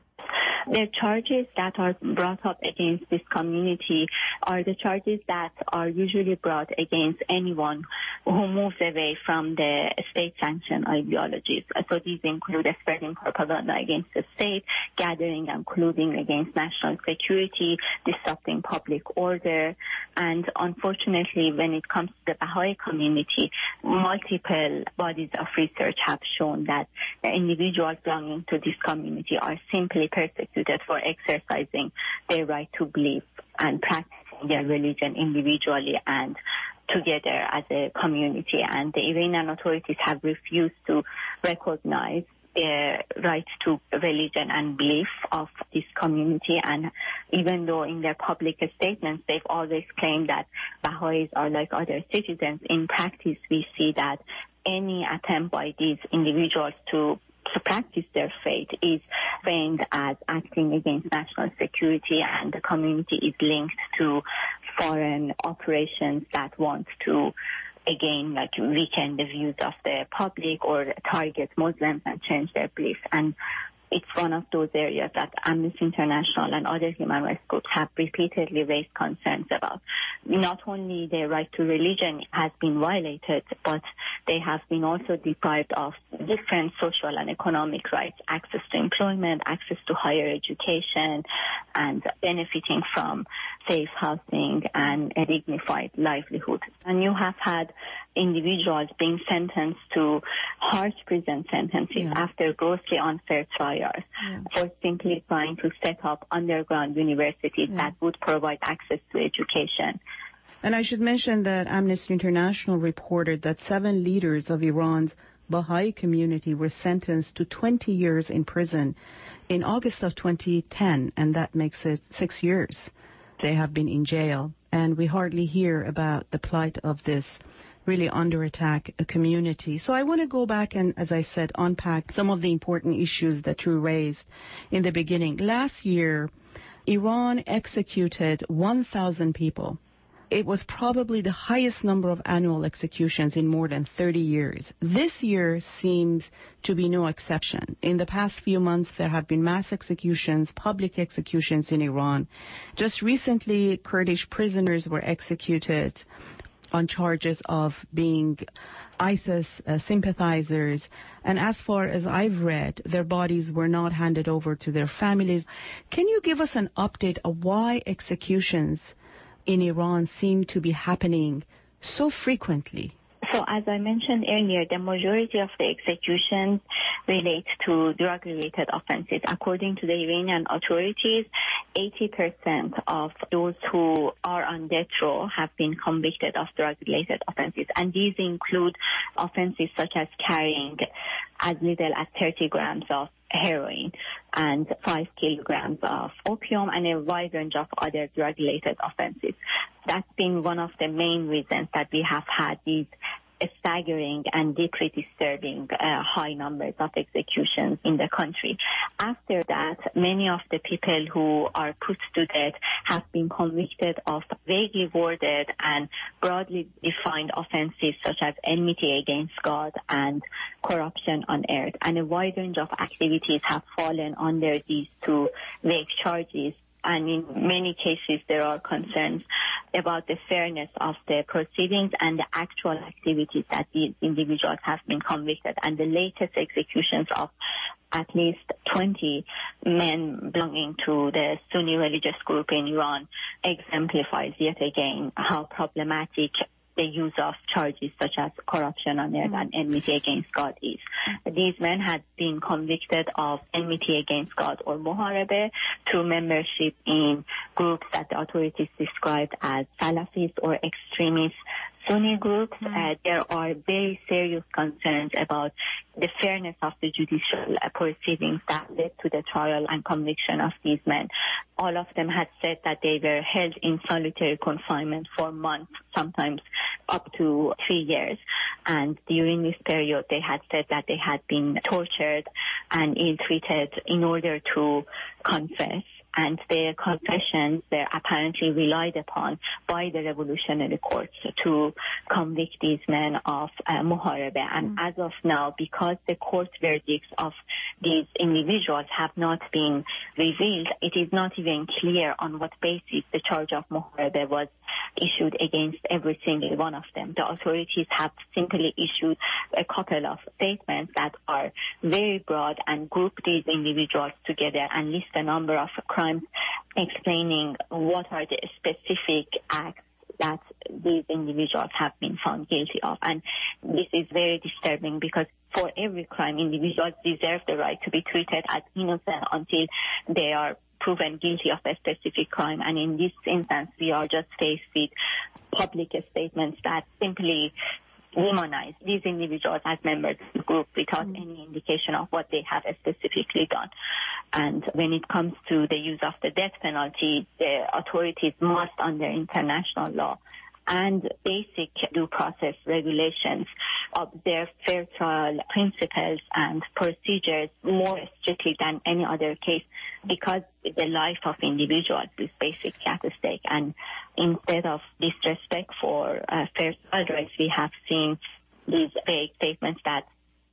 The charges that are brought up against this community are the charges that are usually brought against anyone who moves away from the state-sanctioned ideologies. So these include spreading propaganda against the state, gathering and colluding against national security, disrupting public order. And unfortunately, when it comes to the Baha'i community, multiple bodies of research have shown that the individuals belonging to this community are simply persecuted for exercising their right to believe and practicing their religion individually and together as a community. And the Iranian authorities have refused to recognize the right to religion and belief of this community. And even though in their public statements they've always claimed that Baha'is are like other citizens, in practice we see that any attempt by these individuals to to practice their faith is framed as acting against national security, and the community is linked to foreign operations that want to, again, like weaken the views of the public or target Muslims and change their beliefs. And it's one of those areas that Amnesty International and other human rights groups have repeatedly raised concerns about. Not only their right to religion has been violated, but they have been also deprived of different social and economic rights, access to employment, access to higher education, and benefiting from safe housing and a dignified livelihood. And you have had individuals being sentenced to harsh prison sentences yeah. after grossly unfair trials yeah. for simply trying to set up underground universities yeah. that would provide access to education. And I should mention that Amnesty International reported that seven leaders of Iran's Baha'i community were sentenced to twenty years in prison in August of twenty ten, and that makes it six years they have been in jail. And we hardly hear about the plight of this really under attack community. So I want to go back and, as I said, unpack some of the important issues that you raised in the beginning. Last year, Iran executed one thousand people. It was probably the highest number of annual executions in more than thirty years. This year seems to be no exception. In the past few months, there have been mass executions, public executions in Iran. Just recently, Kurdish prisoners were executed on charges of being ISIS uh, sympathizers. And as far as I've read, their bodies were not handed over to their families. Can you give us an update of why executions in Iran seem to be happening so frequently? So as I mentioned earlier, the majority of the executions relate to drug-related offenses. According to the Iranian authorities, eighty percent of those who are on death row have been convicted of drug-related offenses. And these include offenses such as carrying as little as thirty grams of heroin and five kilograms of opium and a wide range of other drug-related offenses. That's been one of the main reasons that we have had these staggering and deeply disturbing uh, high numbers of executions in the country. After that, many of the people who are put to death have been convicted of vaguely worded and broadly defined offenses such as enmity against God and corruption on earth. And a wide range of activities have fallen under these two vague charges. And in many cases, there are concerns about the fairness of the proceedings and the actual activities that these individuals have been convicted. And the latest executions of at least twenty men belonging to the Sunni religious group in Iran exemplifies yet again how problematic the use of charges such as corruption on earth mm. and enmity against God is. Mm. These men had been convicted of enmity against God or muharebe through membership in groups that the authorities described as Salafist or extremist Sunni groups. Mm. Uh, there are very serious concerns about the fairness of the judicial uh, proceedings that led to the trial and conviction of these men. All of them had said that they were held in solitary confinement for months, sometimes up to three years. And during this period, they had said that they had been tortured and ill-treated in order to confess. And their confessions were apparently relied upon by the revolutionary courts to convict these men of uh, muharebe. And mm. as of now, because the court verdicts of these individuals have not been revealed, it is not even clear on what basis the charge of muharebe was issued against every single one of them. The authorities have simply issued a couple of statements that are very broad and group these individuals together and list a number of crimes, explaining what are the specific acts that these individuals have been found guilty of. And this is very disturbing because for every crime, individuals deserve the right to be treated as innocent until they are proven guilty of a specific crime. And in this instance, we are just faced with public statements that simply demonize these individuals as members of the group without mm. any indication of what they have specifically done. And when it comes to the use of the death penalty, the authorities must, under international law and basic due process regulations, observe fair trial principles and procedures more strictly than any other case, because the life of individuals is basically at stake. And instead of disrespect for uh, fair trial rights, we have seen these vague statements that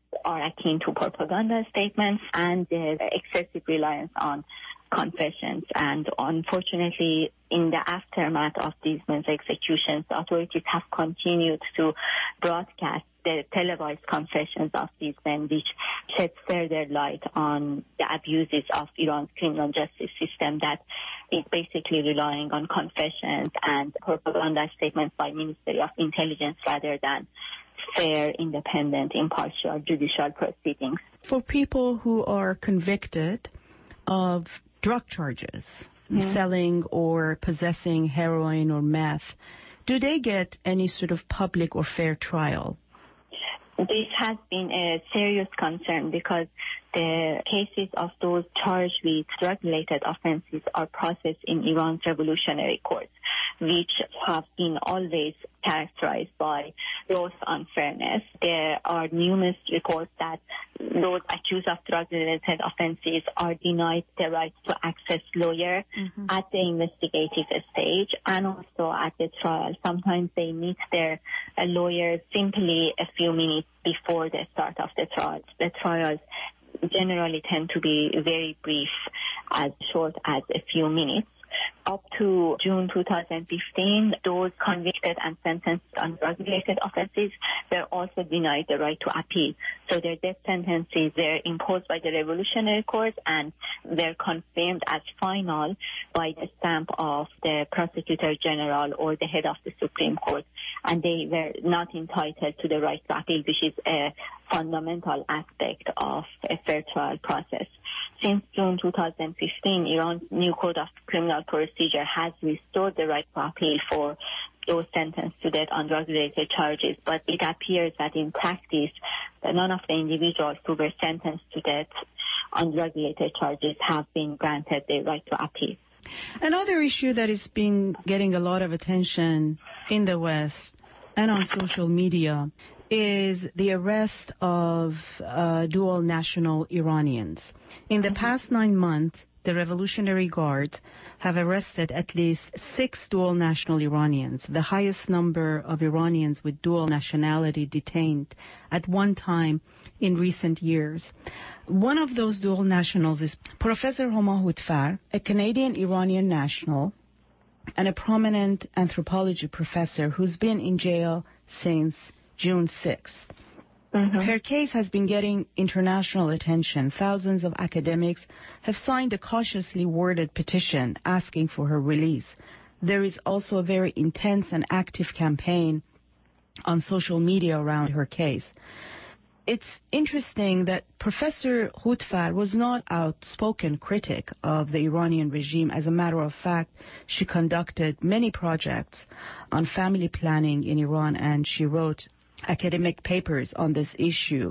are akin to propaganda statements and the excessive reliance on confessions. And unfortunately, in the aftermath of these men's executions, the authorities have continued to broadcast the televised confessions of these men, which sheds further light on the abuses of Iran's criminal justice system that is basically relying on confessions and propaganda statements by Ministry of Intelligence rather than fair, independent, impartial judicial proceedings. For people who are convicted of drug charges, mm-hmm. selling or possessing heroin or meth, do they get any sort of public or fair trial? This has been a serious concern because the cases of those charged with drug-related offenses are processed in Iran's revolutionary courts, which have been always characterized by gross unfairness. There are numerous reports that those accused of drug-related offenses are denied the right to access lawyer mm-hmm. at the investigative stage and also at the trial. Sometimes they meet their uh, lawyer simply a few minutes before the start of the trial. The trials generally tend to be very brief, as short as a few minutes. Up to June two thousand fifteen, those convicted and sentenced on drug-related offenses were also denied the right to appeal. So their death sentences were imposed by the Revolutionary Court and were confirmed as final by the stamp of the Prosecutor General or the head of the Supreme Court. And they were not entitled to the right to appeal, which is a fundamental aspect of a fair trial process. Since June two thousand fifteen, Iran's new Code of Criminal Procedure has restored the right to appeal for those sentenced to death on drug-related charges, but it appears that in practice, that none of the individuals who were sentenced to death on drug-related charges have been granted the right to appeal. Another issue that is being getting a lot of attention in the West and on social media is the arrest of uh, dual national Iranians. In the past nine months, the Revolutionary Guard have arrested at least six dual national Iranians, the highest number of Iranians with dual nationality detained at one time in recent years. One of those dual nationals is Professor Homa Houtfar, a Canadian-Iranian national and a prominent anthropology professor who's been in jail since June sixth. Mm-hmm. Her case has been getting international attention. Thousands of academics have signed a cautiously worded petition asking for her release. There is also a very intense and active campaign on social media around her case. It's interesting that Professor Houtfar was not an outspoken critic of the Iranian regime. As a matter of fact, she conducted many projects on family planning in Iran, and she wrote academic papers on this issue.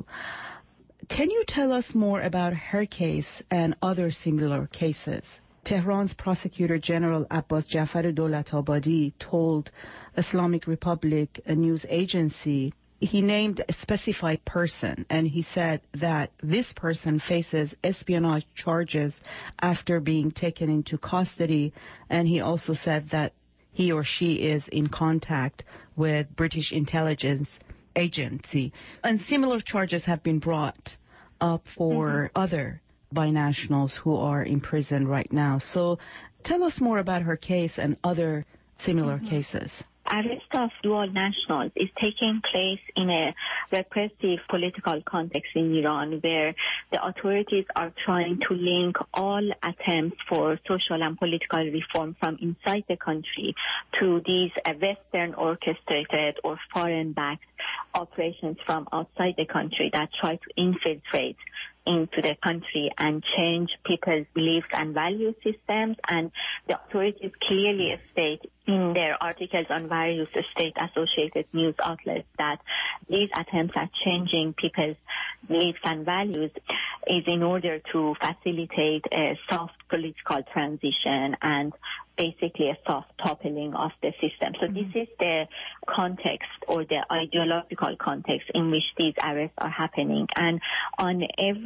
Can you tell us more about her case and other similar cases? Tehran's Prosecutor General Abbas Jafar Dolatabadi told Islamic Republic, a news agency, he named a specified person, and he said that this person faces espionage charges after being taken into custody, and he also said that he or she is in contact with British intelligence agency. And similar charges have been brought up for mm-hmm. other binationals who are in prison right now. So tell us more about her case and other similar mm-hmm. cases. Arrest of dual nationals is taking place in a repressive political context in Iran where the authorities are trying to link all attempts for social and political reform from inside the country to these uh, Western orchestrated or foreign-backed operations from outside the country that try to infiltrate into the country and change people's beliefs and value systems. And the authorities clearly state in their articles on various state-associated news outlets that these attempts at changing people's beliefs and values is in order to facilitate a soft political transition and basically a soft toppling of the system. So mm-hmm. this is the context or the ideological context in which these arrests are happening. And on every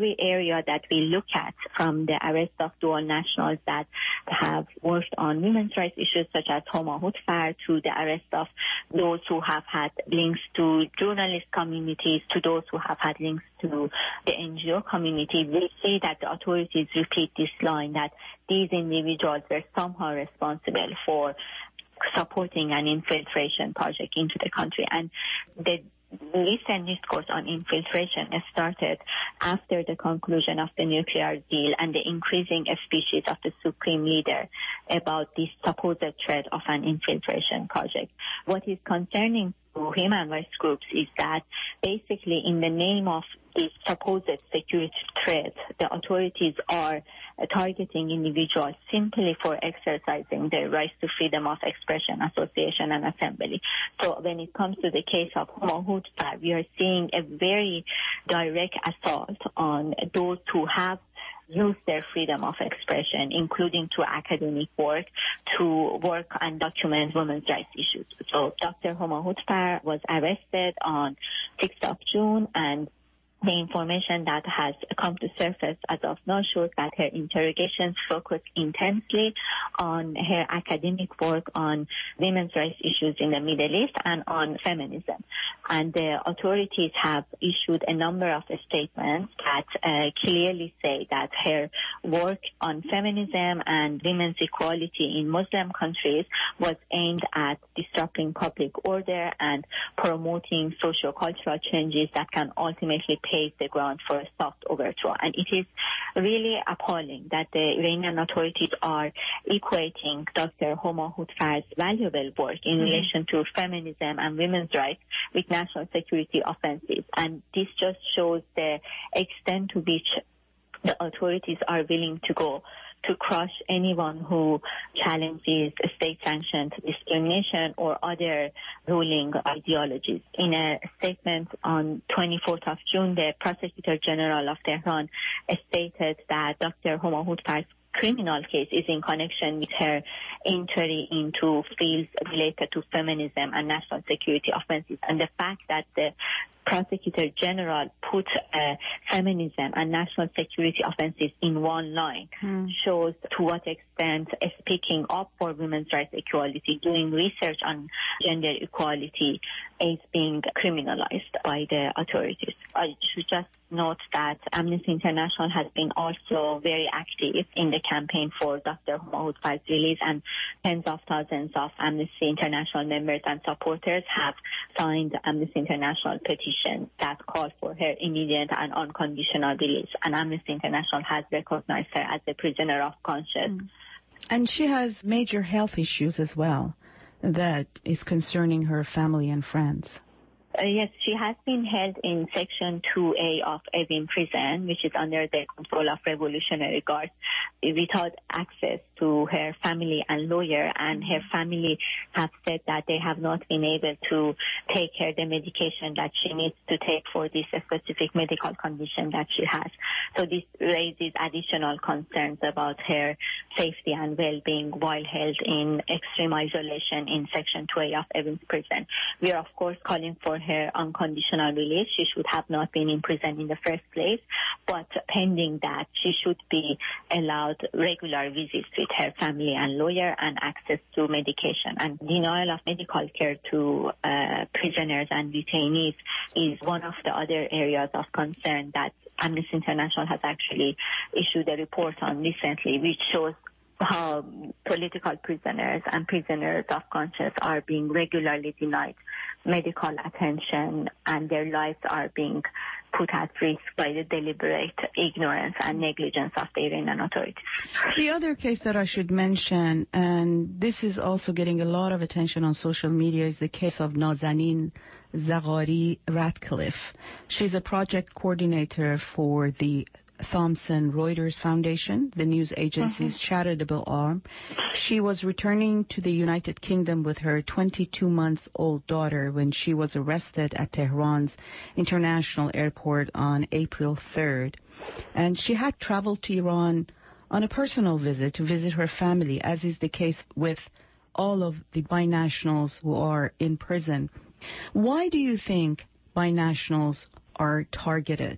every area that we look at, from the arrest of dual nationals that have worked on women's rights issues such as Homa Hutfar, to the arrest of those who have had links to journalist communities, to those who have had links to the N G O community, we see that the authorities repeat this line that these individuals were somehow responsible for supporting an infiltration project into the country. And the recent discourse on infiltration started after the conclusion of the nuclear deal and the increasing speeches of the supreme leader about this supposed threat of an infiltration project. What is concerning to human rights groups is that basically in the name of this supposed security threat, the authorities are targeting individuals simply for exercising their rights to freedom of expression, association, and assembly. So when it comes to the case of Homa Hutfar, we are seeing a very direct assault on those who have used their freedom of expression, including to academic work, to work and document women's rights issues. So Doctor Homa Hutfar was arrested on sixth of June, and the information that has come to surface as of now shows that her interrogations focus intensely on her academic work on women's rights issues in the Middle East and on feminism. And the authorities have issued a number of statements that uh, clearly say that her work on feminism and women's equality in Muslim countries was aimed at disrupting public order and promoting socio-cultural changes that can ultimately pave the ground for a soft overthrow. And it is really appalling that the Iranian authorities are equating Doctor Homa Hutfar's valuable work in mm-hmm. relation to feminism and women's rights with national security offenses. And this just shows the extent to which the authorities are willing to go to crush anyone who challenges state-sanctioned discrimination or other ruling ideologies. In a statement on twenty-fourth of June, the Prosecutor General of Tehran stated that Doctor Homa Hutfar's criminal case is in connection with her entry into fields related to feminism and national security offenses. And the fact that the Prosecutor General put uh, feminism and national security offenses in one line mm. shows to what extent uh, speaking up for women's rights equality, doing research on gender equality is being criminalized by the authorities. I should just note that Amnesty International has been also very active in the campaign for Doctor Homa Hutfar's release, and tens of thousands of Amnesty International members and supporters have signed Amnesty International petition that calls for her immediate and unconditional release. And Amnesty International has recognized her as a prisoner of conscience. Mm. And she has major health issues as well that is concerning her family and friends. Uh, yes, she has been held in Section two A of Evin Prison, which is under the control of Revolutionary Guards, without access to her family and lawyer. And her family have said that they have not been able to take her the medication that she needs to take for this specific medical condition that she has. So this raises additional concerns about her safety and well-being while held in extreme isolation in Section two A of Evin Prison. We are, of course, calling for her unconditional release. She should have not been in prison in the first place, but pending that, she should be allowed regular visits with her family and lawyer and access to medication. And denial of medical care to uh, prisoners and detainees is one of the other areas of concern that Amnesty International has actually issued a report on recently, which shows how political prisoners and prisoners of conscience are being regularly denied medical attention, and their lives are being put at risk by the deliberate ignorance and negligence of the Iranian authorities. The other case that I should mention, and this is also getting a lot of attention on social media, is the case of Nazanin Zaghari Ratcliffe. She's a project coordinator for the Thomson Reuters Foundation, the news agency's mm-hmm. charitable arm. She was returning to the United Kingdom with her twenty-two months old daughter when she was arrested at Tehran's international airport on April third. And she had traveled to Iran on a personal visit to visit her family, as is the case with all of the binationals who are in prison. Why do you think binationals are targeted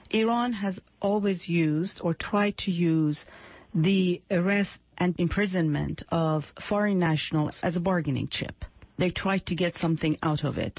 Iran has always used or tried to use the arrest and imprisonment of foreign nationals as a bargaining chip. They tried to get something out of it.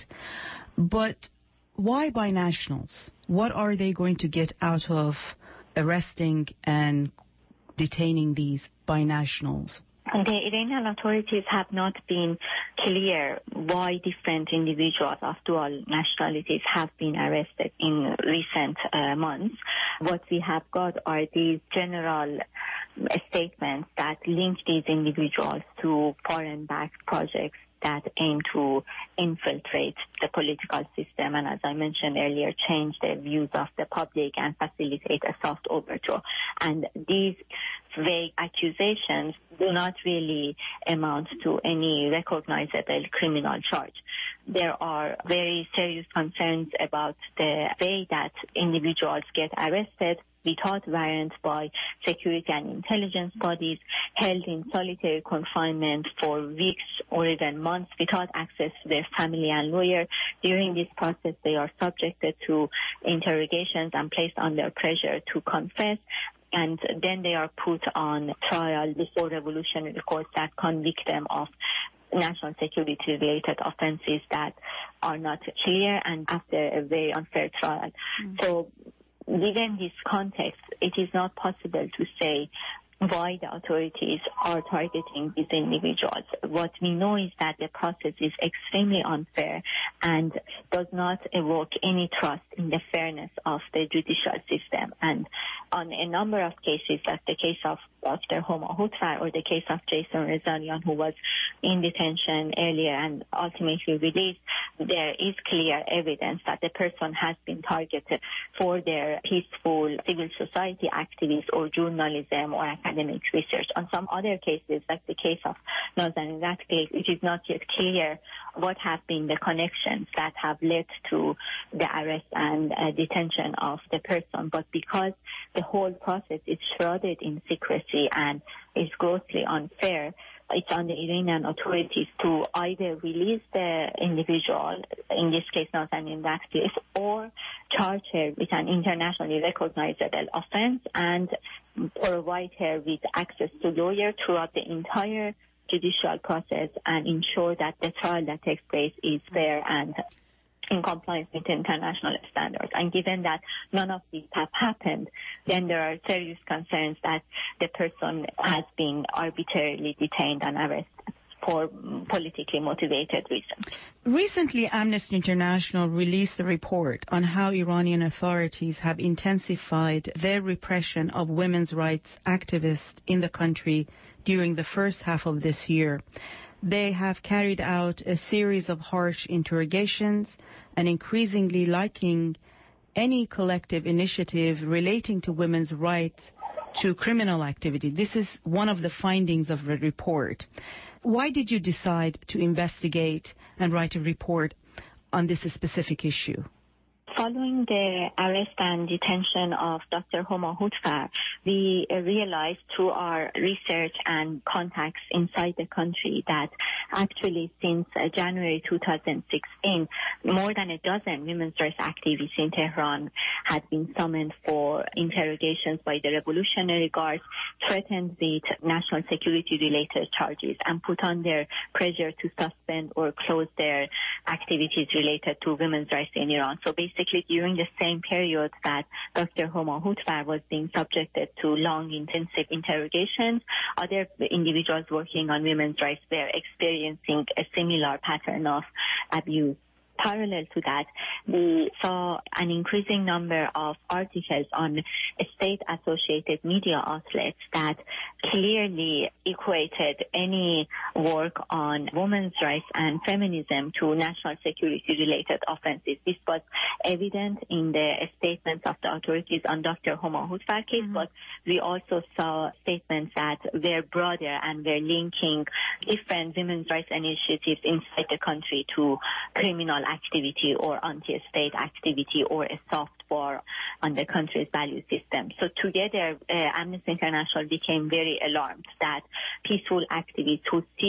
But why binationals? What are they going to get out of arresting and detaining these binationals? The Iranian authorities have not been clear why different individuals of dual nationalities have been arrested in recent uh, months. What we have got are these general statements that link these individuals to foreign-backed projects that aim to infiltrate the political system and, as I mentioned earlier, change the views of the public and facilitate a soft overthrow. And these vague accusations do not really amount to any recognizable criminal charge. There are very serious concerns about the way that individuals get arrested without warrant by security and intelligence bodies, held in solitary confinement for weeks or even months without access to their family and lawyer. During this process, they are subjected to interrogations and placed under pressure to confess. And then they are put on trial before revolutionary courts that convict them of national security-related offenses that are not clear and after a very unfair trial. Mm. So given this context, it is not possible to say why the authorities are targeting these individuals. What we know is that the process is extremely unfair and does not evoke any trust in the fairness of the judicial system. And on a number of cases, like the case of Doctor Homa Hutfar or the case of Jason Rezaian, who was in detention earlier and ultimately released, there is clear evidence that the person has been targeted for their peaceful civil society activities or journalism or academic research. On some other cases, like the case of Nazanin Ratcliffe, it is not yet clear what have been the connections that have led to the arrest and uh, detention of the person. But because the whole process is shrouded in secrecy and is grossly unfair, it's on the Iranian authorities to either release the individual, in this case Nazanin Ratcliffe, or charge her with an internationally recognizable offense and provide her with access to lawyer throughout the entire judicial process and ensure that the trial that takes place is fair and in compliance with international standards. And given that none of these have happened, then there are serious concerns that the person has been arbitrarily detained and arrested for politically motivated reasons. Recently, Amnesty International released a report on how Iranian authorities have intensified their repression of women's rights activists in the country during the first half of this year. They have carried out a series of harsh interrogations and increasingly liking any collective initiative relating to women's rights to criminal activity. This is one of the findings of the report. Why did you decide to investigate and write a report on this specific issue? Following the arrest and detention of Doctor Homa Hutfar, we realized through our research and contacts inside the country that actually since uh, January two thousand sixteen, more than a dozen women's rights activists in Tehran had been summoned for interrogations by the Revolutionary Guards, threatened with national security-related charges, and put under pressure to suspend or close their activities related to women's rights in Iran. So basically, during the same period that Doctor Homa Hutfar was being subjected to long, intensive interrogations, other individuals working on women's rights were experiencing a similar pattern of abuse. Parallel to that, we saw an increasing number of articles on state-associated media outlets that clearly equated any work on women's rights and feminism to national security-related offenses. This was evident in the statements of the authorities on Doctor Homa Hutfar case, mm-hmm. but we also saw statements that were broader and were linking different women's rights initiatives inside the country to criminal activity or anti-state activity or a soft war on the country's value system. So together, uh, Amnesty International became very alarmed that peaceful activists who seek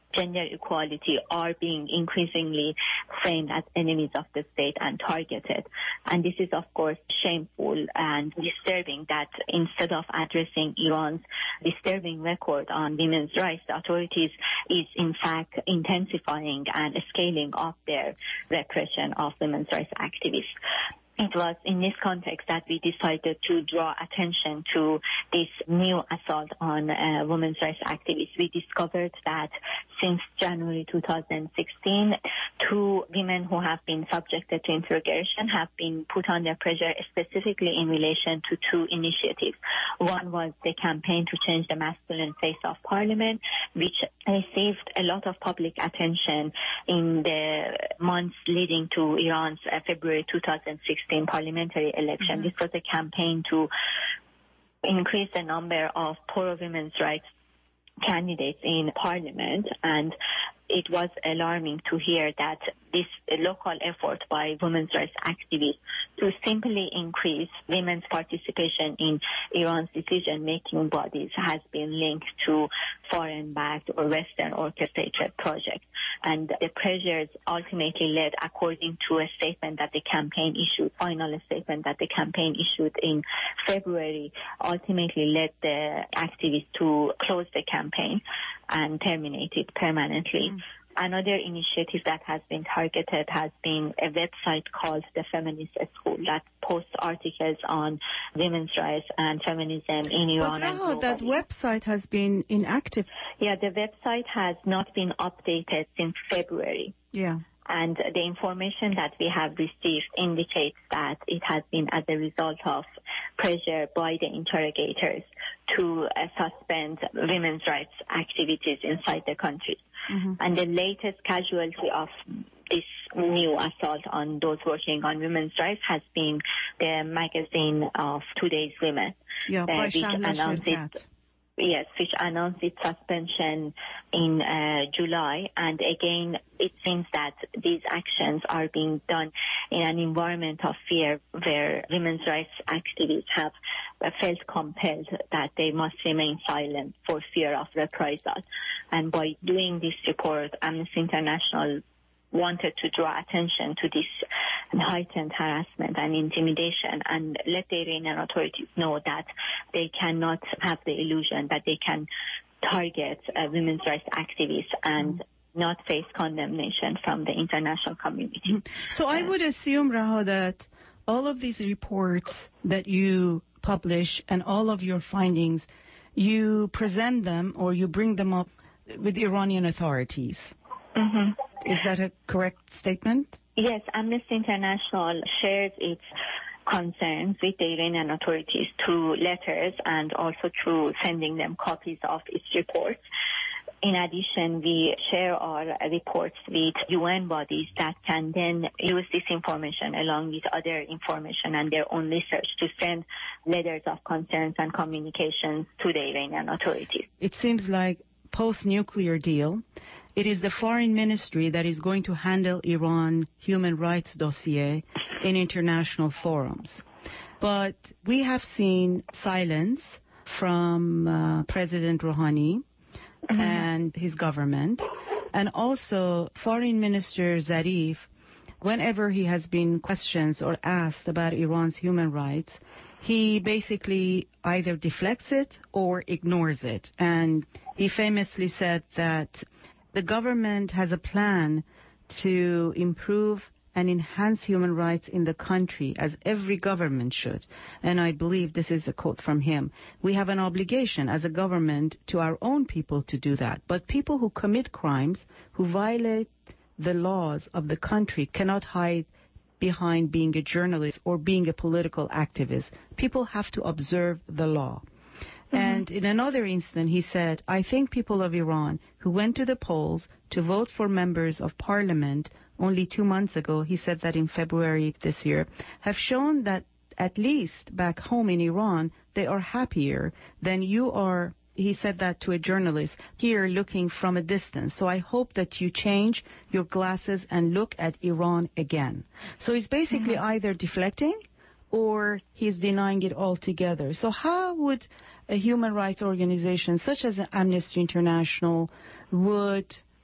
gender equality are being increasingly framed as enemies of the state and targeted. And this is, of course, shameful and disturbing that instead of addressing Iran's disturbing record on women's rights, the authorities is in fact intensifying and scaling up their repression of women's rights activists. It was in this context that we decided to draw attention to this new assault on uh, women's rights activists. We discovered that since January two thousand sixteen, two women who have been subjected to interrogation have been put under pressure specifically in relation to two initiatives. One was the campaign to change the masculine face of parliament, which received a lot of public attention in the months leading to Iran's uh, February two thousand sixteen parliamentary election. Mm-hmm. This was a campaign to increase the number of pro-women's rights candidates in parliament, and it was alarming to hear that this local effort by women's rights activists to simply increase women's participation in Iran's decision-making bodies has been linked to foreign-backed or Western orchestrated projects. And the pressures ultimately led, according to a statement that the campaign issued, final statement that the campaign issued in February, ultimately led the activists to close the campaign and terminate it permanently. Mm. Another initiative that has been targeted has been a website called the Feminist School that posts articles on women's rights and feminism in Iran. But now that website has been inactive. Yeah, the website has not been updated since February. Yeah. And the information that we have received indicates that it has been as a result of pressure by the interrogators to uh, suspend women's rights activities inside the country. Mm-hmm. And the latest casualty of this new assault on those working on women's rights has been the magazine of Today's Women, yeah, uh, by which announced it. Yes, which announced its suspension in uh, July. And again, it seems that these actions are being done in an environment of fear where women's rights activists have uh, felt compelled that they must remain silent for fear of reprisal. And by doing this report, Amnesty International wanted to draw attention to this heightened harassment and intimidation and let the Iranian authorities know that they cannot have the illusion that they can target uh, women's rights activists and mm-hmm. not face condemnation from the international community. Mm-hmm. So uh, I would assume, Raha, that all of these reports that you publish and all of your findings, you present them or you bring them up with the Iranian authorities. Mm-hmm. Is that a correct statement? Yes, Amnesty International shares its concerns with the Iranian authorities through letters and also through sending them copies of its reports. In addition, we share our reports with U N bodies that can then use this information along with other information and their own research to send letters of concerns and communications to the Iranian authorities. It seems like post-nuclear deal, it is the foreign ministry that is going to handle Iran human rights dossier in international forums. But we have seen silence from uh, President Rouhani mm-hmm. and his government, and also Foreign Minister Zarif, whenever he has been questioned or asked about Iran's human rights, he basically either deflects it or ignores it. And he famously said that the government has a plan to improve and enhance human rights in the country, as every government should. And I believe this is a quote from him. We have an obligation as a government to our own people to do that. But people who commit crimes, who violate the laws of the country, cannot hide behind being a journalist or being a political activist. People have to observe the law. Mm-hmm. And in another instant, he said, I think people of Iran who went to the polls to vote for members of parliament only two months ago, he said that in February this year, have shown that at least back home in Iran, they are happier than you are. He said that to a journalist here looking from a distance. So I hope that you change your glasses and look at Iran again. So he's basically mm-hmm. either deflecting or he's denying it altogether. So how would a human rights organization such as Amnesty International would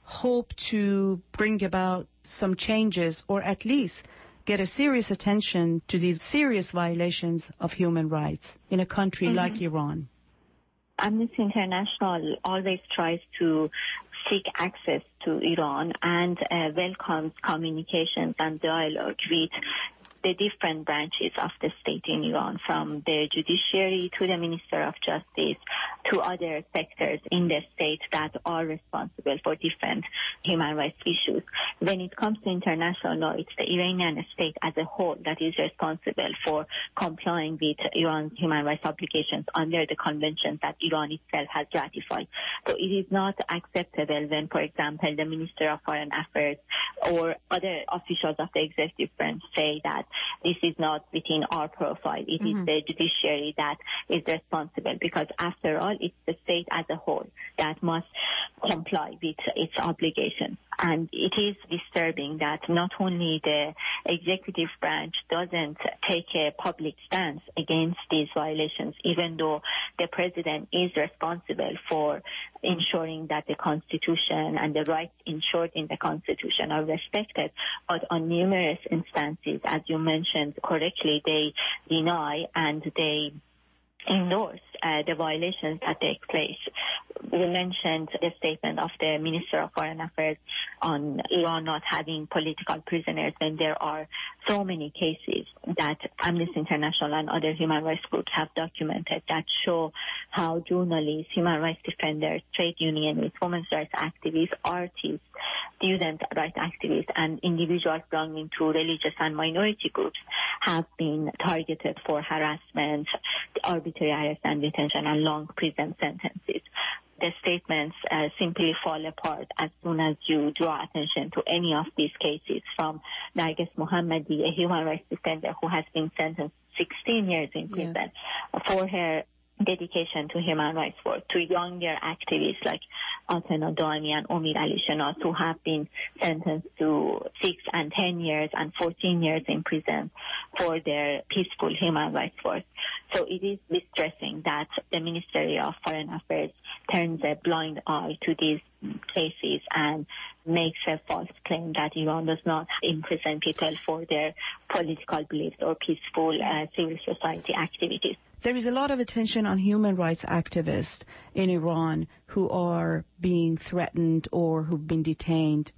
hope to bring about some changes, or at least get a serious attention to these serious violations of human rights in a country mm-hmm. like Iran? Amnesty International always tries to seek access to Iran and uh, welcomes communications and dialogue with the different branches of the state in Iran, from the judiciary to the Minister of Justice to other sectors in the state that are responsible for different human rights issues. When it comes to international law, it's the Iranian state as a whole that is responsible for complying with Iran's human rights obligations under the conventions that Iran itself has ratified. So it is not acceptable when, for example, the Minister of Foreign Affairs or other officials of the executive branch say that this is not within our profile. It mm-hmm. is the judiciary that is responsible, because after all, it's the state as a whole that must comply with its obligations. And it is disturbing that not only the executive branch doesn't take a public stance against these violations, even though the president is responsible for ensuring that the Constitution and the rights ensured in the Constitution are respected, but on numerous instances, as you mentioned correctly, they deny and they endorse uh, the violations that take place. We mentioned the statement of the Minister of Foreign Affairs on Iran not having political prisoners, and there are so many cases that Amnesty International and other human rights groups have documented that show how journalists, human rights defenders, trade unionists, women's rights activists, artists, student rights activists, and individuals belonging to religious and minority groups have been targeted for harassment, arbitrary arrest and detention, and long prison sentences. The statements uh, simply fall apart as soon as you draw attention to any of these cases, from Narges Mohammadi, a human rights defender who has been sentenced sixteen years in prison yes. for her dedication to human rights work, to younger activists like Atena Daimi and Omid Ali Shenaz, who have been sentenced to six and ten years and fourteen years in prison for their peaceful human rights work. So it is distressing that the Ministry of Foreign Affairs turns a blind eye to these cases and makes a false claim that Iran does not imprison people for their political beliefs or peaceful uh, civil society activities. There is a lot of attention on human rights activists in Iran who are being threatened or who've been detained.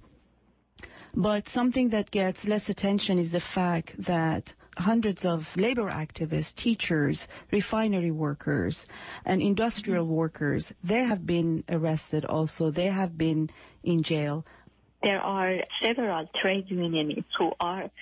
But something that gets less attention is the fact that hundreds of labor activists, teachers, refinery workers, and industrial workers, they have been arrested also. They have been in jail. There are several trade unionists who are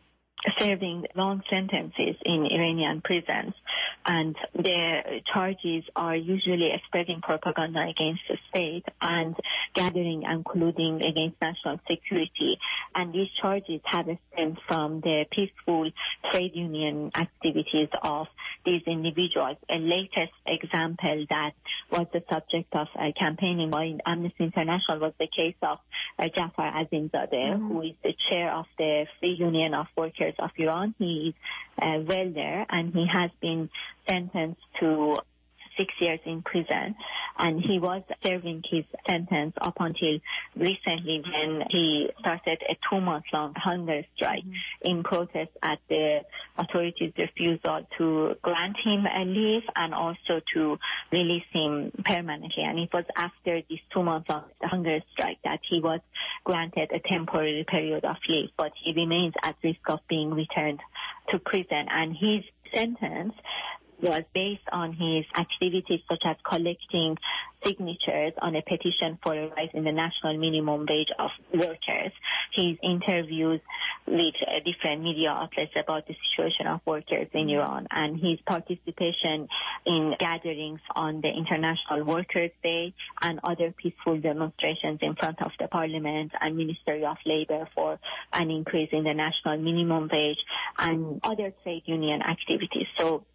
serving long sentences in Iranian prisons, and their charges are usually spreading propaganda against the state and gathering and colluding against national security. And these charges have stemmed from the peaceful trade union activities of these individuals. A latest example that was the subject of uh, campaigning by Amnesty International was the case of uh, Jafar Azimzadeh, mm-hmm. who is the chair of the Free Union of Workers of Iran. He is a welder, and he has been sentenced to six years in prison, and he was serving his sentence up until recently when he started a two-month-long hunger strike mm-hmm. in protest at the authorities' refusal to grant him a leave and also to release him permanently. And it was after this two-month-long hunger strike that he was granted a temporary period of leave, but he remains at risk of being returned to prison. And his sentence was based on his activities such as collecting signatures on a petition for a rise in the national minimum wage of workers, his interviews with uh, different media outlets about the situation of workers in Iran, and his participation in gatherings on the International Workers' Day and other peaceful demonstrations in front of the Parliament and Ministry of Labour for an increase in the national minimum wage and other trade union activities. So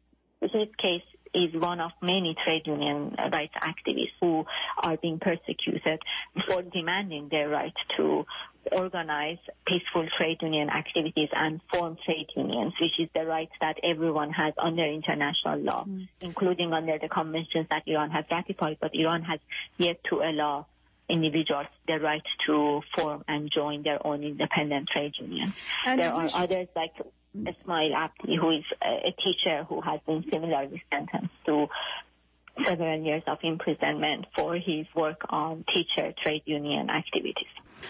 his case is one of many trade union rights activists who are being persecuted for demanding their right to organize peaceful trade union activities and form trade unions, which is the right that everyone has under international law, mm. including under the conventions that Iran has ratified, but Iran has yet to allow individuals the right to form and join their own independent trade union. And there are others like Ismail Abdi, who is a, a teacher who has been similarly sentenced to several years of imprisonment for his work on teacher trade union activities.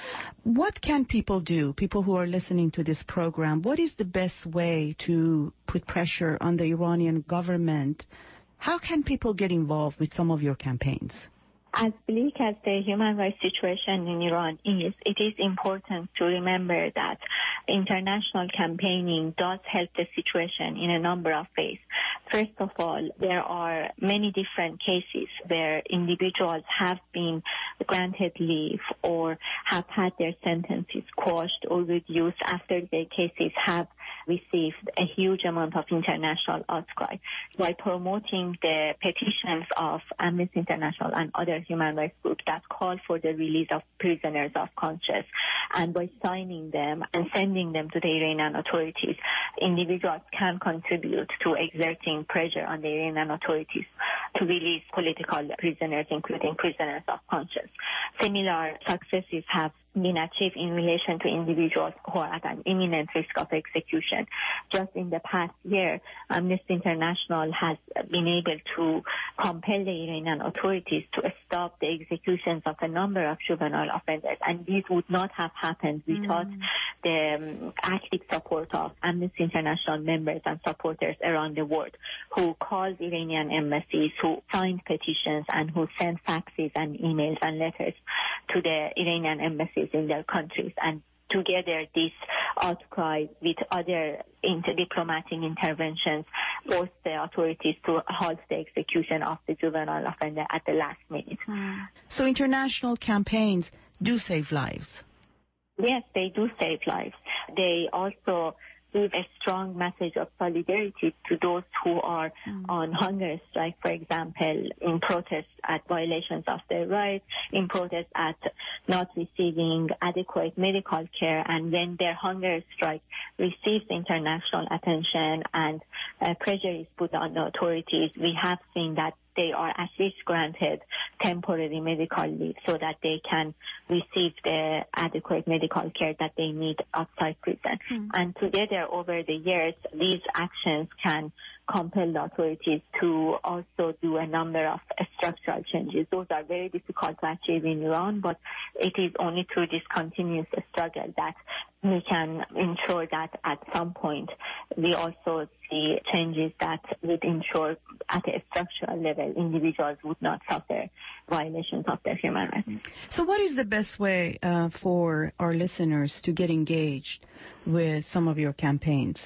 What can people do, people who are listening to this program? What is the best way to put pressure on the Iranian government? How can people get involved with some of your campaigns? As bleak as the human rights situation in Iran is, it is important to remember that international campaigning does help the situation in a number of ways. First of all, there are many different cases where individuals have been granted leave or have had their sentences quashed or reduced after their cases have received a huge amount of international outcry. By promoting the petitions of Amnesty International and other human rights groups that call for the release of prisoners of conscience, and by signing them and sending them to the Iranian authorities, individuals can contribute to exerting pressure on the Iranian authorities to release political prisoners, including prisoners of conscience. Similar successes have been achieved in relation to individuals who are at an imminent risk of execution. Just in the past year, Amnesty International has been able to compel the Iranian authorities to stop the executions of a number of juvenile offenders, and this would not have happened without mm. the um, active support of Amnesty International members and supporters around the world who called Iranian embassies, who signed petitions, and who sent faxes and emails and letters to the Iranian embassies in their countries. And together, this outcry with other inter- diplomatic interventions forced the authorities to halt the execution of the juvenile offender at the last minute. Mm. So international campaigns do save lives. Yes, they do save lives. They also give a strong message of solidarity to those who are mm. on hunger strike, for example, in protest at violations of their rights, in protest at not receiving adequate medical care, and when their hunger strike receives international attention and uh, pressure is put on the authorities, we have seen that they are at least granted temporary medical leave so that they can receive the adequate medical care that they need outside prison. Mm. And together, over the years, these actions can compel the authorities to also do a number of uh, structural changes. Those are very difficult to achieve in Iran, but it is only through this continuous struggle that we can ensure that at some point we also see changes that would ensure at a structural level individuals would not suffer violations of their human rights. So what is the best way uh, for our listeners to get engaged with some of your campaigns?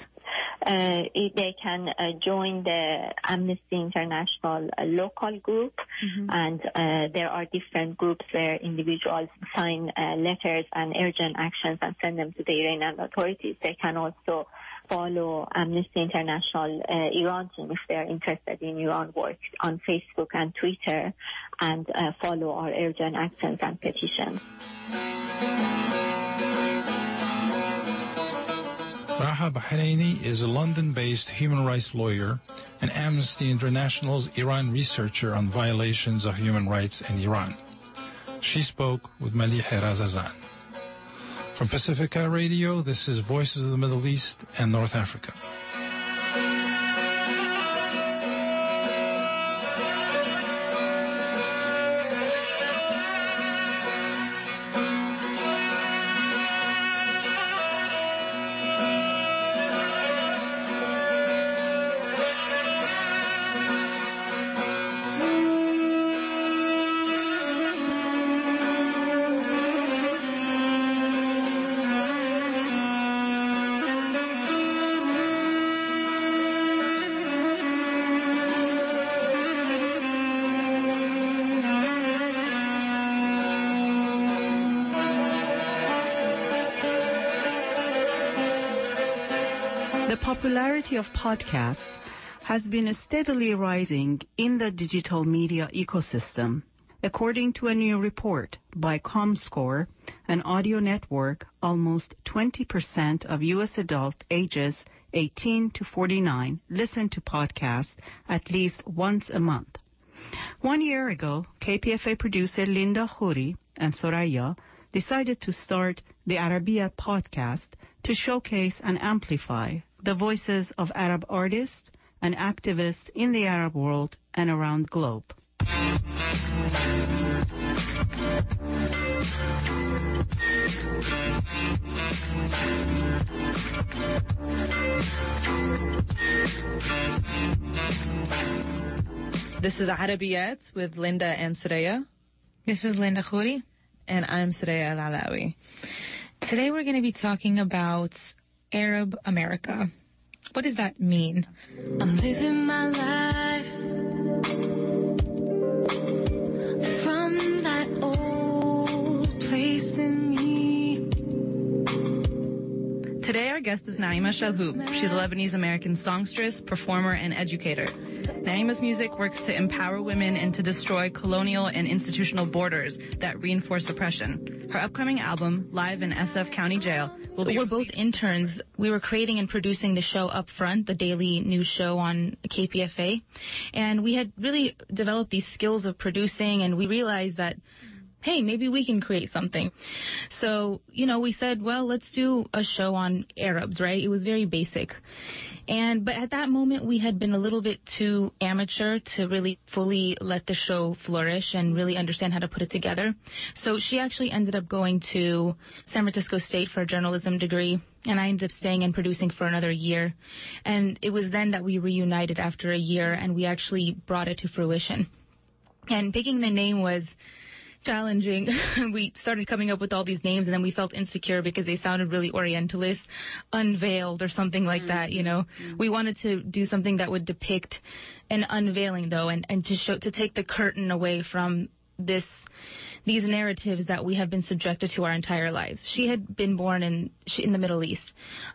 Uh, they can uh, join the Amnesty International uh, local group, mm-hmm. and uh, there are different groups where individuals sign uh, letters and urgent actions and send them to the Iranian authorities. They can also follow Amnesty International uh, Iran team if they are interested in Iran work on Facebook and Twitter, and uh, follow our urgent actions and petitions. Raha Bahraini is a London-based human rights lawyer and Amnesty International's Iran researcher on violations of human rights in Iran. She spoke with Malih Razazan. From Pacifica Radio, this is Voices of the Middle East and North Africa. The popularity of podcasts has been steadily rising in the digital media ecosystem. According to a new report by ComScore, an audio network, almost twenty percent of U S adults ages eighteen to forty-nine listen to podcasts at least once a month. One year ago, K P F A producer Linda Khoury and Soraya decided to start the Arabiya podcast to showcase and amplify the voices of Arab artists and activists in the Arab world and around the globe. This is Arabiyat with Linda and Soraya. This is Linda Khouri. And I'm Soraya Al-Alawi. Today we're going to be talking about Arab America. What does that mean? I'm living my life from that old place in me. Today our guest is Naima Shalhoub. She's a Lebanese-American songstress, performer, and educator. Naima's music works to empower women and to destroy colonial and institutional borders that reinforce oppression. Her upcoming album, Live in S F County Jail, will be... We're both interns. We were creating and producing the show Up Front, the daily news show on K P F A. And we had really developed these skills of producing, and we realized that, hey, maybe we can create something. So, you know, we said, well, let's do a show on Arabs, right? It was very basic. And, but at that moment, we had been a little bit too amateur to really fully let the show flourish and really understand how to put it together. So she actually ended up going to San Francisco State for a journalism degree, and I ended up staying and producing for another year. And it was then that we reunited after a year, and we actually brought it to fruition. And picking the name was challenging. We started coming up with all these names, and then we felt insecure because they sounded really Orientalist, unveiled or something like mm-hmm. that, you know. Mm-hmm. We wanted to do something that would depict an unveiling, though, and, and to show, to take the curtain away from this, these narratives that we have been subjected to our entire lives. She had been born in, in the Middle East.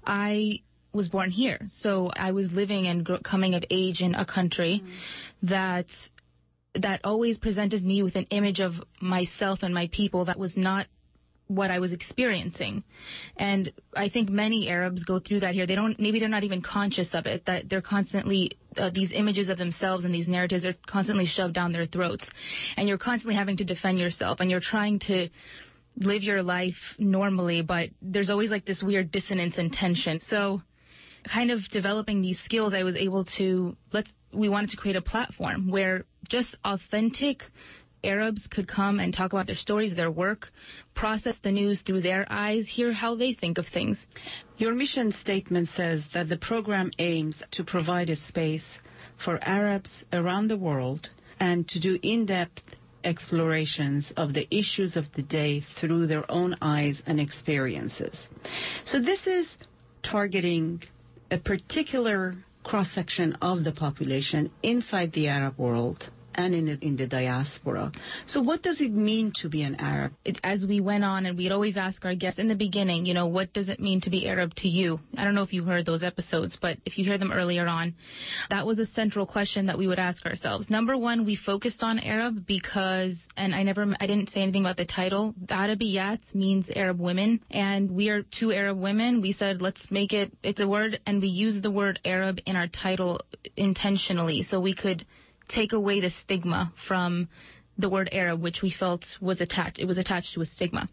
I was born here, so I was living and gr- coming of age in a country mm-hmm. that that always presented me with an image of myself and my people that was not what I was experiencing. And I think many Arabs go through that here. They don't, maybe they're not even conscious of it, that they're constantly, uh, these images of themselves and these narratives are constantly shoved down their throats. And you're constantly having to defend yourself, and you're trying to live your life normally, but there's always like this weird dissonance and tension. So kind of developing these skills, I was able to, let's, we wanted to create a platform where just authentic Arabs could come and talk about their stories, their work, process the news through their eyes, hear how they think of things. Your mission statement says that the program aims to provide a space for Arabs around the world and to do in-depth explorations of the issues of the day through their own eyes and experiences. So this is targeting a particular cross-section of the population inside the Arab world and in the, in the diaspora. So what does it mean to be an Arab? It, as we went on, and we'd always ask our guests in the beginning, you know, what does it mean to be Arab to you? I don't know if you heard those episodes, but if you hear them earlier on, that was a central question that we would ask ourselves. Number one, we focused on Arab because, and I never, I didn't say anything about the title, Arabiyat means Arab women, and we are two Arab women. We said, let's make it, it's a word, and we used the word Arab in our title intentionally so we could take away the stigma from the word Arab, which we felt was attached. It was attached to a stigma.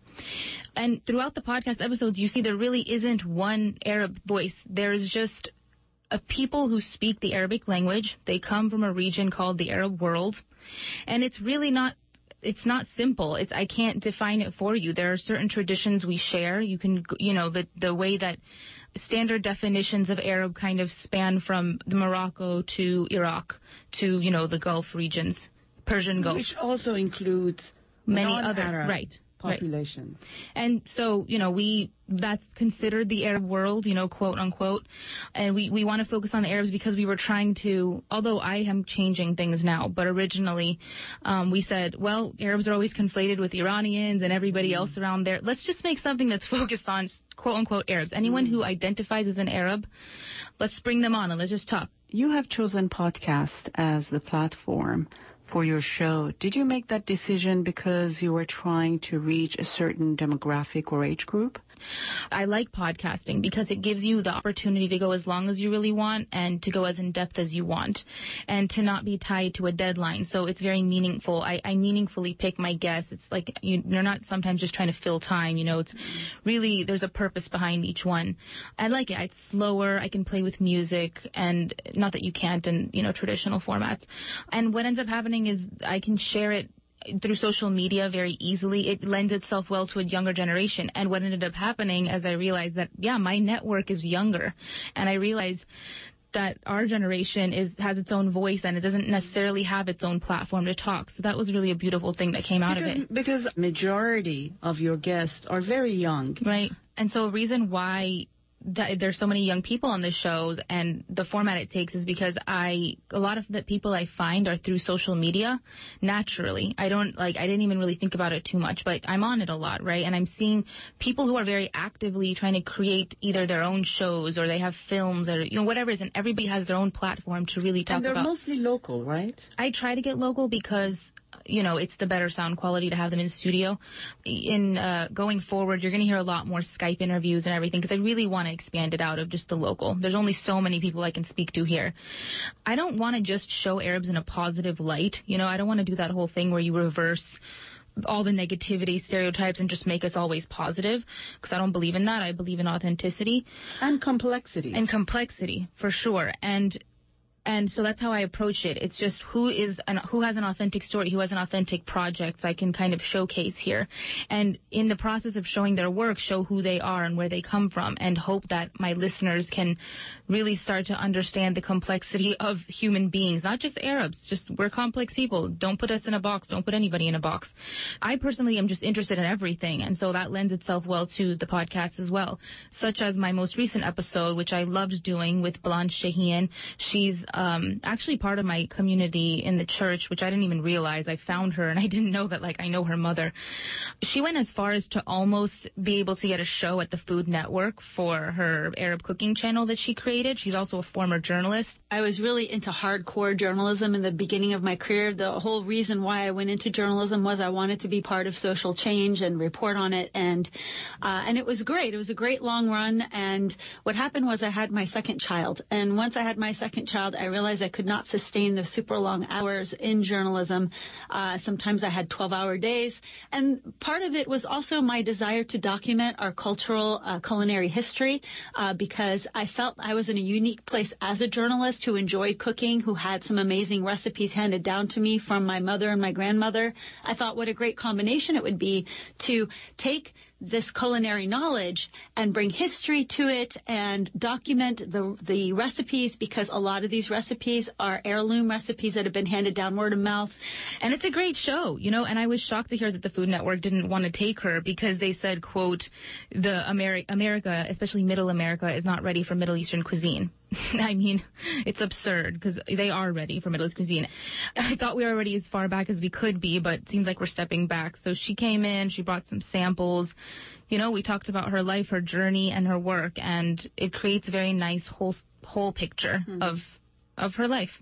And throughout the podcast episodes, you see there really isn't one Arab voice. There is just a people who speak the Arabic language. They come from a region called the Arab world. And it's really not, it's not simple. It's, I can't define it for you. There are certain traditions we share. You can, you know, the, the way that standard definitions of Arab kind of span from the Morocco to Iraq to, you know, the Gulf regions, Persian Gulf. Which also includes many other, Arab right. populations. Right. And so, you know, we, that's considered the Arab world, you know, quote unquote. And we, we want to focus on the Arabs because we were trying to, although I am changing things now, but originally um, we said, well, Arabs are always conflated with Iranians and everybody mm. else around there. Let's just make something that's focused on quote unquote Arabs. Anyone mm. who identifies as an Arab, let's bring them on and let's just talk. You have chosen podcast as the platform for your show. Did you make that decision because you were trying to reach a certain demographic or age group? I like podcasting because it gives you the opportunity to go as long as you really want and to go as in-depth as you want and to not be tied to a deadline. So it's very meaningful. I, I meaningfully pick my guests. It's like you, you're not sometimes just trying to fill time. You know, it's really, there's a purpose behind each one. I like it. It's slower. I can play with music, and not that you can't in, you know, traditional formats. And what ends up happening is I can share it through social media very easily. It lends itself well to a younger generation. And what ended up happening as I realized that, yeah, my network is younger. And I realized that our generation is has its own voice and it doesn't necessarily have its own platform to talk. So that was really a beautiful thing that came out because, of it. Because majority of your guests are very young. Right. And so a reason why that there's so many young people on the shows and the format it takes is because I a lot of the people I find are through social media naturally. I don't like I didn't even really think about it too much, but I'm on it a lot, right? And I'm seeing people who are very actively trying to create either their own shows or they have films or you know whatever it is, and everybody has their own platform to really talk about. And they're about. mostly local, right? I try to get local because you know, it's the better sound quality to have them in studio. In uh, going forward, you're going to hear a lot more Skype interviews and everything because I really want to expand it out of just the local. There's only so many people I can speak to here. I don't want to just show Arabs in a positive light. You know, I don't want to do that whole thing where you reverse all the negativity, stereotypes, and just make us always positive, because I don't believe in that. I believe in authenticity. And complexity. And complexity, for sure. And And so that's how I approach it. It's just who is an, who has an authentic story, who has an authentic project I can kind of showcase here. And in the process of showing their work, show who they are and where they come from, and hope that my listeners can really start to understand the complexity of human beings, not just Arabs. Just we're complex people. Don't put us in a box. Don't put anybody in a box. I personally am just interested in everything, and so that lends itself well to the podcast as well, such as my most recent episode, which I loved doing with Blanche Shaheen. She's Um, actually part of my community in the church, which I didn't even realize. I found her and I didn't know that, like, I know her mother. She went as far as to almost be able to get a show at the Food Network for her Arab cooking channel that she created. She's also a former journalist. I was really into hardcore journalism in the beginning of my career. The whole reason why I went into journalism was I wanted to be part of social change and report on it. And, uh, and it was great. It was a great long run. And what happened was I had my second child. And once I had my second child, I realized I could not sustain the super long hours in journalism. Uh, sometimes I had twelve-hour days. And part of it was also my desire to document our cultural uh, culinary history uh, because I felt I was in a unique place as a journalist who enjoyed cooking, who had some amazing recipes handed down to me from my mother and my grandmother. I thought what a great combination it would be to take this culinary knowledge and bring history to it and document the the recipes, because a lot of these recipes are heirloom recipes that have been handed down word of mouth. And it's a great show, you know, and I was shocked to hear that the Food Network didn't want to take her because they said, quote, the Ameri- America, especially Middle America, is not ready for Middle Eastern cuisine. I mean, it's absurd because they are ready for Middle East cuisine. I thought we were already as far back as we could be, but it seems like we're stepping back. So she came in, she brought some samples. You know, we talked about her life, her journey, and her work, and it creates a very nice whole whole picture mm-hmm. of of her life.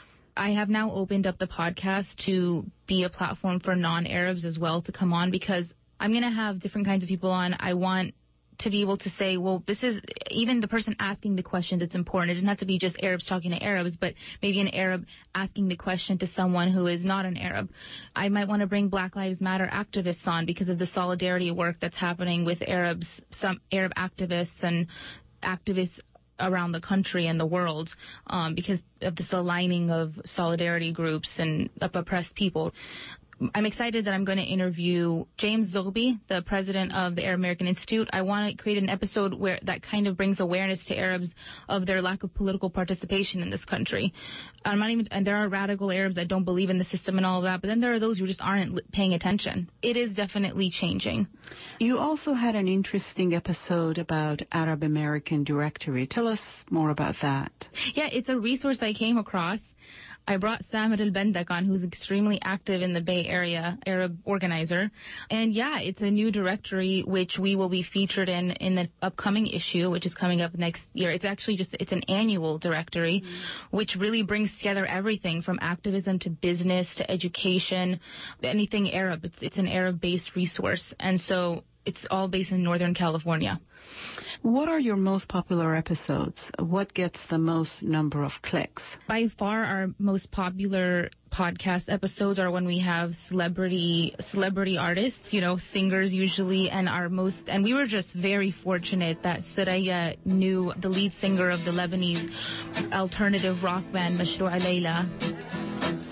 I have now opened up the podcast to be a platform for non-Arabs as well to come on, because I'm going to have different kinds of people on. I want to be able to say, well, this is, even the person asking the questions, it's important. It doesn't have to be just Arabs talking to Arabs, but maybe an Arab asking the question to someone who is not an Arab. I might want to bring Black Lives Matter activists on because of the solidarity work that's happening with Arabs, some Arab activists and activists around the country and the world, um, because of this aligning of solidarity groups and of oppressed people. I'm excited that I'm going to interview James Zogby, the president of the Arab American Institute. I want to create an episode where that kind of brings awareness to Arabs of their lack of political participation in this country. I'm not even, and there are radical Arabs that don't believe in the system and all of that, but then there are those who just aren't paying attention. It is definitely changing. You also had an interesting episode about Arab American Directory. Tell us more about that. Yeah, it's a resource I came across. I brought Samer Al-Bendak on, who's extremely active in the Bay Area, Arab organizer. And yeah, it's a new directory which we will be featured in in the upcoming issue, which is coming up next year. It's actually just, it's an annual directory, mm-hmm. which really brings together everything from activism to business to education, anything Arab. It's, it's an Arab-based resource. And so it's all based in Northern California. What are your most popular episodes? What gets the most number of clicks? By far, our most popular podcast episodes are when we have celebrity celebrity artists, you know, singers usually, and our most, and we were just very fortunate that Soraya knew the lead singer of the Lebanese alternative rock band Mashrou' Layla.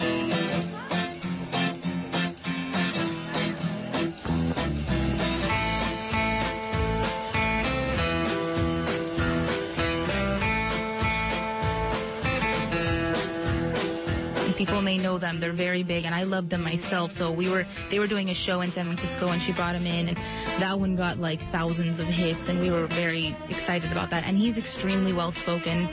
People may know them. They're very big, and I love them myself. So we were, they were doing a show in San Francisco, and she brought him in, and that one got like thousands of hits, and we were very excited about that. And he's extremely well spoken.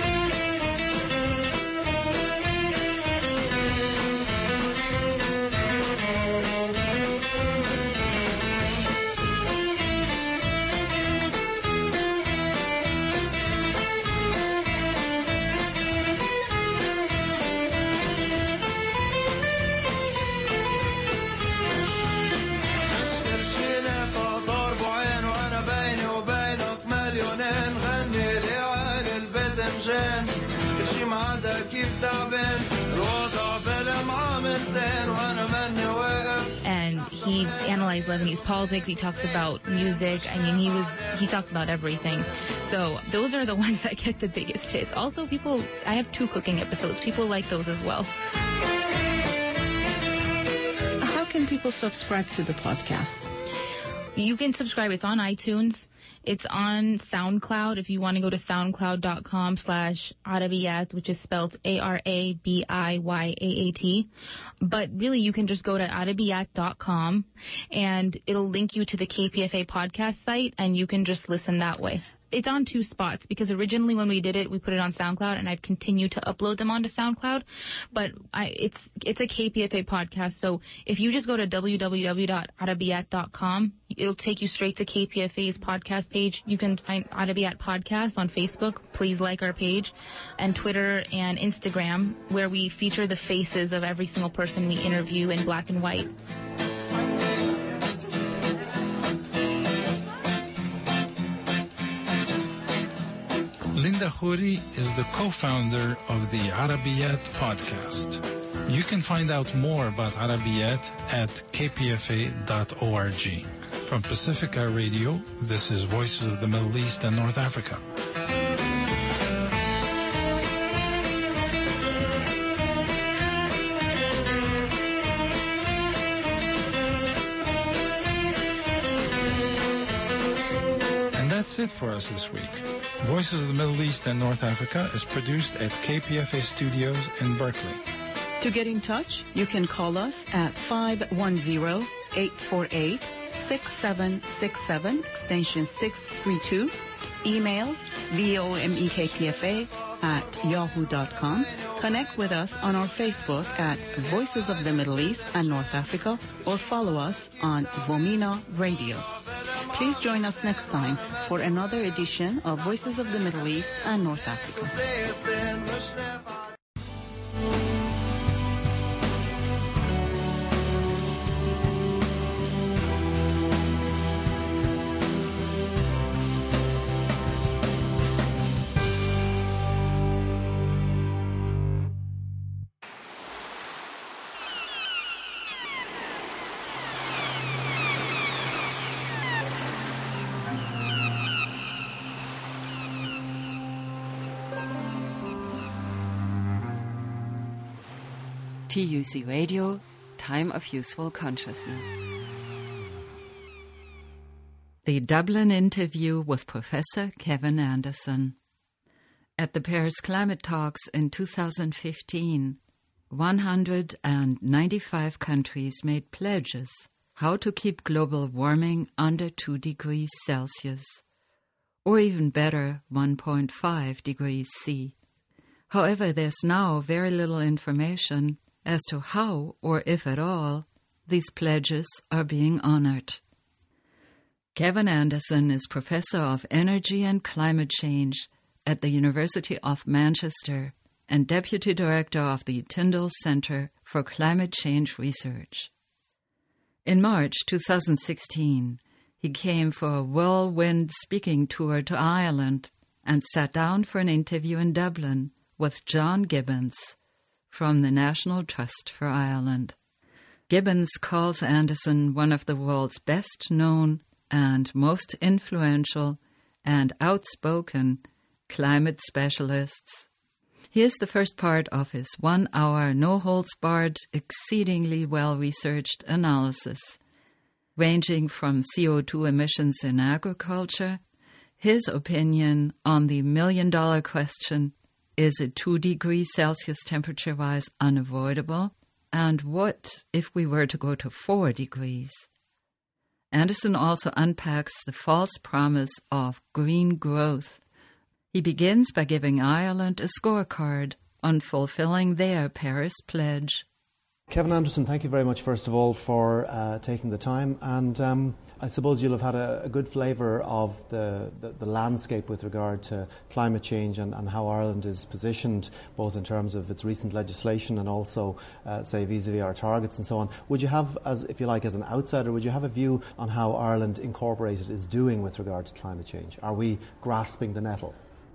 And he analyzed Lebanese politics. He talked about music. I mean, he was he talked about everything. So those are the ones that get the biggest hits. Also, people, I have two cooking episodes. People like those as well. How can people subscribe to the podcast? You can subscribe. It's on iTunes. It's on SoundCloud. If you want to go to soundcloud.com slash Arabiyat, which is spelled A R A B I Y A A T. But really, you can just go to arabiyat dot com, and it'll link you to the K P F A podcast site, and you can just listen that way. It's on two spots, because originally when we did it, we put it on SoundCloud, and I've continued to upload them onto SoundCloud. But I, it's it's a K P F A podcast, so if you just go to w w w dot arabiyat dot com, it'll take you straight to K P F A's podcast page. You can find Arabiyat Podcast on Facebook. Please like our page, and Twitter and Instagram, where we feature the faces of every single person we interview in black and white. Linda Khoury is the co-founder of the Arabiyat podcast. You can find out more about Arabiyat at k p f a dot org. From Pacifica Radio, this is Voices of the Middle East and North Africa. That's it for us this week. Voices of the Middle East and North Africa is produced at K P F A Studios in Berkeley. To get in touch, you can call us at five one zero, eight four eight, six seven six seven, extension six three two. Email vomekpfa at yahoo dot com. Connect with us on our Facebook at Voices of the Middle East and North Africa, or follow us on Vomina Radio. Please join us next time for another edition of Voices of the Middle East and North Africa. T U C Radio, Time of Useful Consciousness. The Dublin interview with Professor Kevin Anderson. At the Paris Climate Talks in two thousand fifteen, one hundred ninety-five countries made pledges how to keep global warming under two degrees Celsius, or even better, one point five degrees C. However, there's now very little information as to how, or if at all, these pledges are being honoured. Kevin Anderson is Professor of Energy and Climate Change at the University of Manchester and Deputy Director of the Tyndall Centre for Climate Change Research. In March two thousand sixteen, he came for a whirlwind speaking tour to Ireland and sat down for an interview in Dublin with John Gibbons from the National Trust for Ireland. Gibbons calls Anderson one of the world's best-known and most influential and outspoken climate specialists. Here's the first part of his one-hour, no-holds-barred, exceedingly well-researched analysis, ranging from C O two emissions in agriculture, his opinion on the million-dollar question, is a two degrees Celsius temperature rise unavoidable, and what if we were to go to four degrees? Anderson also unpacks the false promise of green growth. He begins by giving Ireland a scorecard on fulfilling their Paris pledge. Kevin Anderson, thank you very much, first of all, for uh, taking the time. And um, I suppose you'll have had a, a good flavour of the, the, the landscape with regard to climate change and, and how Ireland is positioned, both in terms of its recent legislation and also, uh, say, vis-à-vis our targets and so on. Would you have, as if you like, as an outsider, would you have a view on how Ireland Incorporated is doing with regard to climate change? Are we grasping the nettle?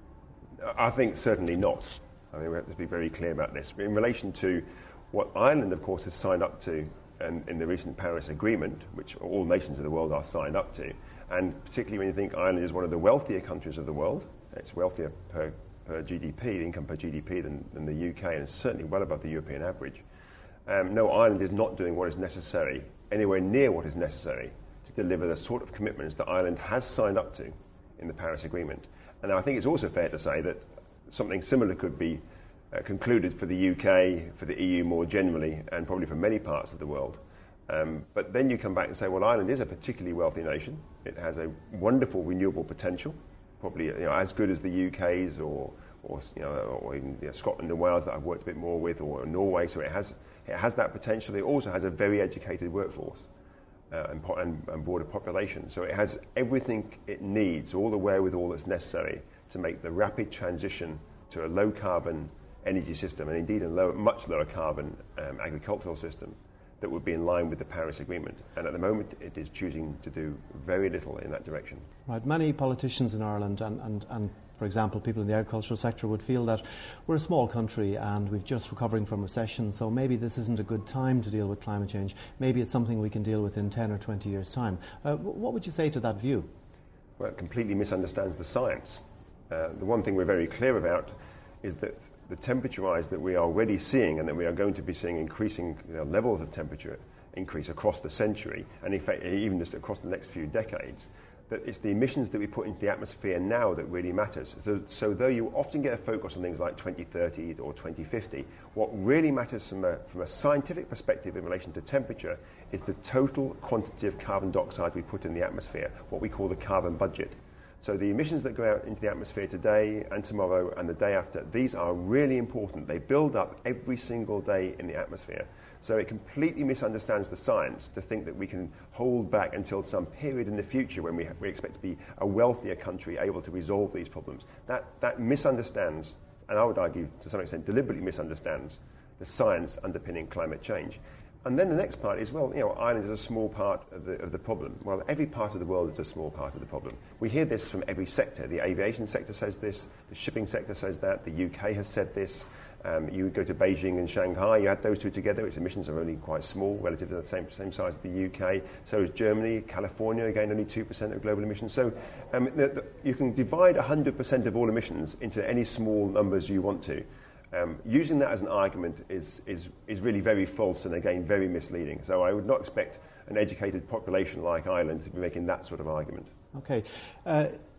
I think certainly not. I mean, we have to be very clear about this. In relation to what Ireland, of course, has signed up to and in the recent Paris Agreement, which all nations of the world are signed up to, and particularly when you think Ireland is one of the wealthier countries of the world, it's wealthier per, per G D P, the income per G D P, than, than the U K, and it's certainly well above the European average. Um, no, Ireland is not doing what is necessary, anywhere near what is necessary, to deliver the sort of commitments that Ireland has signed up to in the Paris Agreement. And I think it's also fair to say that something similar could be uh, concluded for the U K, for the E U more generally, and probably for many parts of the world. Um, but then you come back and say, well, Ireland is a particularly wealthy nation. It has a wonderful renewable potential, probably you know, as good as the U K's or, or, you know, or even you know, Scotland and Wales that I've worked a bit more with, or Norway. So it has, it has that potential. It also has a very educated workforce. Uh, and, and, and broader population. So it has everything it needs, all the wherewithal that's necessary to make the rapid transition to a low-carbon energy system, and indeed a low, much lower carbon um, agricultural system that would be in line with the Paris Agreement. And at the moment, it is choosing to do very little in that direction. Right. Many politicians in Ireland and, and, and for example, people in the agricultural sector would feel that we're a small country and we're just recovering from recession, so maybe this isn't a good time to deal with climate change. Maybe it's something we can deal with in ten or twenty years' time. Uh, what would you say to that view? Well, it completely misunderstands the science. Uh, the one thing we're very clear about is that the temperature rise that we are already seeing, and that we are going to be seeing increasing you know, levels of temperature increase across the century, and in fact even just across the next few decades, that it's the emissions that we put into the atmosphere now that really matters. So, so though you often get a focus on things like twenty thirty or twenty fifty, what really matters from a, from a scientific perspective in relation to temperature is the total quantity of carbon dioxide we put in the atmosphere, what we call the carbon budget. So the emissions that go out into the atmosphere today and tomorrow and the day after, these are really important. They build up every single day in the atmosphere. So it completely misunderstands the science to think that we can hold back until some period in the future when we, we expect to be a wealthier country able to resolve these problems. That, that misunderstands, and I would argue to some extent deliberately misunderstands, the science underpinning climate change. And then the next part is, well, you know, Ireland is a small part of the, of the problem. Well, every part of the world is a small part of the problem. We hear this from every sector. The aviation sector says this, the shipping sector says that, the U K has said this. Um, you go to Beijing and Shanghai, you add those two together, its emissions are only quite small relative to the same, same size as the U K. So is Germany, California, again, only two percent of global emissions. So um, the, the, you can divide one hundred percent of all emissions into any small numbers you want to. Um, using that as an argument is, is, is really very false and, again, very misleading. So I would not expect an educated population like Ireland to be making that sort of argument. Okay. Uh,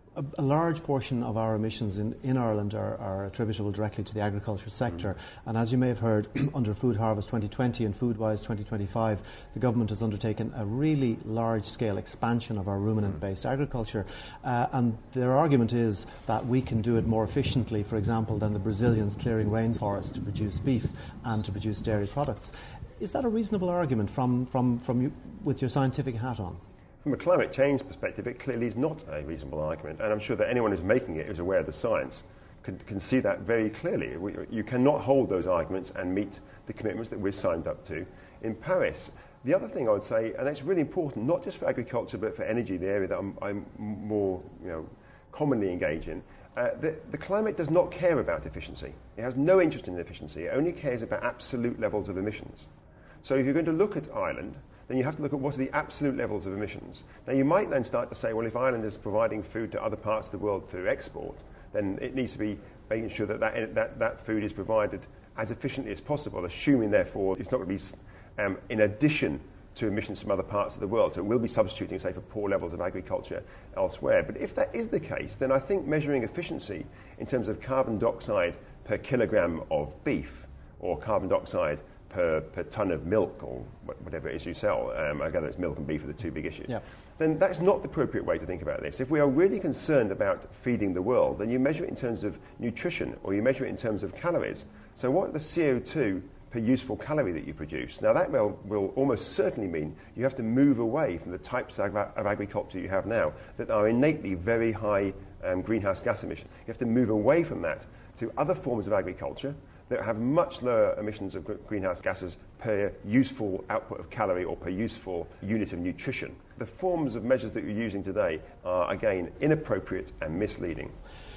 A, a large portion of our emissions in, in Ireland are, are attributable directly to the agriculture sector. Mm. And as you may have heard, under Food Harvest twenty twenty and Foodwise twenty twenty-five, the government has undertaken a really large-scale expansion of our ruminant-based mm. agriculture. Uh, and their argument is that we can do it more efficiently, for example, than the Brazilians clearing rainforests to produce beef and to produce dairy products. Is that a reasonable argument from, from, from you, with your scientific hat on? From a climate change perspective, it clearly is not a reasonable argument, and I'm sure that anyone who's making it who's aware of the science can, can see that very clearly. We, you cannot hold those arguments and meet the commitments that we've signed up to in Paris. The other thing I would say, and it's really important, not just for agriculture but for energy, the area that I'm, I'm more you know, commonly engaged in, uh, the, the climate does not care about efficiency. It has no interest in efficiency. It only cares about absolute levels of emissions. So if you're going to look at Ireland, then you have to look at what are the absolute levels of emissions. Now, you might then start to say, well, if Ireland is providing food to other parts of the world through export, then it needs to be making sure that that, that, that food is provided as efficiently as possible, assuming, therefore, it's not going to be um, in addition to emissions from other parts of the world. So it will be substituting, say, for poor levels of agriculture elsewhere. But if that is the case, then I think measuring efficiency in terms of carbon dioxide per kilogram of beef or carbon dioxide Per, per tonne of milk, or whatever it is you sell, um, I gather it's milk and beef are the two big issues, yeah. then that's not the appropriate way to think about this. If we are really concerned about feeding the world, then you measure it in terms of nutrition, or you measure it in terms of calories. So what are the C O two per useful calorie that you produce? Now that will, will almost certainly mean you have to move away from the types of, of agriculture you have now that are innately very high um, greenhouse gas emissions. You have to move away from that to other forms of agriculture that have much lower emissions of greenhouse gases per useful output of calorie or per useful unit of nutrition. The forms of measures that you're using today are, again, inappropriate and misleading.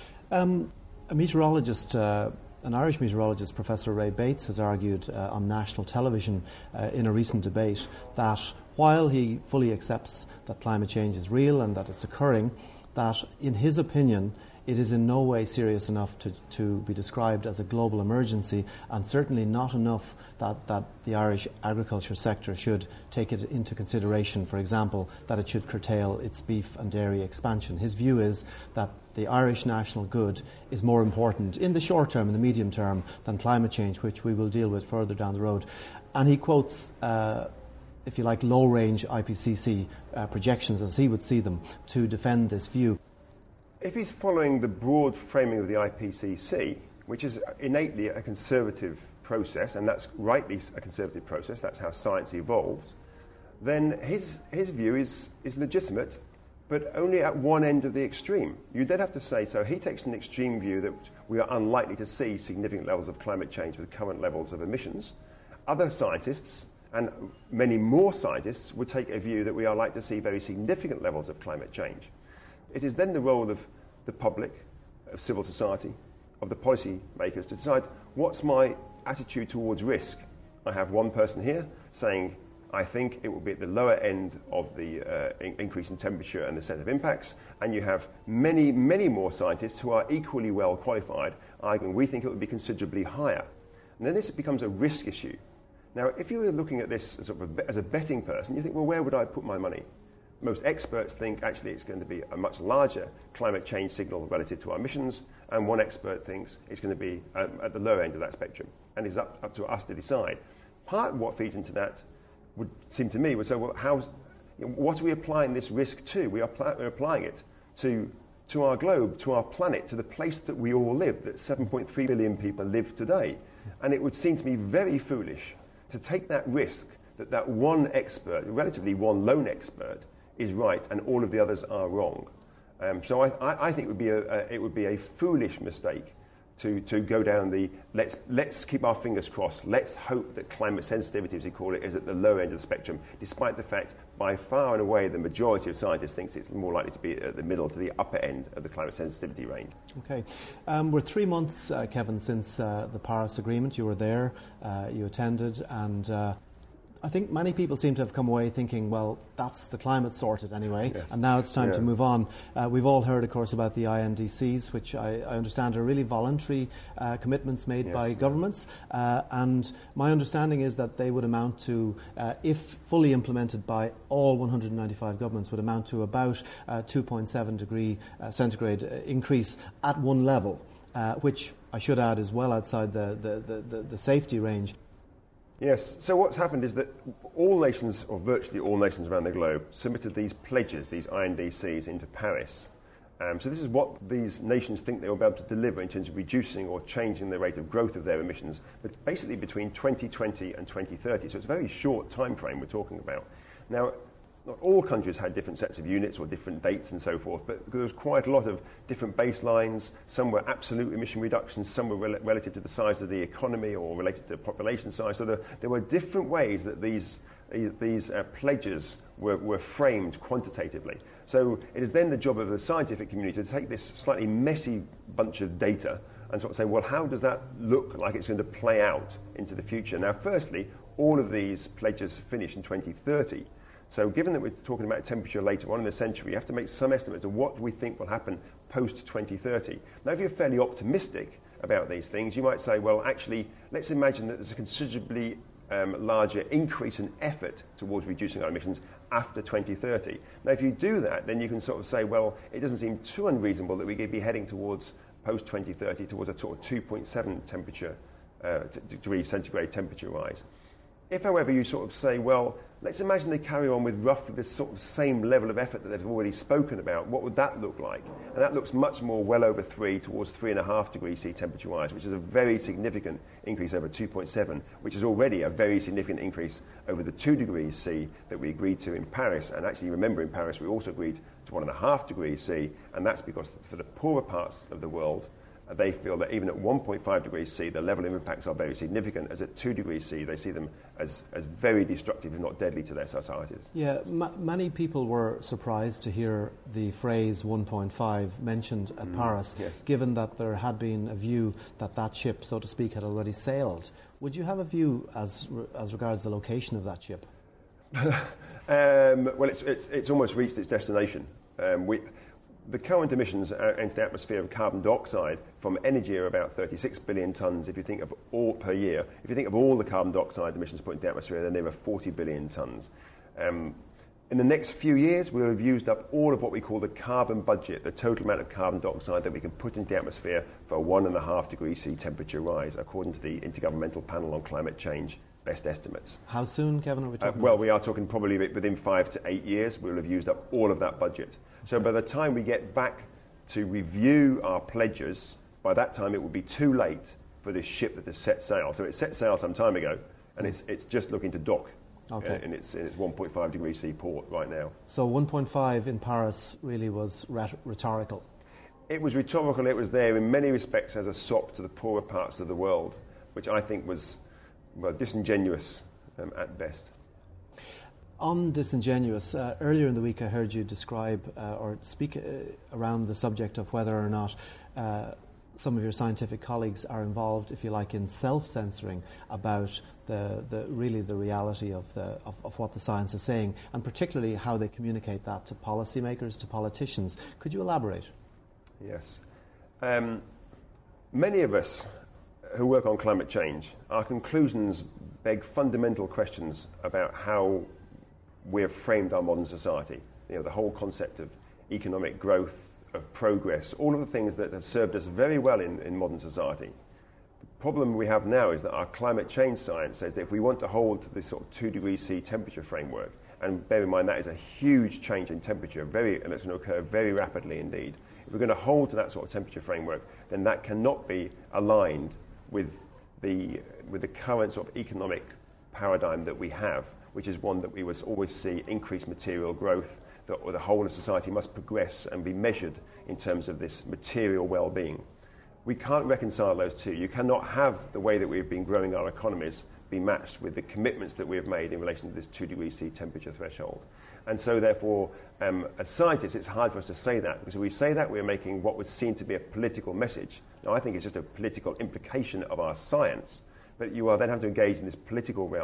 Um, a meteorologist, uh, an Irish meteorologist, Professor Ray Bates, has argued uh, on national television uh, in a recent debate that while he fully accepts that climate change is real and that it's occurring, that, in his opinion, it is in no way serious enough to, to be described as a global emergency, and certainly not enough that, that the Irish agriculture sector should take it into consideration, for example, that it should curtail its beef and dairy expansion. His view is that the Irish national good is more important in the short term, in the medium term, than climate change, which we will deal with further down the road. And he quotes, uh, if you like, low-range I P C C uh, projections, as he would see them, to defend this view. If he's following the broad framing of the I P C C, which is innately a conservative process, and that's rightly a conservative process, that's how science evolves, then his, his view is, is legitimate, but only at one end of the extreme. You then have to say, so he takes an extreme view that we are unlikely to see significant levels of climate change with current levels of emissions. Other scientists, and many more scientists, would take a view that we are likely to see very significant levels of climate change. It is then the role of the public, of civil society, of the policy makers to decide what's my attitude towards risk. I have one person here saying, I think it will be at the lower end of the uh, in- increase in temperature and the set of impacts, and you have many, many more scientists who are equally well qualified arguing we think it will be considerably higher. And then this becomes a risk issue. Now, if you were looking at this as a, as a betting person, you think, well, where would I put my money? Most experts think actually it's going to be a much larger climate change signal relative to our emissions, and one expert thinks it's going to be um, at the lower end of that spectrum, and it's up, up to us to decide. Part of what feeds into that would seem to me would say, well, how, you know, what are we applying this risk to? We are pl- we're applying it to, to our globe, to our planet, to the place that we all live, that seven point three billion people live today. And it would seem to me very foolish to take that risk that that one expert, relatively one lone expert, is right and all of the others are wrong. Um, so I, I, I think it would be a, a, it would be a foolish mistake to, to go down the let's let's keep our fingers crossed, let's hope that climate sensitivity, as we call it, is at the low end of the spectrum, despite the fact by far and away the majority of scientists thinks it's more likely to be at the middle to the upper end of the climate sensitivity range. Okay. Um, we're three months, uh, Kevin, since uh, the Paris Agreement. You were there, uh, you attended, and uh, I think many people seem to have come away thinking, well, that's the climate sorted anyway, yes. and now it's time yeah. to move on. Uh, we've all heard, of course, about the I N D Cs, which I, I understand are really voluntary uh, commitments made yes. by governments, uh, and my understanding is that they would amount to, uh, if fully implemented by all one hundred ninety-five governments, would amount to about uh, two point seven degree uh, centigrade uh, increase at one level, uh, which I should add is well outside the, the, the, the, the safety range. Yes, so what's happened is that all nations, or virtually all nations around the globe, submitted these pledges, these I N D Cs, into Paris. Um, so this is what these nations think they will be able to deliver in terms of reducing or changing the rate of growth of their emissions, but basically between twenty twenty and twenty thirty. So it's a very short time frame we're talking about. Now, not all countries had different sets of units or different dates and so forth, but there was quite a lot of different baselines. Some were absolute emission reductions, some were rel- relative to the size of the economy or related to population size. So there, there were different ways that these, these uh, pledges were, were framed quantitatively. So it is then the job of the scientific community to take this slightly messy bunch of data and sort of say, well, how does that look like it's going to play out into the future? Now, firstly, all of these pledges finish in twenty thirty. So given that we're talking about temperature later on in the century, you have to make some estimates of what we think will happen post twenty thirty. Now, if you're fairly optimistic about these things, you might say, well, actually, let's imagine that there's a considerably um, larger increase in effort towards reducing our emissions after twenty thirty. Now, if you do that, then you can sort of say, well, it doesn't seem too unreasonable that we could be heading towards post twenty thirty towards a sort of two point seven temperature, uh, t- degree centigrade temperature rise. If, however, you sort of say, well, let's imagine they carry on with roughly the sort of same level of effort that they've already spoken about, what would that look like? And that looks much more well over three, towards three and a half degrees C temperature rise, which is a very significant increase over two point seven, which is already a very significant increase over the two degrees C that we agreed to in Paris. And actually, remember, in Paris, we also agreed to one and a half degrees C, and that's because for the poorer parts of the world, they feel that even at one point five degrees C, the level of impacts are very significant, as at two degrees C, they see them as, as very destructive, if not deadly, to their societies. Yeah, ma- many people were surprised to hear the phrase one point five mentioned at mm, Paris, yes. given that there had been a view that that ship, so to speak, had already sailed. Would you have a view as, re- as regards the location of that ship? um, well, it's, it's, it's almost reached its destination. Um, we... The current emissions into the atmosphere of carbon dioxide from energy are about thirty-six billion tonnes if you think of all per year. If you think of all the carbon dioxide emissions put into the atmosphere, then there are forty billion tonnes. Um, in the next few years, we'll have used up all of what we call the carbon budget, the total amount of carbon dioxide that we can put into the atmosphere for a one and a half degree C temperature rise, according to the Intergovernmental Panel on Climate Change best estimates. How soon, Kevin, are we talking uh, Well, about? we are talking probably within five to eight years, we'll have used up all of that budget. So by the time we get back to review our pledges, by that time it will be too late for this ship that has set sail. So it set sail some time ago, and it's it's just looking to dock okay. uh, in, its, in its one point five degree C port right now. So one point five in Paris really was ret- rhetorical? It was rhetorical. It was there in many respects as a sop to the poorer parts of the world, which I think was, well, disingenuous um, at best. On disingenuous, uh, earlier in the week I heard you describe uh, or speak uh, around the subject of whether or not uh, some of your scientific colleagues are involved, if you like, in self-censoring about the, the really the reality of, the, of, of what the science is saying, and particularly how they communicate that to policymakers, to politicians. Could you elaborate? Yes. Um, many of us who work on climate change, our conclusions beg fundamental questions about how we have framed our modern society. You know, the whole concept of economic growth, of progress, all of the things that have served us very well in, in modern society. The problem we have now is that our climate change science says that if we want to hold this sort of two degrees C temperature framework, and bear in mind that is a huge change in temperature, very, and it's going to occur very rapidly indeed. If we're going to hold to that sort of temperature framework, then that cannot be aligned with the, with the current sort of economic paradigm that we have, which is one that we will always see increased material growth, that the whole of society must progress and be measured in terms of this material well-being. We can't reconcile those two. You cannot have the way that we've been growing our economies be matched with the commitments that we have made in relation to this two degrees C temperature threshold. And so, therefore, um, as scientists, it's hard for us to say that, because if we say that, we're making what would seem to be a political message. Now, I think it's just a political implication of our science, but you are then have to engage in this political realm.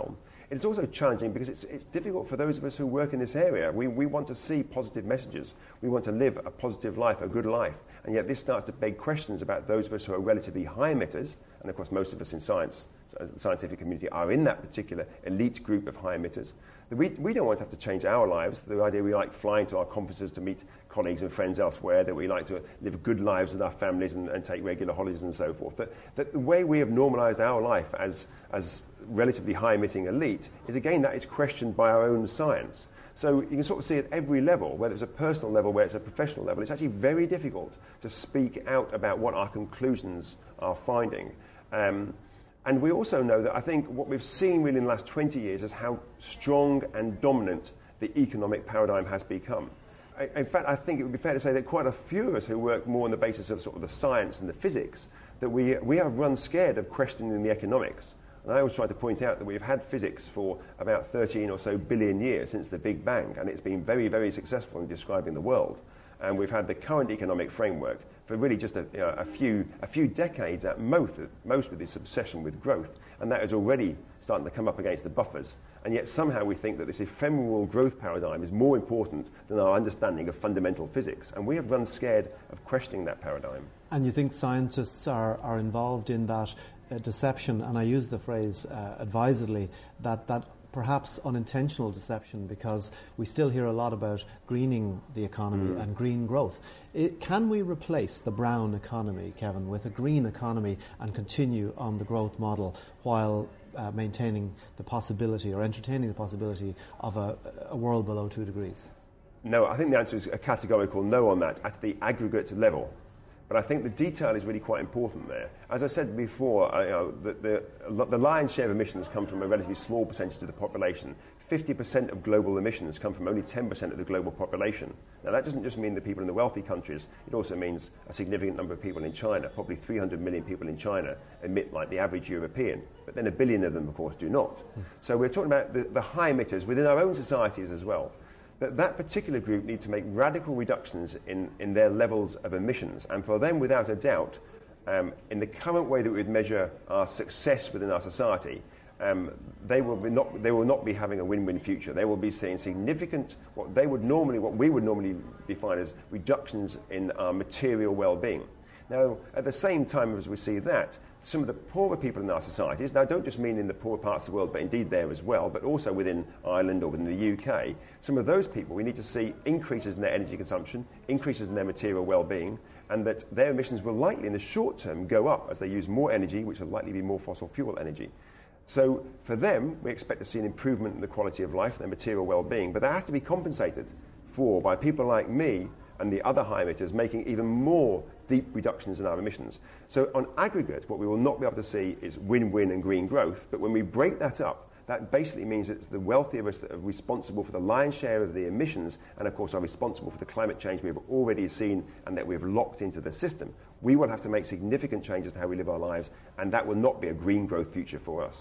It's also challenging because it's, it's difficult for those of us who work in this area. We, we want to see positive messages. We want to live a positive life, a good life. And yet this starts to beg questions about those of us who are relatively high emitters, and of course most of us in science, the scientific community, are in that particular elite group of high emitters. We, we don't want to have to change our lives. The idea we like flying to our conferences to meet colleagues and friends elsewhere, that we like to live good lives with our families and, and take regular holidays and so forth. That, that the way we have normalised our life as, as relatively high-emitting elite is, again, that is questioned by our own science. So you can sort of see at every level, whether it's a personal level, whether it's a professional level, it's actually very difficult to speak out about what our conclusions are finding. Um, And we also know that I think what we've seen really in the last twenty years is how strong and dominant the economic paradigm has become. I, in fact, I think it would be fair to say that quite a few of us who work more on the basis of sort of the science and the physics, that we, we have run scared of questioning the economics. And I always try to point out that we've had physics for about thirteen or so billion years since the Big Bang, and it's been very, very successful in describing the world. And we've had the current economic framework for really just a, you know, a few a few decades at most, most with this obsession with growth, and that is already starting to come up against the buffers. And yet somehow we think that this ephemeral growth paradigm is more important than our understanding of fundamental physics, and we have run scared of questioning that paradigm. And you think scientists are, are involved in that uh, deception, and I use the phrase uh, advisedly, that, that perhaps unintentional deception, because we still hear a lot about greening the economy mm. and green growth. It, can we replace the brown economy, Kevin, with a green economy and continue on the growth model while uh, maintaining the possibility or entertaining the possibility of a, a world below two degrees? No, I think the answer is a categorical no on that at the aggregate level. But I think the detail is really quite important there. As I said before, uh, you know, the, the, the lion's share of emissions come from a relatively small percentage of the population. fifty percent of global emissions come from only ten percent of the global population. Now, that doesn't just mean the people in the wealthy countries. It also means a significant number of people in China. Probably three hundred million people in China emit like the average European. But then a billion of them, of course, do not. Mm. So we're talking about the, the high emitters within our own societies as well. That that particular group need to make radical reductions in, in their levels of emissions. And for them, without a doubt, um, in the current way that we would measure our success within our society, um, they will be not they will not be having a win-win future. They will be seeing significant, what they would normally, what we would normally define as reductions in our material well-being. Now, at the same time as we see that, some of the poorer people in our societies, now I don't just mean in the poorer parts of the world, but indeed there as well, but also within Ireland or within the U K, some of those people, we need to see increases in their energy consumption, increases in their material well-being, and that their emissions will likely in the short term go up as they use more energy, which will likely be more fossil fuel energy. So for them, we expect to see an improvement in the quality of life, their material well-being, but that has to be compensated for by people like me and the other high emitters making even more deep reductions in our emissions. So on aggregate, what we will not be able to see is win-win and green growth, but when we break that up, that basically means it's the wealthy of us that are responsible for the lion's share of the emissions and, of course, are responsible for the climate change we have already seen and that we have locked into the system. We will have to make significant changes to how we live our lives, and that will not be a green growth future for us.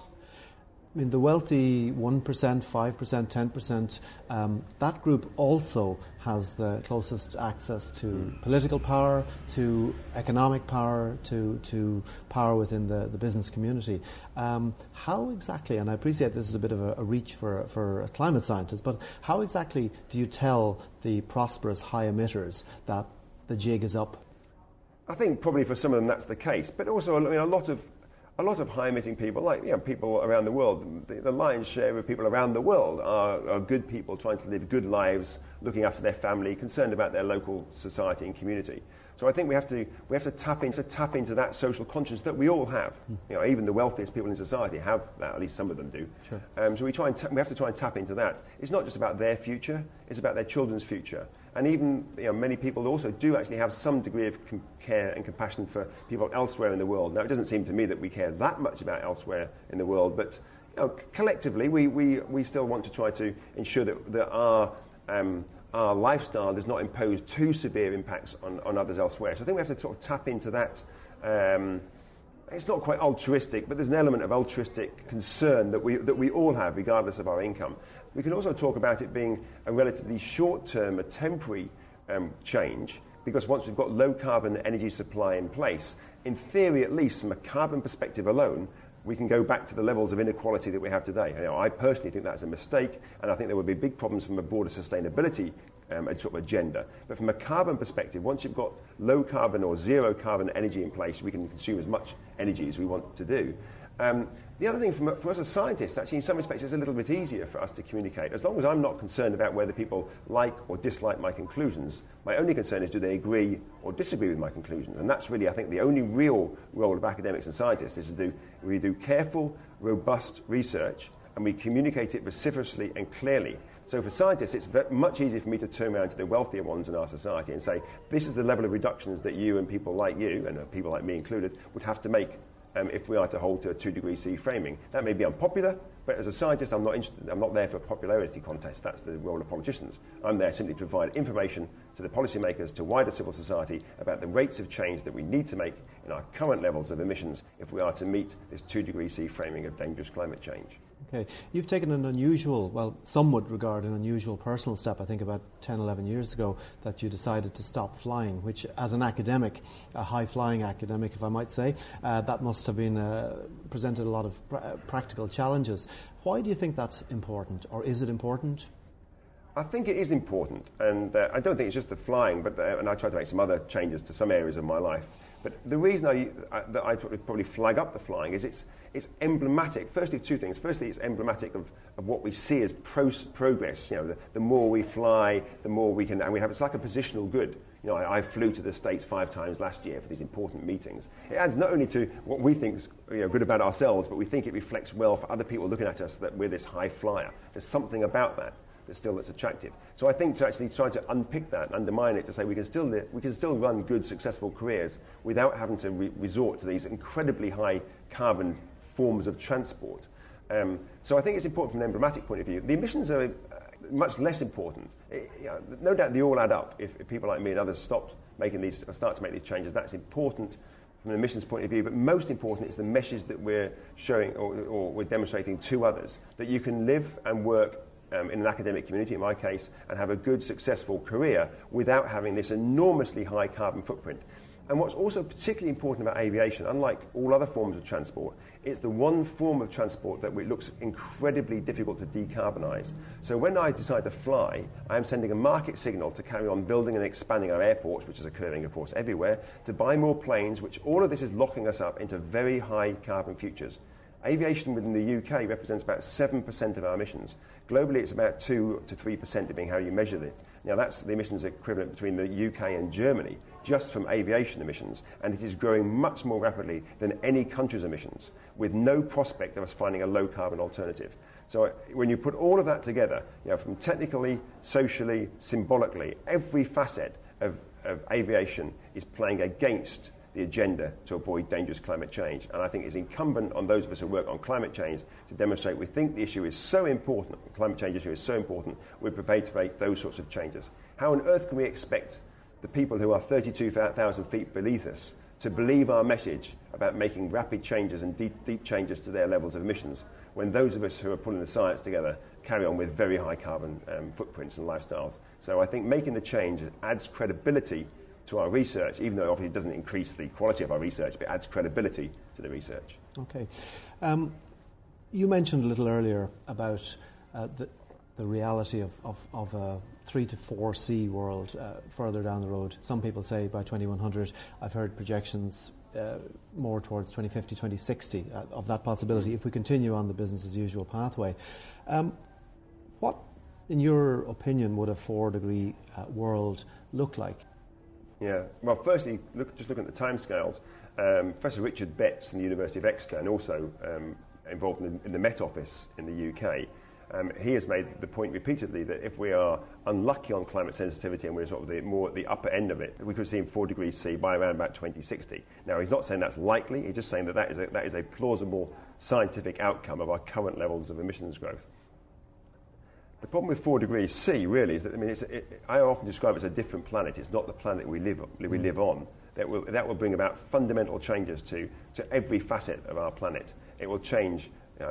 I mean, the wealthy one percent, five percent, ten percent, um, that group also has the closest access to mm. political power, to economic power, to, to power within the, the business community. Um, how exactly, and I appreciate this is a bit of a, a reach for, for a climate scientist, but how exactly do you tell the prosperous high emitters that the jig is up? I think probably for some of them that's the case, but also I mean, a lot of A lot of high-emitting people, like you know, people around the world, the, the lion's share of people around the world are, are good people trying to live good lives, looking after their family, concerned about their local society and community. So I think we have to we have to tap into tap into that social conscience that we all have. Mm. You know, even the wealthiest people in society have that. At least some of them do. Sure. Um, so we try and ta- we have to try and tap into that. It's not just about their future; it's about their children's future. And even you know, many people also do actually have some degree of com- care and compassion for people elsewhere in the world. Now, it doesn't seem to me that we care that much about elsewhere in the world, but you know, collectively, we, we, we still want to try to ensure that, that our um, our lifestyle does not impose too severe impacts on, on others elsewhere. So I think we have to sort of tap into that. Um, it's not quite altruistic, but there's an element of altruistic concern that we that we all have, regardless of our income. We can also talk about it being a relatively short-term, a temporary um, change, because once we've got low-carbon energy supply in place, in theory at least, from a carbon perspective alone, we can go back to the levels of inequality that we have today. You know, I personally think that's a mistake, and I think there would be big problems from a broader sustainability um, sort of agenda. But from a carbon perspective, once you've got low carbon or zero carbon energy in place, we can consume as much energy as we want to do. Um, the other thing, from, for us as scientists, actually in some respects it's a little bit easier for us to communicate. As long as I'm not concerned about whether people like or dislike my conclusions, my only concern is do they agree or disagree with my conclusions. And that's really, I think, the only real role of academics and scientists is to do, we do careful, robust research and we communicate it vociferously and clearly. So for scientists, it's very, much easier for me to turn around to the wealthier ones in our society and say, this is the level of reductions that you and people like you, and uh, people like me included, would have to make Um, if we are to hold to a two degree C framing. That may be unpopular, but as a scientist, I'm not interested. I'm not there for a popularity contest. That's the role of politicians. I'm there simply to provide information to the policymakers, to wider civil society, about the rates of change that we need to make in our current levels of emissions if we are to meet this two degree C framing of dangerous climate change. Okay. You've taken an unusual, well, some would regard an unusual personal step, I think about ten, eleven years ago, that you decided to stop flying, which as an academic, a high-flying academic, if I might say, uh, that must have been uh, presented a lot of pr- practical challenges. Why do you think that's important, or is it important? I think it is important, and uh, I don't think it's just the flying, but uh, and I tried to make some other changes to some areas of my life. But the reason I, I, that I probably flag up the flying is it's it's emblematic. Firstly, two things. Firstly, it's emblematic of, of what we see as pro- progress. You know, the, the more we fly, the more we can, and we have. It's like a positional good. You know, I, I flew to the States five times last year for these important meetings. It adds not only to what we think is you know, good about ourselves, but we think it reflects well for other people looking at us that we're this high flyer. There's something about that that still that's attractive. So I think to actually try to unpick that and undermine it, to say we can still li- we can still run good, successful careers without having to re- resort to these incredibly high carbon forms of transport. Um, so I think it's important from an emblematic point of view. The emissions are uh, much less important. It, you know, no doubt they all add up. If, if people like me and others stop making these, or start to make these changes, that's important from an emissions point of view. But most important is the message that we're showing or, or we're demonstrating to others, that you can live and work Um, in an academic community, in my case, and have a good, successful career without having this enormously high carbon footprint. And what's also particularly important about aviation, unlike all other forms of transport, it's the one form of transport that looks incredibly difficult to decarbonise. So when I decide to fly, I am sending a market signal to carry on building and expanding our airports, which is occurring, of course, everywhere, to buy more planes, which all of this is locking us up into very high carbon futures. Aviation within the U K represents about seven percent of our emissions. Globally, it's about two to three percent, depending how you measure it. Now, that's the emissions equivalent between the U K and Germany, just from aviation emissions, and it is growing much more rapidly than any country's emissions, with no prospect of us finding a low-carbon alternative. So when you put all of that together, you know, from technically, socially, symbolically, every facet of, of aviation is playing against the agenda to avoid dangerous climate change. And I think it's incumbent on those of us who work on climate change to demonstrate we think the issue is so important, the climate change issue is so important, we're prepared to make those sorts of changes. How on earth can we expect the people who are thirty-two thousand feet beneath us to believe our message about making rapid changes and deep, deep changes to their levels of emissions when those of us who are pulling the science together carry on with very high carbon um, footprints and lifestyles? So I think making the change adds credibility to our research, even though obviously it doesn't increase the quality of our research, but it adds credibility to the research. Okay. Um, you mentioned a little earlier about uh, the, the reality of, of, of a three to four C world uh, further down the road. Some people say by twenty-one hundred. I've heard projections uh, more towards twenty fifty, twenty sixty uh, of that possibility if we continue on the business as usual pathway. Um, what, in your opinion, would a four degree uh, world look like? Yeah, well, firstly, look, just looking at the timescales, um, Professor Richard Betts from the University of Exeter, and also um, involved in the, in the Met Office in the U K, um, he has made the point repeatedly that if we are unlucky on climate sensitivity and we're sort of the, more at the upper end of it, we could see four degrees C by around about twenty sixty. Now, he's not saying that's likely, he's just saying that that is a, that is a plausible scientific outcome of our current levels of emissions growth. The problem with four degrees C really is that, I mean, it's, it, I often describe it as a different planet. It's not the planet we live on. We live on. That will, that will bring about fundamental changes to, to every facet of our planet. It will change uh,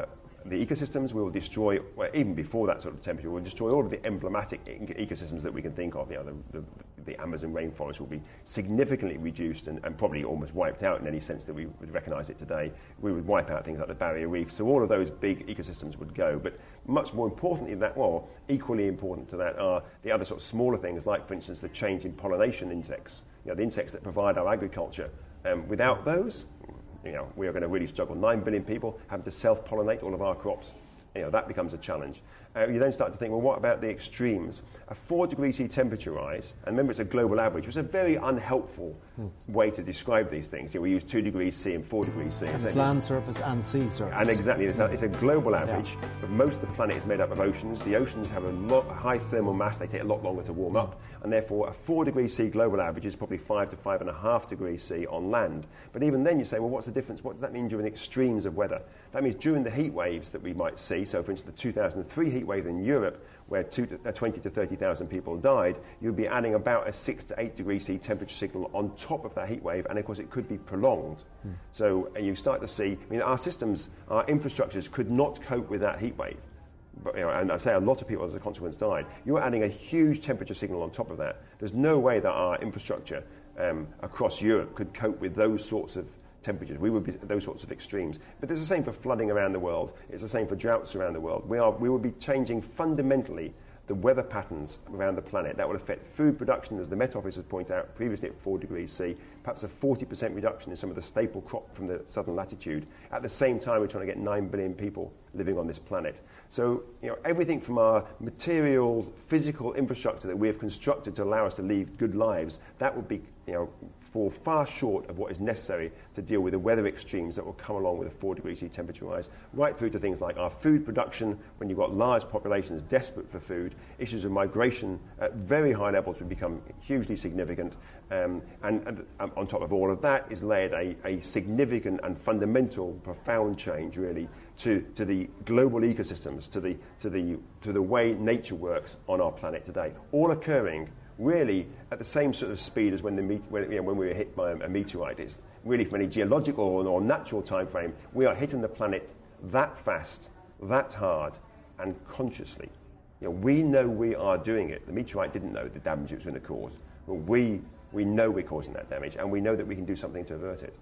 the ecosystems. We will destroy, well, even before that sort of temperature, we'll destroy all of the emblematic e- ecosystems that we can think of. You know, the, the, the Amazon rainforest will be significantly reduced and, and probably almost wiped out in any sense that we would recognise it today. We would wipe out things like the barrier reef. So all of those big ecosystems would go. But much more importantly than that, well, equally important to that are the other sort of smaller things, like, for instance, the change in pollination insects. You know, the insects that provide our agriculture. Um, without those, you know, we are going to really struggle. Nine billion people having to self-pollinate all of our crops. You know, that becomes a challenge. Uh, you then start to think, well, what about the extremes? A four degree C temperature rise, and remember it's a global average, was a very unhelpful hmm. way to describe these things. You know, we use two degrees C and four degrees C. And it's land surface and sea surface. And exactly, it's a, it's a global average, yeah. but most of the planet is made up of oceans. The oceans have a lot, high thermal mass, they take a lot longer to warm up, and therefore a four degree C global average is probably five to five and a half degrees C on land. But even then you say, well, what's the difference? What does that mean during the extremes of weather? That means during the heat waves that we might see, so for instance the two thousand three heat wave in Europe, where two to, uh, twenty to thirty thousand people died, you'd be adding about a six to eight degree C temperature signal on top of that heat wave, and of course it could be prolonged. Mm. So uh, you start to see, I mean, our systems, our infrastructures could not cope with that heat wave. But, you know, and I say a lot of people as a consequence died. You're adding a huge temperature signal on top of that. There's no way that our infrastructure um, across Europe could cope with those sorts of temperatures. We would be those sorts of extremes. But it's the same for flooding around the world. It's the same for droughts around the world. We are we will be changing fundamentally the weather patterns around the planet. That will affect food production, as the Met Office has pointed out previously, at four degrees C, perhaps a forty percent reduction in some of the staple crop from the southern latitude. At the same time, we're trying to get nine billion people living on this planet. So, you know, everything from our material, physical infrastructure that we have constructed to allow us to lead good lives, that would be, you know, fall far short of what is necessary to deal with the weather extremes that will come along with a four degree C temperature rise, right through to things like our food production, when you've got large populations desperate for food. Issues of migration at very high levels would become hugely significant, um, and, and um, on top of all of that is layered a, a significant and fundamental, profound change, really, to, to the global ecosystems, to the, to, the, to the way nature works on our planet today, all occurring really at the same sort of speed as when, the meet, when, you know, when we were hit by a, a meteorite. It's really, from any geological or, or natural time frame, we are hitting the planet that fast, that hard, and consciously. You know, we know we are doing it. The meteorite didn't know the damage it was going to cause, but we, we know we're causing that damage, and we know that we can do something to avert it.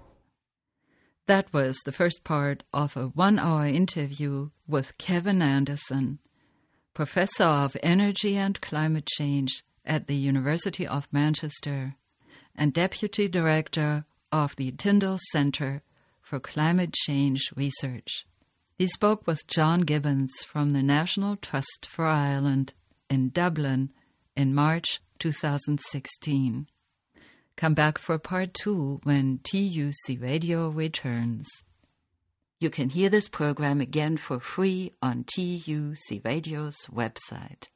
That was the first part of a one-hour interview with Kevin Anderson, Professor of Energy and Climate Change at the University of Manchester and Deputy Director of the Tyndall Centre for Climate Change Research. He spoke with John Gibbons from the National Trust for Ireland in Dublin in March two thousand sixteen. Come back for part two when T U C Radio returns. You can hear this program again for free on T U C Radio's website,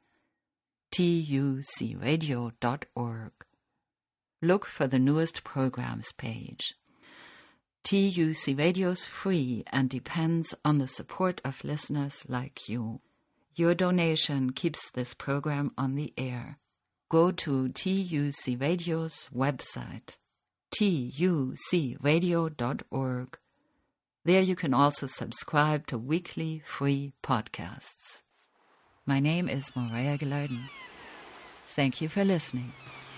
T U C radio dot org. Look for the newest programs page. T U C Radio's free and depends on the support of listeners like you. Your donation keeps this program on the air. Go to T U C Radio's website, T U C radio dot org. There you can also subscribe to weekly free podcasts. My name is Maria Gilardin. Thank you for listening.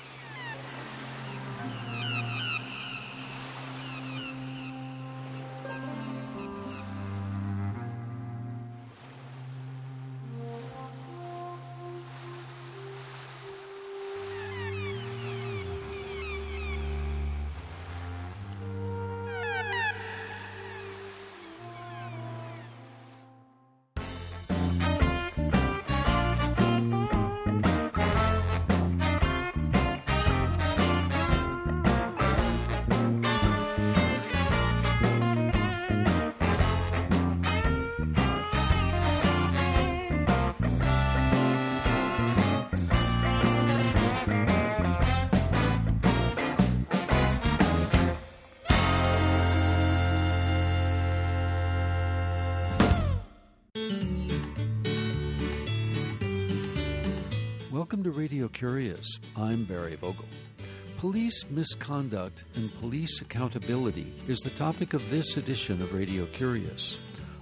Welcome to Radio Curious. I'm Barry Vogel. Police misconduct and police accountability is the topic of this edition of Radio Curious.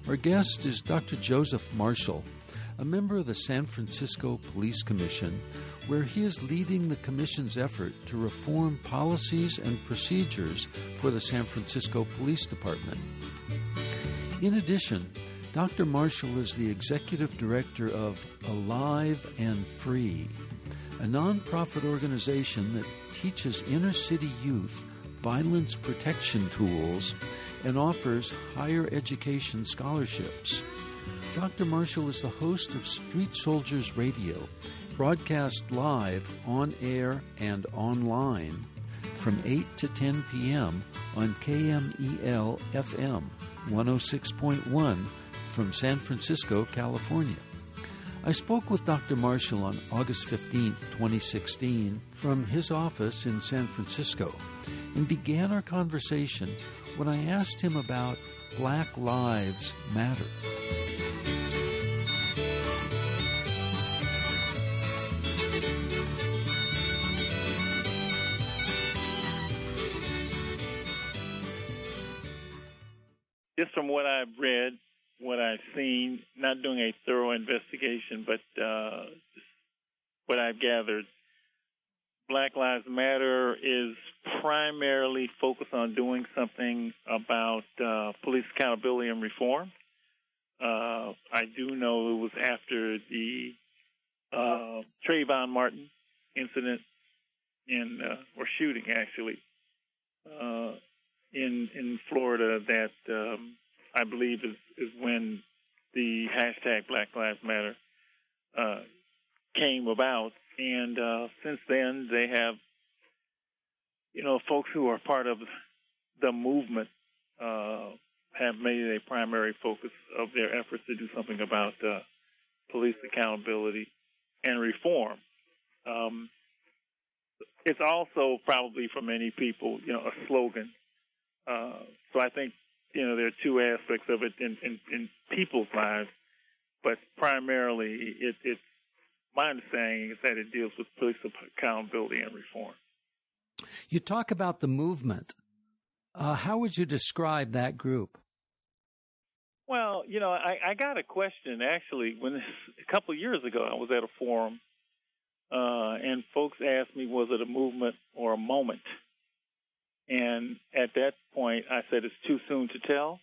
Our guest is Doctor Joseph Marshall, a member of the San Francisco Police Commission, where he is leading the Commission's effort to reform policies and procedures for the San Francisco Police Department. In addition, Doctor Marshall is the executive director of Alive and Free, a nonprofit organization that teaches inner-city youth violence protection tools and offers higher education scholarships. Doctor Marshall is the host of Street Soldiers Radio, broadcast live on air and online from eight to ten p.m. on K M E L F M one oh six point one from San Francisco, California. I spoke with Doctor Marshall on August fifteenth, twenty sixteen, from his office in San Francisco, and began our conversation when I asked him about Black Lives Matter. Just from what I've read, what I've seen, not doing a thorough investigation, but uh, just what I've gathered, Black Lives Matter is primarily focused on doing something about uh, police accountability and reform. Uh, I do know it was after the uh, Trayvon Martin incident in, uh, or shooting actually, uh, in in Florida that um, I believe is, is when the hashtag Black Lives Matter uh, came about. And uh, since then, they have, you know, folks who are part of the movement uh, have made it a primary focus of their efforts to do something about uh, police accountability and reform. Um, it's also probably for many people, you know, a slogan. Uh, so I think, you know, there are two aspects of it in, in, in people's lives, but primarily it, it's, my understanding is that it deals with police accountability and reform. You talk about the movement. Uh, how would you describe that group? Well, you know, I, I got a question, actually, when a couple of years ago I was at a forum, uh, and folks asked me, was it a movement or a moment? And at that point, I said, it's too soon to tell.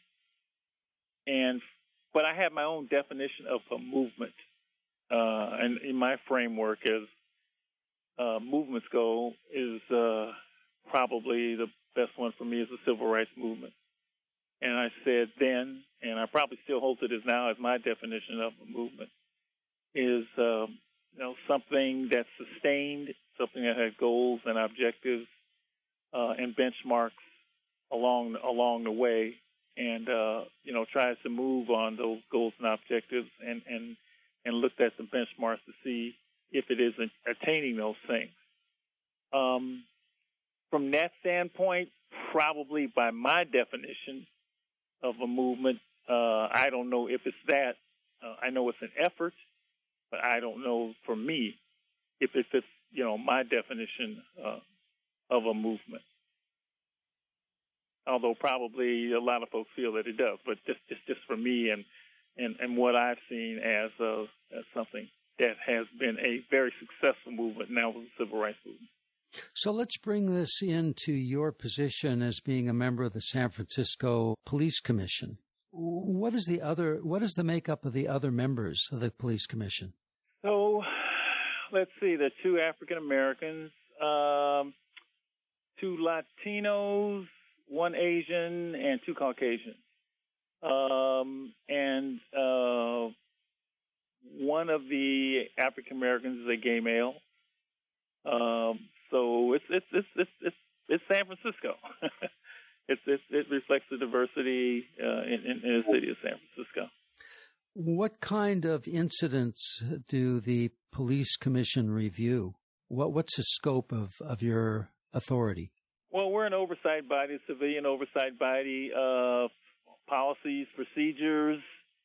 And but I have my own definition of a movement. Uh, and in my framework, as uh, movements go, is uh, probably the best one for me is the civil rights movement. And I said then, and I probably still hold it as now as my definition of a movement, is uh, you know something that's sustained, something that has goals and objectives uh, and benchmarks along along the way, and uh, you know tries to move on those goals and objectives and and and looked at the benchmarks to see if it is attaining those things. Um, from that standpoint, probably by my definition of a movement, uh, I don't know if it's that. Uh, I know it's an effort, but I don't know for me if it fits, you know, my definition uh, of a movement. Although probably a lot of folks feel that it does, but just just, just for me and And, and what I've seen as, uh, as something that has been a very successful movement now with the civil rights movement. So let's bring this into your position as being a member of the San Francisco Police Commission. What is the other? What is the makeup of the other members of the Police Commission? So let's see. There are two African Americans, um, two Latinos, one Asian, and two Caucasians. Um, and uh, one of the African Americans is a gay male. Um, so it's it's it's it's it's, it's San Francisco. it's, it's it reflects the diversity uh, in, in, in the city of San Francisco. What kind of incidents do the Police Commission review? What what's the scope of, of your authority? Well, we're an oversight body, civilian oversight body. Uh, policies, procedures,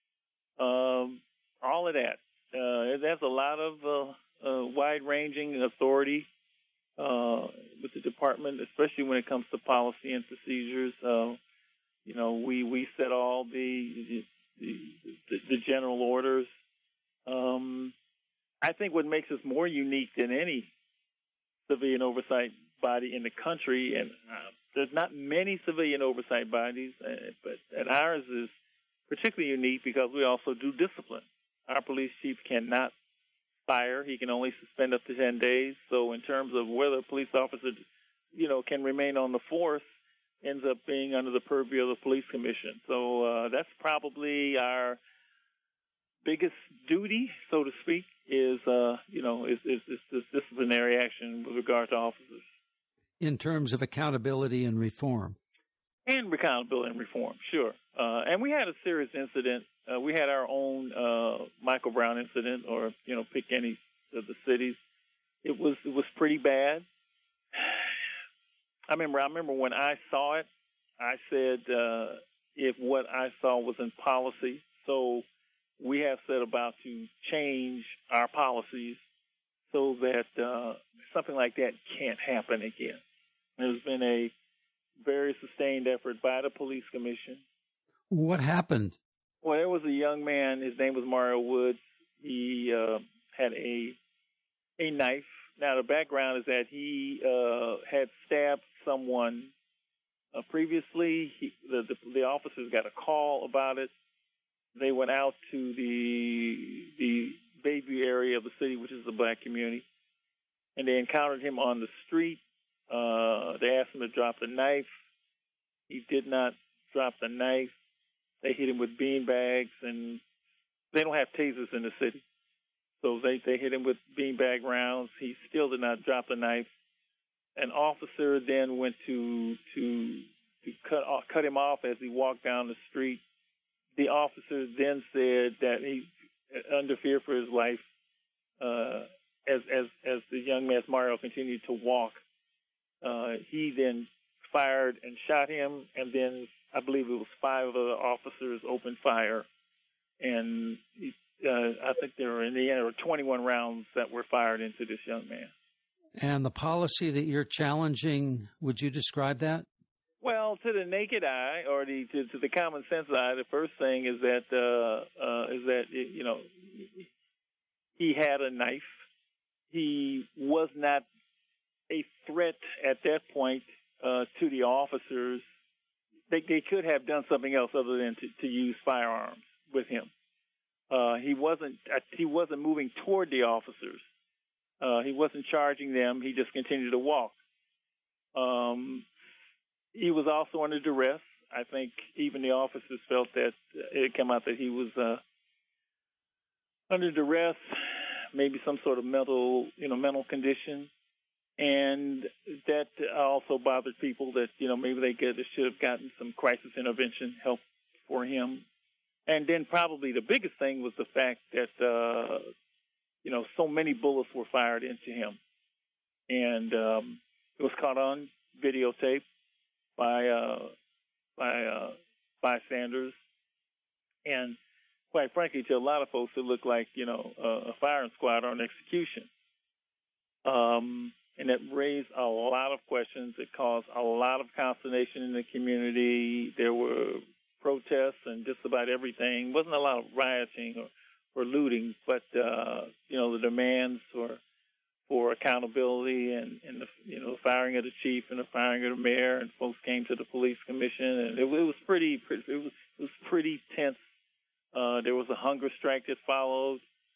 um, all of that. Uh, it has a lot of uh, uh, wide-ranging authority uh, with the department, especially when it comes to policy and procedures. Uh, you know, we, we set all the the, the, the general orders. Um, I think what makes us more unique than any civilian oversight body in the country, and uh, there's not many civilian oversight bodies, uh, but and ours is particularly unique because we also do discipline. Our police chief cannot fire; he can only suspend up to ten days. So, in terms of whether a police officer, you know, can remain on the force, ends up being under the purview of the police commission. So uh, that's probably our biggest duty, so to speak, is uh, you know is, is, is this disciplinary action with regard to officers. In terms of accountability and reform. And accountability and reform, sure. Uh, and we had a serious incident. Uh, we had our own uh, Michael Brown incident, or you know, pick any of the cities. It was it was pretty bad. I remember. I remember when I saw it. I said uh, if what I saw was in policy, so we have set about to change our policies so that uh, something like that can't happen again. There's been a very sustained effort by the police commission. What happened? Well, there was a young man. His name was Mario Woods. He uh, had a a knife. Now, the background is that he uh, had stabbed someone uh, previously. He, the, the the officers got a call about it. They went out to the the Bayview area of the city, which is the black community, and they encountered him on the street. Uh, they asked him to drop the knife. He did not drop the knife. They hit him with bean bags, and they don't have tasers in the city. So they, they hit him with beanbag rounds. He still did not drop the knife. An officer then went to to to cut off, cut him off as he walked down the street. The officer then said that he, under fear for his life, uh, as as as the young man Mario continued to walk, uh, he then fired and shot him, and then I believe it was five of the officers opened fire, and he, uh, I think there were in the end there were twenty-one rounds that were fired into this young man. And the policy that you're challenging, would you describe that? Well, to the naked eye, or the to, to the common sense eye, the first thing is that uh, uh, is that you know he had a knife. He was not a threat at that point uh, to the officers. They, they could have done something else other than to, to use firearms with him. Uh, he wasn't he wasn't moving toward the officers. Uh, he wasn't charging them. He just continued to walk. Um, he was also under duress. I think even the officers felt that it came out that he was uh, under duress, maybe some sort of mental, you know, mental condition. And that also bothered people that, you know, maybe they get, should have gotten some crisis intervention help for him. And then probably the biggest thing was the fact that, uh, you know, so many bullets were fired into him. And um, it was caught on videotape by uh, by uh, bystanders. And quite frankly, to a lot of folks, it looked like, you know, uh, a firing squad or an execution. Um, and it raised a lot of questions. It caused a lot of consternation in the community. There were protests and just about everything. It wasn't a lot of rioting or, or looting, but, uh, you know, the demands for for accountability and, and the, you know, the firing of the chief and the firing of the mayor, and folks came to the police commission, and it, it was pretty, pretty it was it was pretty tense. Uh, there was a hunger strike that followed.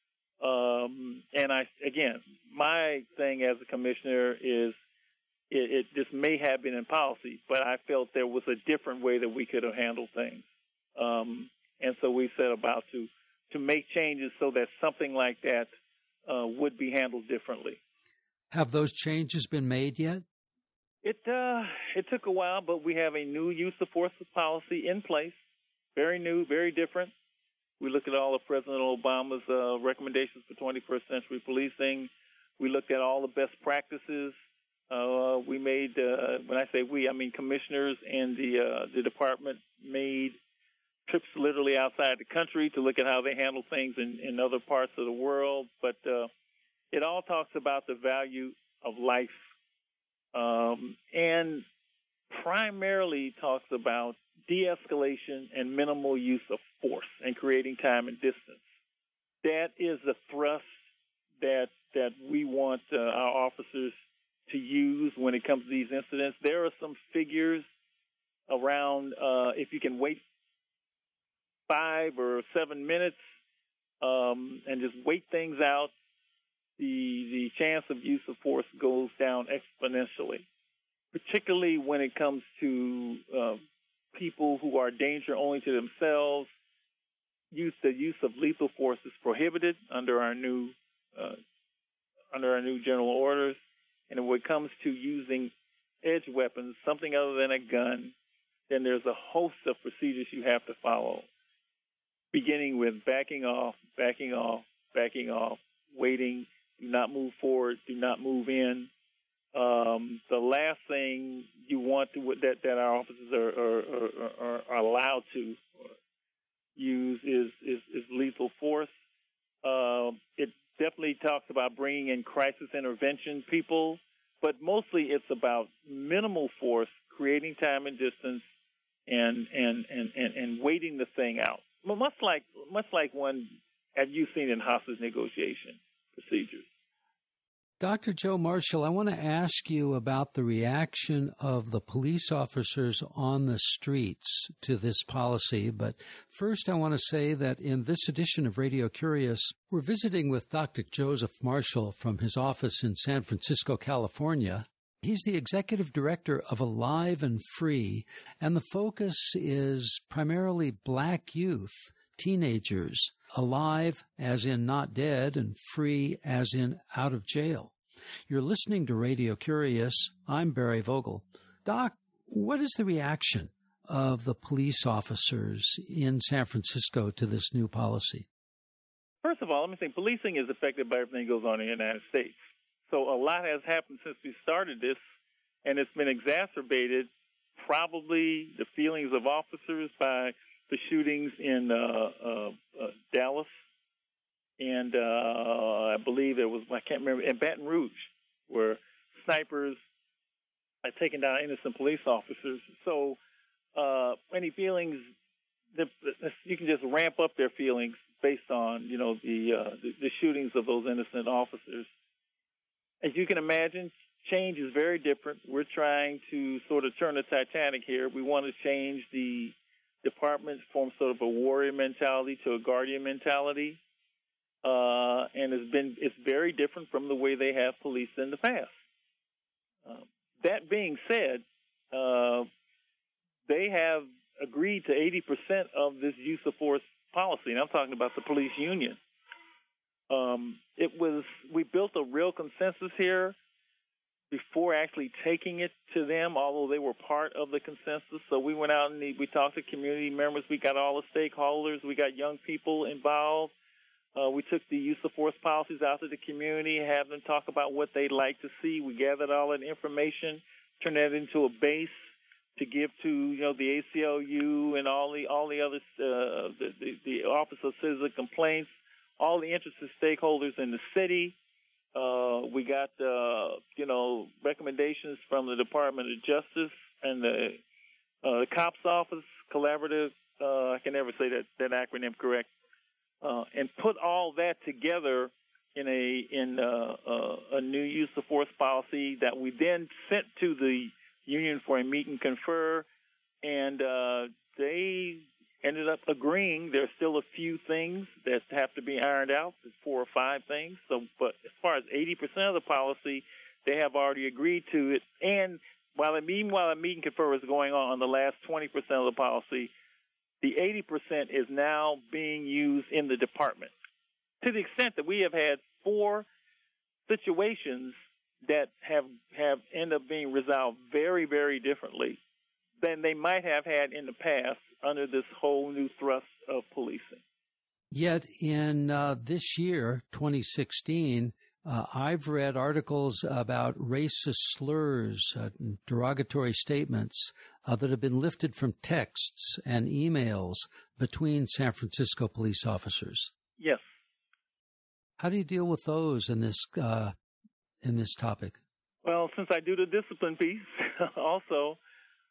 Um, and I, again, my thing as a commissioner is it, it this may have been in policy, but I felt there was a different way that we could have handled things. Um, and so we set about to, to make changes so that something like that uh, would be handled differently. Have those changes been made yet? It, uh, it took a while, but we have a new use of force policy in place. Very new, very different. We looked at all of President Obama's uh, recommendations for twenty-first century policing. We looked at all the best practices. Uh, we made, uh, when I say we, I mean commissioners and the uh, the department made trips literally outside the country to look at how they handle things in, in other parts of the world. But uh, it all talks about the value of life, um, and primarily talks about de-escalation and minimal use of force and creating time and distance. That is the thrust that that we want uh, our officers to use when it comes to these incidents. There are some figures around uh, if you can wait five or seven minutes um, and just wait things out, the the chance of use of force goes down exponentially, particularly when it comes to uh, people who are a danger only to themselves. Use the use of lethal force is prohibited under our new uh, under our new general orders. And when it comes to using edge weapons, something other than a gun, then there's a host of procedures you have to follow, beginning with backing off, backing off, backing off, waiting, do not move forward, do not move in. Um, the last thing you want to, that, that our officers are, are, are, are allowed to use is, is, is lethal force. Uh, it definitely talks about bringing in crisis intervention people, but mostly it's about minimal force, creating time and distance, and and, and, and, and waiting the thing out. Well, much like much like one have you seen in hostage negotiation procedures. Doctor Joe Marshall, I want to ask you about the reaction of the police officers on the streets to this policy. But first, I want to say that in this edition of Radio Curious, we're visiting with Doctor Joseph Marshall from his office in San Francisco, California. He's the executive director of Alive and Free, and the focus is primarily black youth, teenagers, alive as in not dead and free as in out of jail. You're listening to Radio Curious. I'm Barry Vogel. Doc, what is the reaction of the police officers in San Francisco to this new policy? First of all, let me say policing is affected by everything that goes on in the United States. So a lot has happened since we started this, and it's been exacerbated, probably the feelings of officers by the shootings in uh, uh, uh, Dallas, and uh, I believe it was, I can't remember, in Baton Rouge, where snipers are taking down innocent police officers. So uh, any feelings, the, the, you can just ramp up their feelings based on, you know, the, uh, the the shootings of those innocent officers. As you can imagine, change is very different. We're trying to sort of turn the Titanic here. We want to change the department from sort of a warrior mentality to a guardian mentality. Uh, and it's been it's very different from the way they have policed in the past. Uh, that being said, uh, they have agreed to eighty percent of this use of force policy, and I'm talking about the police union. Um, it was we built a real consensus here before actually taking it to them, although they were part of the consensus. So we went out and we talked to community members. We got all the stakeholders. We got young people involved. Uh, we took the use of force policies out to the community, have them talk about what they'd like to see. We gathered all that information, turned that into a base to give to, you know, the A C L U and all the all the other uh, the, the the Office of Citizen Complaints, all the interested stakeholders in the city. Uh, we got uh, you know recommendations from the Department of Justice and the uh, the Cops Office, collaborative. Uh, I can never say that that acronym correct. Uh, and put all that together in a in uh, uh, a new use of force policy that we then sent to the union for a meet and confer, and uh, they ended up agreeing. There's still a few things that have to be ironed out, four or five things. So, but as far as eighty percent of the policy, they have already agreed to it. And while the meanwhile the meet and confer is going on on the last twenty percent of the policy, the eighty percent is now being used in the department, to the extent that we have had four situations that have have end up being resolved very, very differently than they might have had in the past under this whole new thrust of policing. Yet in uh, this year, twenty sixteen, uh, I've read articles about racist slurs, uh, derogatory statements uh, that have been lifted from texts and emails between San Francisco police officers. Yes. How do you deal with those in this uh, in this topic? Well, since I do the discipline piece also,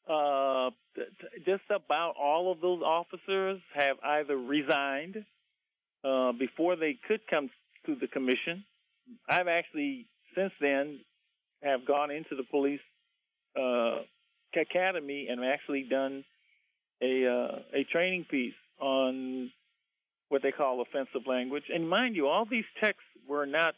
uh, just about all of those officers have either resigned uh, before they could come to the commission. I've actually, since then, have gone into the police uh, academy and actually done a uh, a training piece on what they call offensive language. And mind you, all these texts were not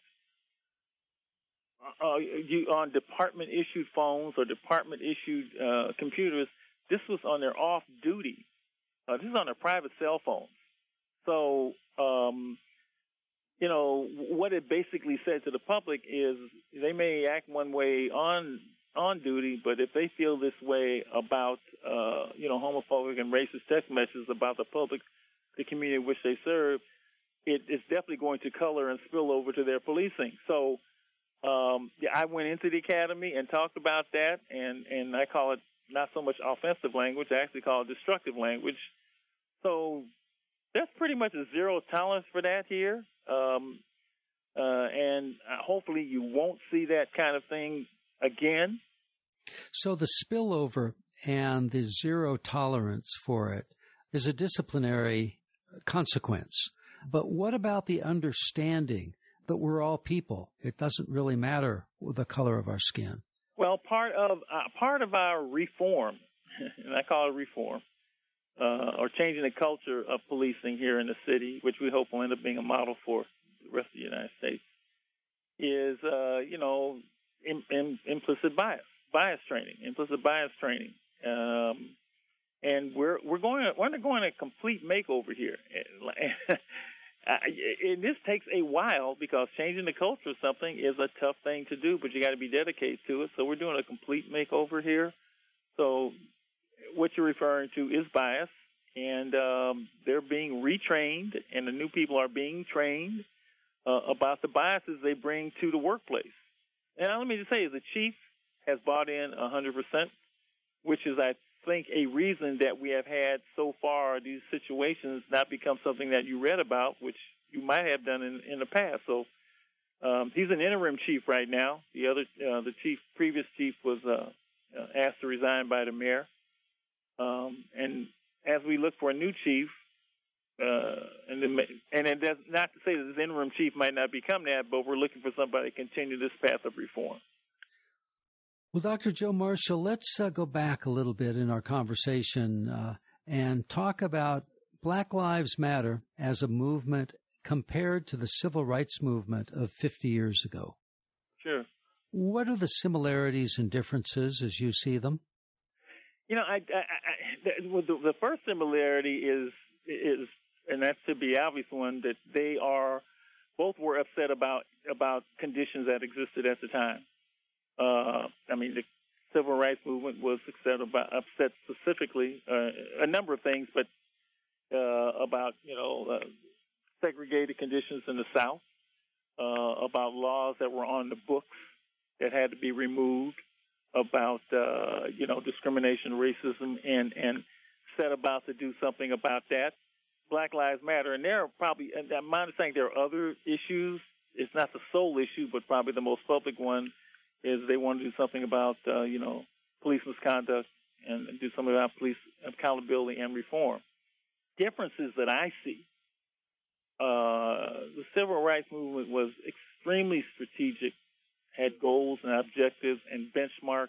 uh, you, on department-issued phones or department-issued uh, computers. This was on their off-duty. Uh, this is on their private cell phones. So, um, you know, what it basically said to the public is they may act one way on on duty, but if they feel this way about, uh, you know, homophobic and racist text messages about the public, the community in which they serve, it, it's definitely going to color and spill over to their policing. So um, yeah, I went into the academy and talked about that, and, and I call it not so much offensive language, I actually call it destructive language. So there's pretty much a zero tolerance for that here, um, uh, and hopefully you won't see that kind of thing again. So the spillover and the zero tolerance for it is a disciplinary consequence. But what about the understanding that we're all people? It doesn't really matter the color of our skin. Well, part of uh, part of our reform, and I call it reform, uh, or changing the culture of policing here in the city, which we hope will end up being a model for the rest of the United States, is, uh, you know, im- im- implicit bias, bias training, implicit bias training. Um, and we're we're going to, we're undergoing a complete makeover here. And this takes a while because changing the culture of something is a tough thing to do, but you got to be dedicated to it. So we're doing a complete makeover here. So what you're referring to is bias, and um, they're being retrained, and the new people are being trained uh, about the biases they bring to the workplace. And let me just say, the chief has bought in one hundred percent, which is, I think, a reason that we have had so far these situations not become something that you read about, which you might have done in, in the past. So um, he's an interim chief right now. The other, uh, the chief, previous chief was uh, uh, asked to resign by the mayor. Um, and as we look for a new chief, uh, and the, and it does not to say that this interim chief might not become that, but we're looking for somebody to continue this path of reform. Well, Doctor Joe Marshall, let's uh, go back a little bit in our conversation uh, and talk about Black Lives Matter as a movement compared to the civil rights movement of fifty years ago. Sure. What are the similarities and differences as you see them? You know, I, I, I, the, the first similarity is, is, and that should be obvious one, that they are, both were upset about, about conditions that existed at the time. Uh, I mean, the civil rights movement was upset about, upset specifically, uh, a number of things, but uh, about, you know, uh, segregated conditions in the South, uh, about laws that were on the books that had to be removed, about, uh, you know, discrimination, racism, and, and set about to do something about that. Black Lives Matter, and there are probably, and I'm not saying there are other issues. It's not the sole issue, but probably the most public one is they want to do something about, uh, you know, police misconduct and do something about police accountability and reform. Differences that I see, uh, the civil rights movement was extremely strategic, had goals and objectives and benchmarks,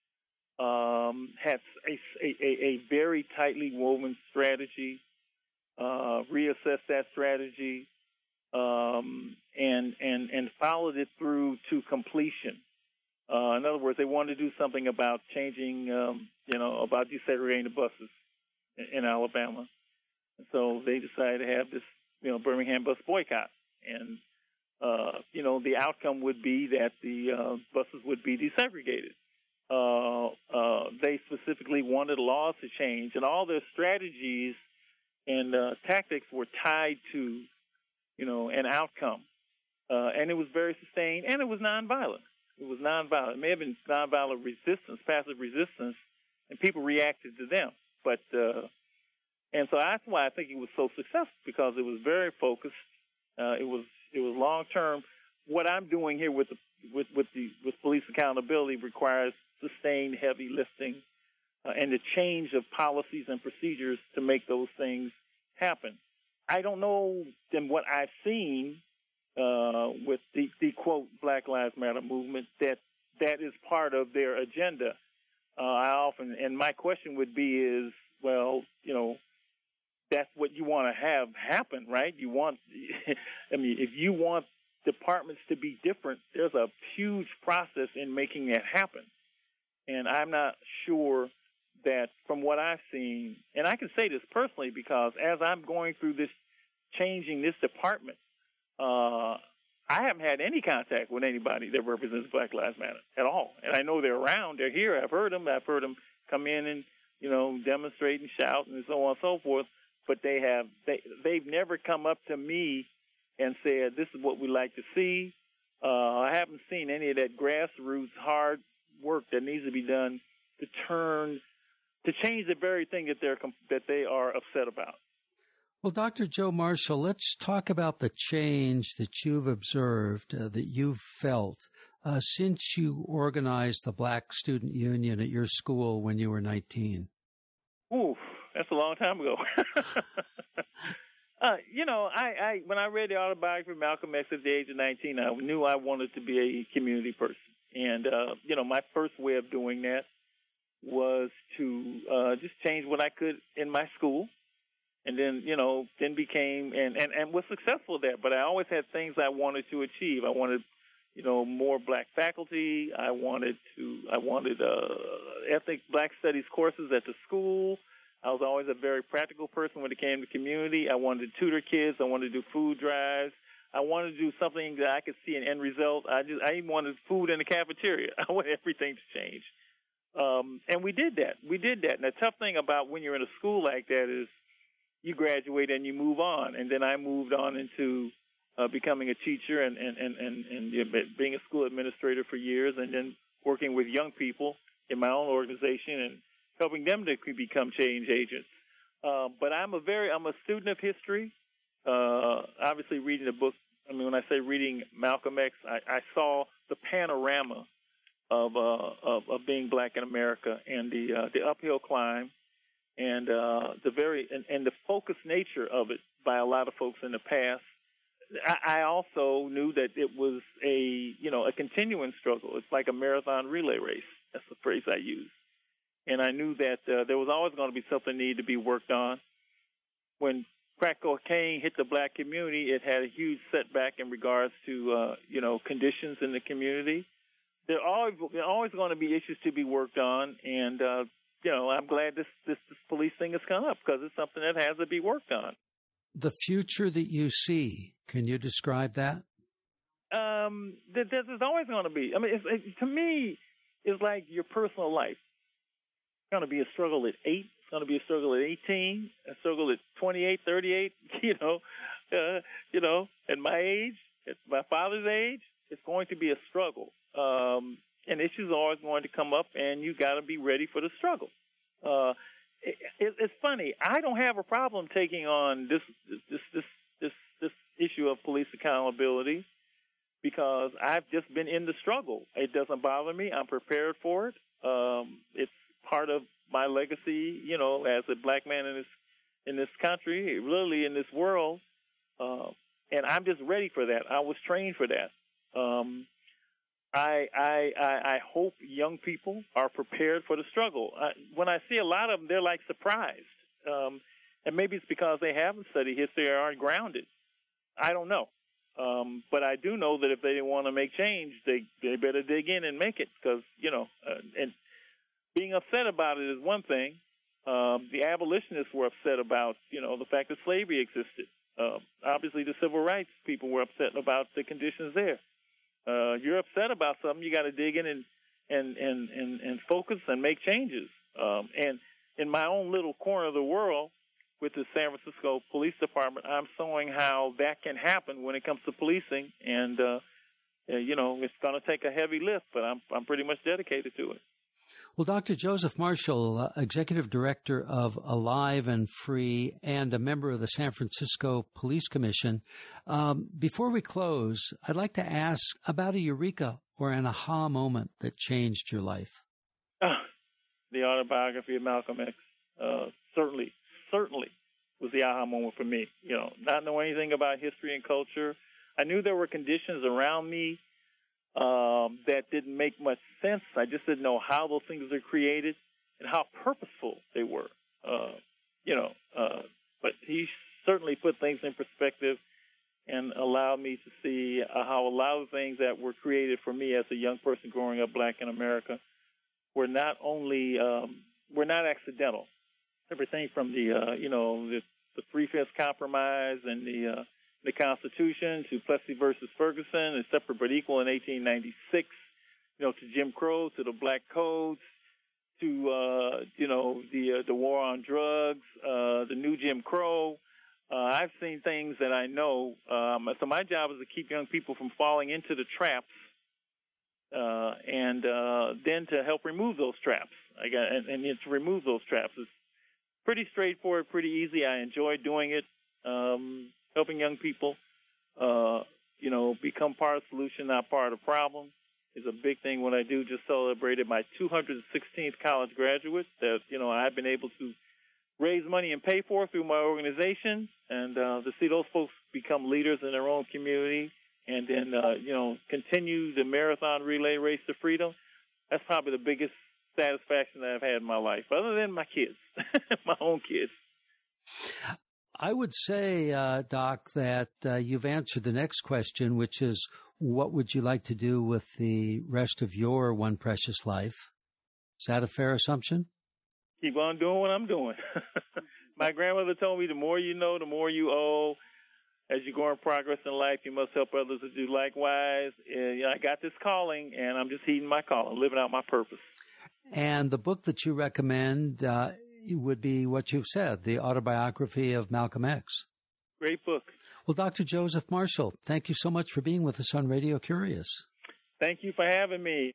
um, had a, a, a very tightly woven strategy, uh, reassessed that strategy, um, and, and, and followed it through to completion. Uh, in other words, they wanted to do something about changing, um, you know, about desegregating the buses in, in Alabama. And so they decided to have this, you know, Birmingham bus boycott. And, uh, you know, the outcome would be that the uh, buses would be desegregated. Uh, uh, they specifically wanted laws to change, and all their strategies and uh, tactics were tied to, you know, an outcome. Uh, and it was very sustained, and it was nonviolent. It was nonviolent. It may have been nonviolent resistance, passive resistance, and people reacted to them. But uh, and so that's why I think it was so successful, because it was very focused. Uh, it was it was long term. What I'm doing here with the with with the with police accountability requires sustained heavy lifting uh, and the change of policies and procedures to make those things happen. I don't know than what I've seen uh, with the, the, quote, Black Lives Matter movement, that that is part of their agenda. Uh, I often, and my question would be is, well, you know, that's what you want to have happen, right? You want, I mean, if you want departments to be different, there's a huge process in making that happen. And I'm not sure that from what I've seen, and I can say this personally because as I'm going through this, changing this department, uh, I haven't had any contact with anybody that represents Black Lives Matter at all. And I know they're around, they're here, I've heard them, I've heard them come in and, you know, demonstrate and shout and so on and so forth, but they have, they, they've never come up to me and said, this is what we like to see. Uh, I haven't seen any of that grassroots hard work that needs to be done to turn, to change the very thing that they're, that they are upset about. Well, Doctor Joe Marshall, let's talk about the change that you've observed, uh, that you've felt uh, since you organized the Black Student Union at your school when you were nineteen. Ooh, that's a long time ago. uh, you know, I, I when I read the autobiography of Malcolm X at the age of nineteen, I knew I wanted to be a community person. And, uh, you know, my first way of doing that was to uh, just change what I could in my school. And then, you know, then became, and, and, and was successful at that. But I always had things I wanted to achieve. I wanted, you know, more black faculty. I wanted to, I wanted uh, ethnic black studies courses at the school. I was always a very practical person when it came to community. I wanted to tutor kids. I wanted to do food drives. I wanted to do something that I could see an end result. I just, I even wanted food in the cafeteria. I wanted everything to change. Um, and we did that. We did that. And the tough thing about when you're in a school like that is, you graduate and you move on. And then I moved on into uh, becoming a teacher and, and, and, and, and being a school administrator for years, and then working with young people in my own organization and helping them to become change agents. Uh, but I'm a very, I'm a student of history. Uh, obviously reading the book, I mean, when I say reading Malcolm X, I, I saw the panorama of, uh, of, of being black in America and the, uh, the uphill climb. And uh, the very and, and the focused nature of it by a lot of folks in the past. I, I also knew that it was a you know a continuing struggle. It's like a marathon relay race. That's the phrase I use. And I knew that uh, there was always going to be something needed to be worked on. When crack cocaine hit the black community, it had a huge setback in regards to uh, you know conditions in the community. There are always, there are always going to be issues to be worked on, and uh, you know, I'm glad this, this, this police thing has come up because it's something that has to be worked on. The future that you see, can you describe that? Um, there, there's always going to be. I mean, it's, it, to me, it's like your personal life. It's going to be a struggle at eight. It's going to be a struggle at eighteen. A struggle at twenty-eight, thirty-eight. You know, uh, you know, at my age, at my father's age, it's going to be a struggle. Um, And issues are always going to come up, and you got to be ready for the struggle. Uh, it, it, it's funny. I don't have a problem taking on this this this this this issue of police accountability because I've just been in the struggle. It doesn't bother me. I'm prepared for it. Um, it's part of my legacy, you know, as a black man in this in this country, really in this world, uh, and I'm just ready for that. I was trained for that. Um, I, I, I, I hope young people are prepared for the struggle. I, when I see a lot of them, they're like surprised. Um, and maybe it's because they haven't studied history or aren't grounded. I don't know. Um, but I do know that if they want to make change, they, they better dig in and make it because, you know, uh, and being upset about it is one thing. Um, the abolitionists were upset about, you know, the fact that slavery existed. Uh, obviously, the civil rights people were upset about the conditions there. Uh, you're upset about something, you got to dig in and, and, and, and, and focus and make changes. Um, and in my own little corner of the world with the San Francisco Police Department, I'm showing how that can happen when it comes to policing. And, uh, you know, it's going to take a heavy lift, but I'm, I'm pretty much dedicated to it. Well, Doctor Joseph Marshall, uh, Executive Director of Alive and Free and a member of the San Francisco Police Commission, um, before we close, I'd like to ask about a eureka or an aha moment that changed your life. Uh, the autobiography of Malcolm X, uh, certainly, certainly was the aha moment for me. You know, not knowing anything about history and culture. I knew there were conditions around me um, that didn't make much sense. I just didn't know how those things are created and how purposeful they were. Uh, you know, uh, but he certainly put things in perspective and allowed me to see uh, how a lot of things that were created for me as a young person growing up black in America were not only um, were not accidental. Everything from the uh, you know the, the Three-Fifths Compromise and the uh, the Constitution to Plessy versus Ferguson and Separate but Equal in eighteen ninety-six, you know, to Jim Crow, to the Black Codes, to uh, you know the uh, the war on drugs, uh, the new Jim Crow. Uh, I've seen things that I know. Um, so my job is to keep young people from falling into the traps, uh, and uh, then to help remove those traps. I got and, and to remove those traps is pretty straightforward, pretty easy. I enjoy doing it, um, helping young people, uh, you know, become part of the solution, not part of the problem, is a big thing. What I do, just celebrated my two hundred sixteenth college graduate that, you know, I've been able to raise money and pay for through my organization, and uh, to see those folks become leaders in their own community and then, uh, you know, continue the marathon relay race to freedom, that's probably the biggest satisfaction that I've had in my life, other than my kids, my own kids. I would say, uh, Doc, that uh, you've answered the next question, which is, what would you like to do with the rest of your one precious life? Is that a fair assumption? Keep on doing what I'm doing. My grandmother told me the more you know, the more you owe. As you go in progress in life, you must help others to do likewise. And, you know, I got this calling, and I'm just heeding my calling, living out my purpose. And the book that you recommend uh, would be what you've said, the autobiography of Malcolm X. Great book. Well, Doctor Joseph Marshall, thank you so much for being with us on Radio Curious. Thank you for having me.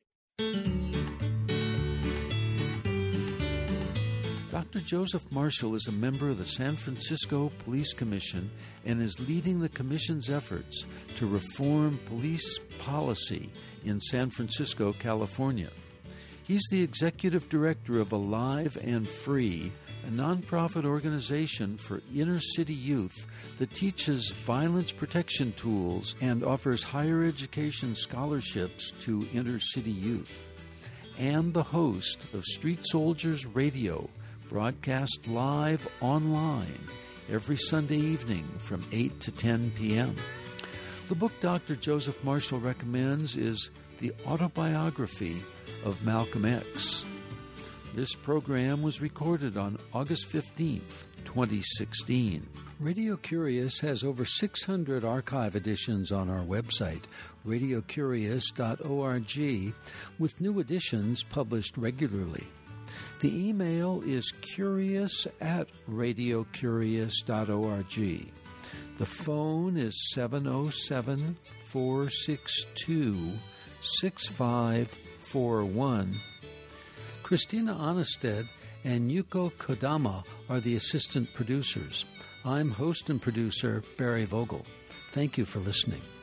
Doctor Joseph Marshall is a member of the San Francisco Police Commission and is leading the Commission's efforts to reform police policy in San Francisco, California. He's the executive director of Alive and Free, a nonprofit organization for inner-city youth that teaches violence protection tools and offers higher education scholarships to inner-city youth. And the host of Street Soldiers Radio, broadcast live online every Sunday evening from eight to ten p.m. The book Doctor Joseph Marshall recommends is The Autobiography of Malcolm X. This program was recorded on August fifteenth, twenty sixteen. Radio Curious has over six hundred archive editions on our website, radio curious dot org, with new editions published regularly. The email is curious at radio curious dot org. The phone is seven oh seven, four six two, six five four one. Christina Onnested and Yuko Kodama are the assistant producers. I'm host and producer Barry Vogel. Thank you for listening.